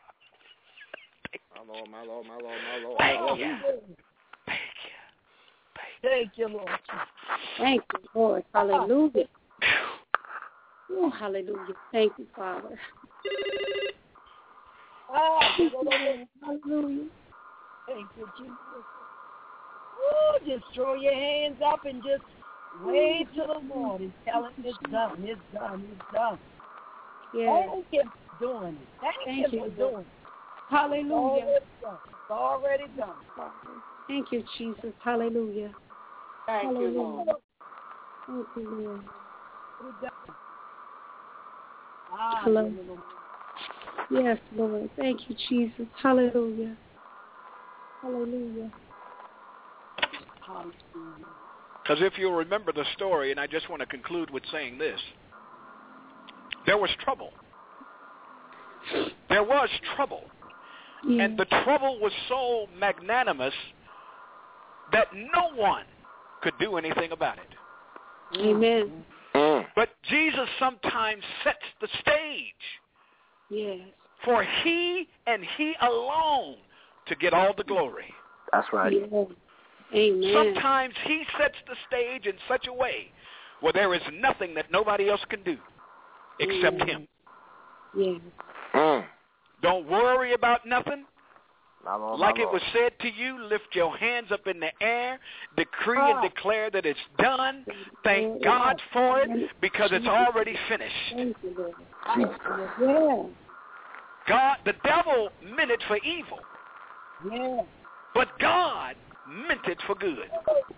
My Lord, my Lord, my Lord, my Lord. Thank you. Thank you. Thank you, Lord. Thank you, Lord. Hallelujah. Oh, hallelujah. Thank you, Father. Oh, hallelujah. Thank you, Jesus. Oh, just throw your hands up and just wave to the Lord and tell him it's done, it's done, it's done. Yes. Thank you for doing it. Thank, Thank you you for doing it. Hallelujah. It's already done. Thank you, Jesus. Hallelujah. Thank Hallelujah. you, Lord. Thank you, Lord. Ah, Hello. Yes, Lord. Thank you, Jesus. Hallelujah. Hallelujah. Because if you'll remember the story, and I just want to conclude with saying this, there was trouble. There was trouble. Yeah. And the trouble was so magnanimous that no one could do anything about it. Amen. But Jesus sometimes sets the stage yes. for he and he alone to get all the glory. That's right. Yes. Amen. Sometimes he sets the stage in such a way where there is nothing that nobody else can do except mm. him. Yes. Mm. Don't worry about nothing. My Lord, like my it Lord. was said to you, lift your hands up in the air, decree Ah. and declare that it's done. Thank God for it because it's already finished. Thank you, Lord. Jesus. Yeah. God, the devil meant it for evil, Yeah. but God meant it for good.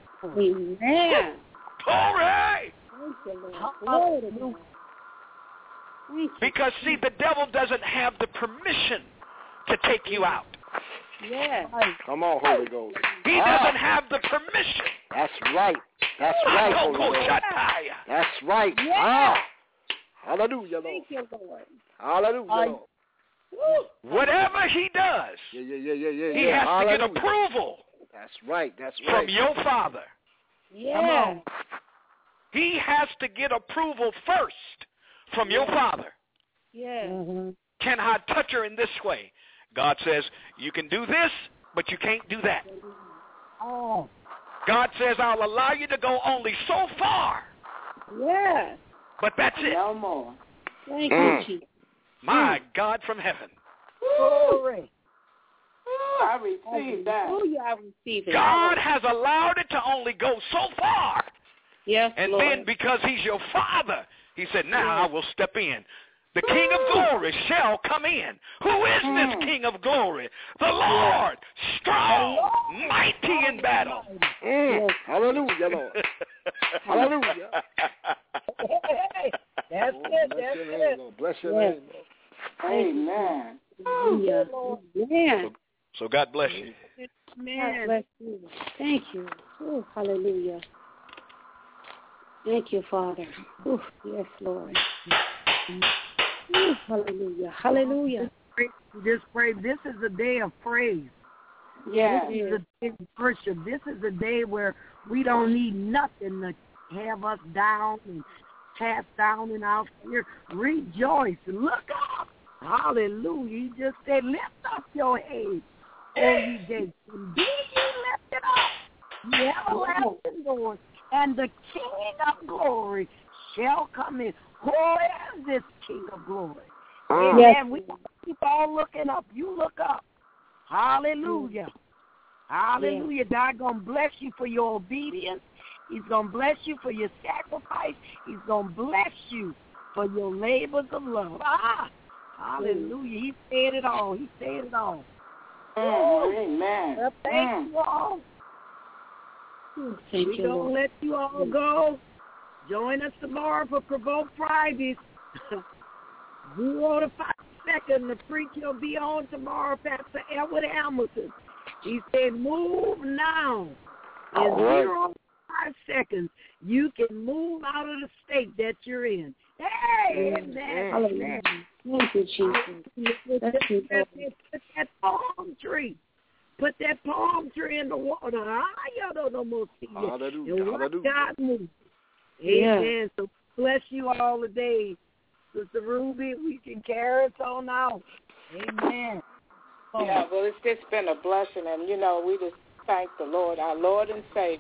Amen. Glory! Thank you, Lord. Glory to God. Thank you. Because, see, the devil doesn't have the permission to take you out. Yes. Come on, Holy Ghost. He Ah. doesn't have the permission. That's right. That's right, Holy Ghost. That's right. Yeah. Ah. Hallelujah, Lord. Thank you, Lord. Hallelujah, I- Lord. Whatever he does, Yeah, yeah, yeah, yeah, yeah. he yeah. has Hallelujah. to get approval That's right. That's from right. your Father. Yeah. He has to get approval first from your Father. Yes. Mm-hmm. Can I touch her in this way? God says, you can do this, but you can't do that. Oh. God says, I'll allow you to go only so far, Yes. but that's it. No more. Thank Mm. you, Jesus. My God from heaven. Glory. Ooh, I received that. Hallelujah, I receive it. God has allowed it to only go so far. Yes, And Lord. then because he's your Father, he said, now I will step in. The King of glory shall come in. Who is this King of glory? The Lord, strong, mighty in battle. Mm. Hallelujah, Lord. Hallelujah. Hey, that's Oh, it. bless That's your name, it. Lord. Bless your Yes. name, Lord. Amen. Hallelujah. Amen. So God bless you. God Man. bless you. Thank you. Oh, hallelujah. Thank you, Father. Oh, yes, Lord. Oh, hallelujah. Hallelujah. Just pray. This is a day of praise. Yes, This it is is. a day of worship. This is a day where we don't need nothing to have us down and cast down in our fear. Rejoice. Look up. Hallelujah. He just said, lift up your head, O ye gates, and be ye lifted up, ye everlasting doors, and the King of glory shall come in. Who is this King of glory? Mm. Yes. Amen. We keep on looking up. You look up. Hallelujah. Hallelujah. God going to bless you for your obedience. He's going to bless you for your sacrifice. He's going to bless you for your labors of love. Ah, hallelujah. He said it all. He said it all. Mm, amen. Well, thank Mm. you all. Thank We're you, going Lord. to let you all go. Join us tomorrow for Provoke Fridays. Zero to five seconds. The preacher will be on tomorrow, Pastor Edward Hamilton. He said, move now. In right. zero to five seconds, you can move out of the state that you're in. Hey, amen. Hallelujah. Thank you, Jesus. Put that palm tree. Put that palm tree in the water. I don't know most people. Hallelujah. And watch Hallelujah. God move. Yeah. Amen. So bless you all today. Sister Ruby, we can carry us on out. Amen. Oh. Yeah, well, it's just been a blessing. And, you know, we just thank the Lord, our Lord and Savior.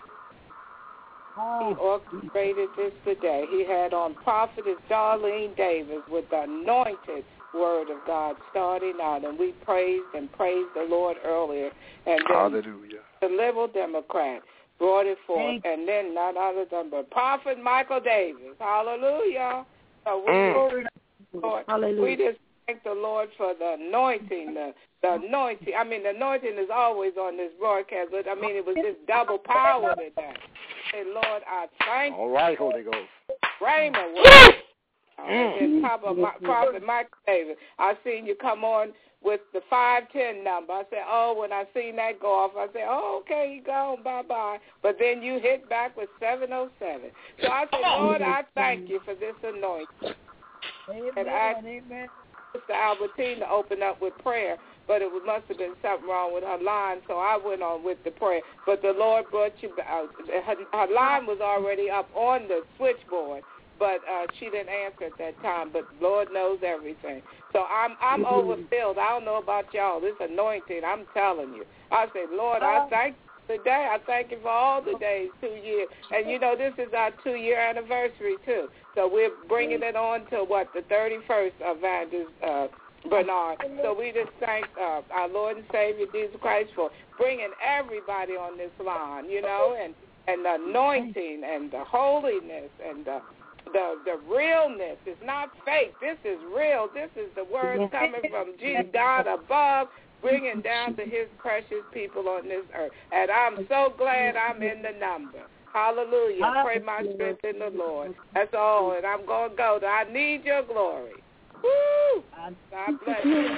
He orchestrated this today. He had on Prophetess Darlene Davis with the anointed word of God starting out. And we praised and praised the Lord earlier. And then Hallelujah. The Liberal Democrat brought it forth. And then none other than the Prophet Michael Davis. Hallelujah. So we, Mm. Lord, Hallelujah. we just thank the Lord for the anointing, the, the anointing. I mean, the anointing is always on this broadcast, but I mean, it was just double power today. Say, Lord, I thank you. All right, Holy Ghost. Raymond was on top of my Prophet Michael Davis. I seen you come on with the five ten number. I said, oh, when I seen that go off, I said, oh, okay, you gone, bye-bye. But then you hit back with seven oh seven. So I said, Lord, I thank you for this anointing. Amen. And I Amen. Sister Albertine to open up with prayer, but it must have been something wrong with her line, so I went on with the prayer. But the Lord brought you out. Her, her line was already up on the switchboard, but uh, she didn't answer at that time. But Lord knows everything. So I'm I'm mm-hmm. overfilled. I don't know about y'all. This anointing, I'm telling you. I say, Lord, I thank you today. I thank you for all the days, two years. And, you know, this is our two-year anniversary, too. So we're bringing it on to, what, the thirty-first of Evangelist uh, Bernard. So we just thank uh, our Lord and Savior, Jesus Christ, for bringing everybody on this line, you know, and, and the anointing and the holiness and the The the realness is not fake. This is real. This is the word coming from Jesus, God above, bringing down to his precious people on this earth. And I'm so glad I'm in the number. Hallelujah. Pray my strength in the Lord. That's all. And I'm going to go. I need your glory. Woo! God bless you.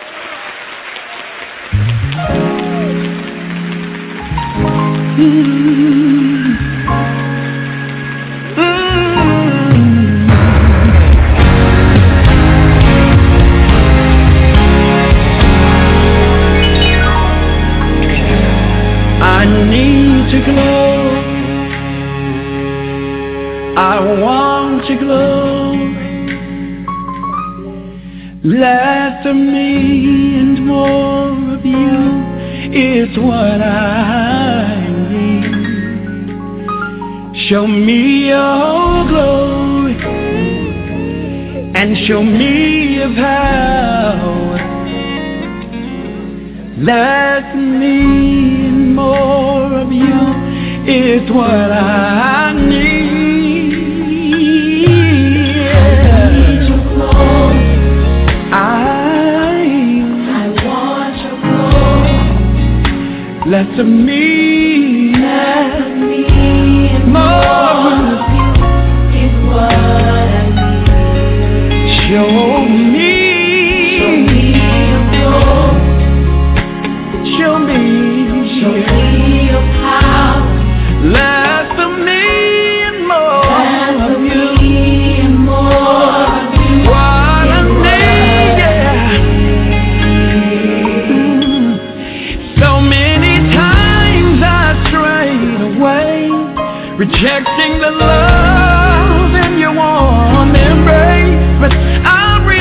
I need to glow. I want to glow. Less of me and more of you is what I need. Show me your glory and show me your power. Less of me and more of you is what I need. I need your glory. I, I want your glory. Less of me, less of me and more of you is what I need. Show me, show me your glory. Show me, show me your power. Less of me and more less of you. And more of you. What I need, yeah. Mm. So many times I strayed away, rejecting the love in your warm embrace. But I realize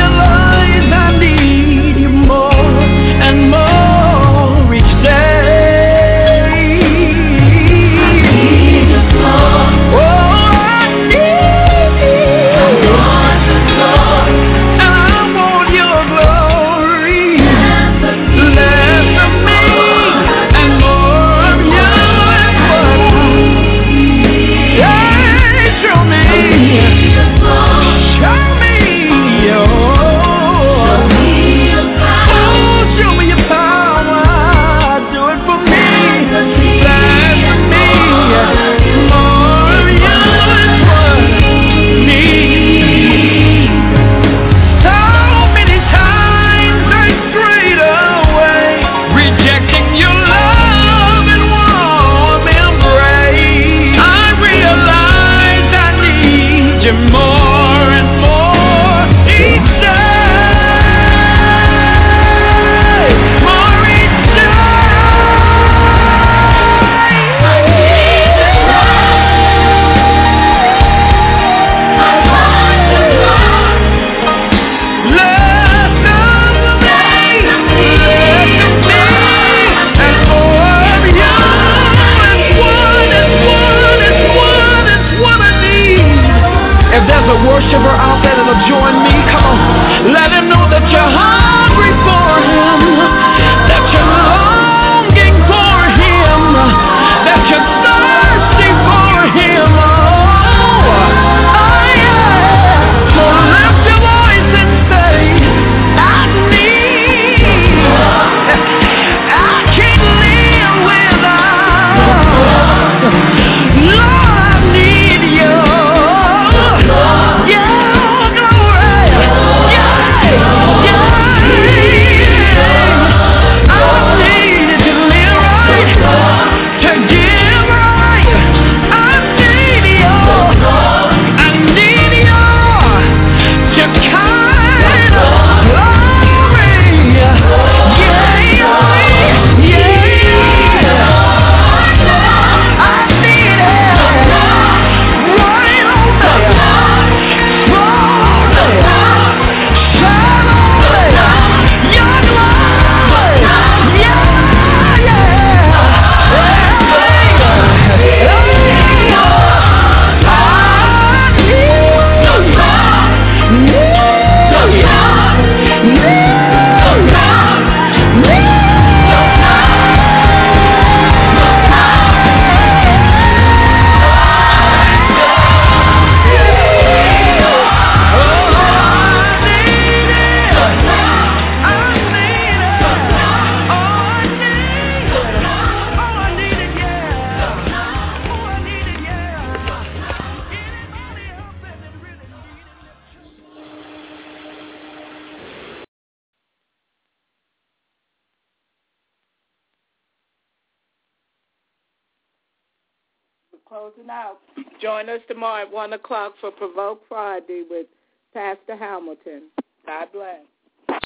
Closing out. Join us tomorrow at one o'clock for Provoke Friday with Pastor Hamilton. God bless.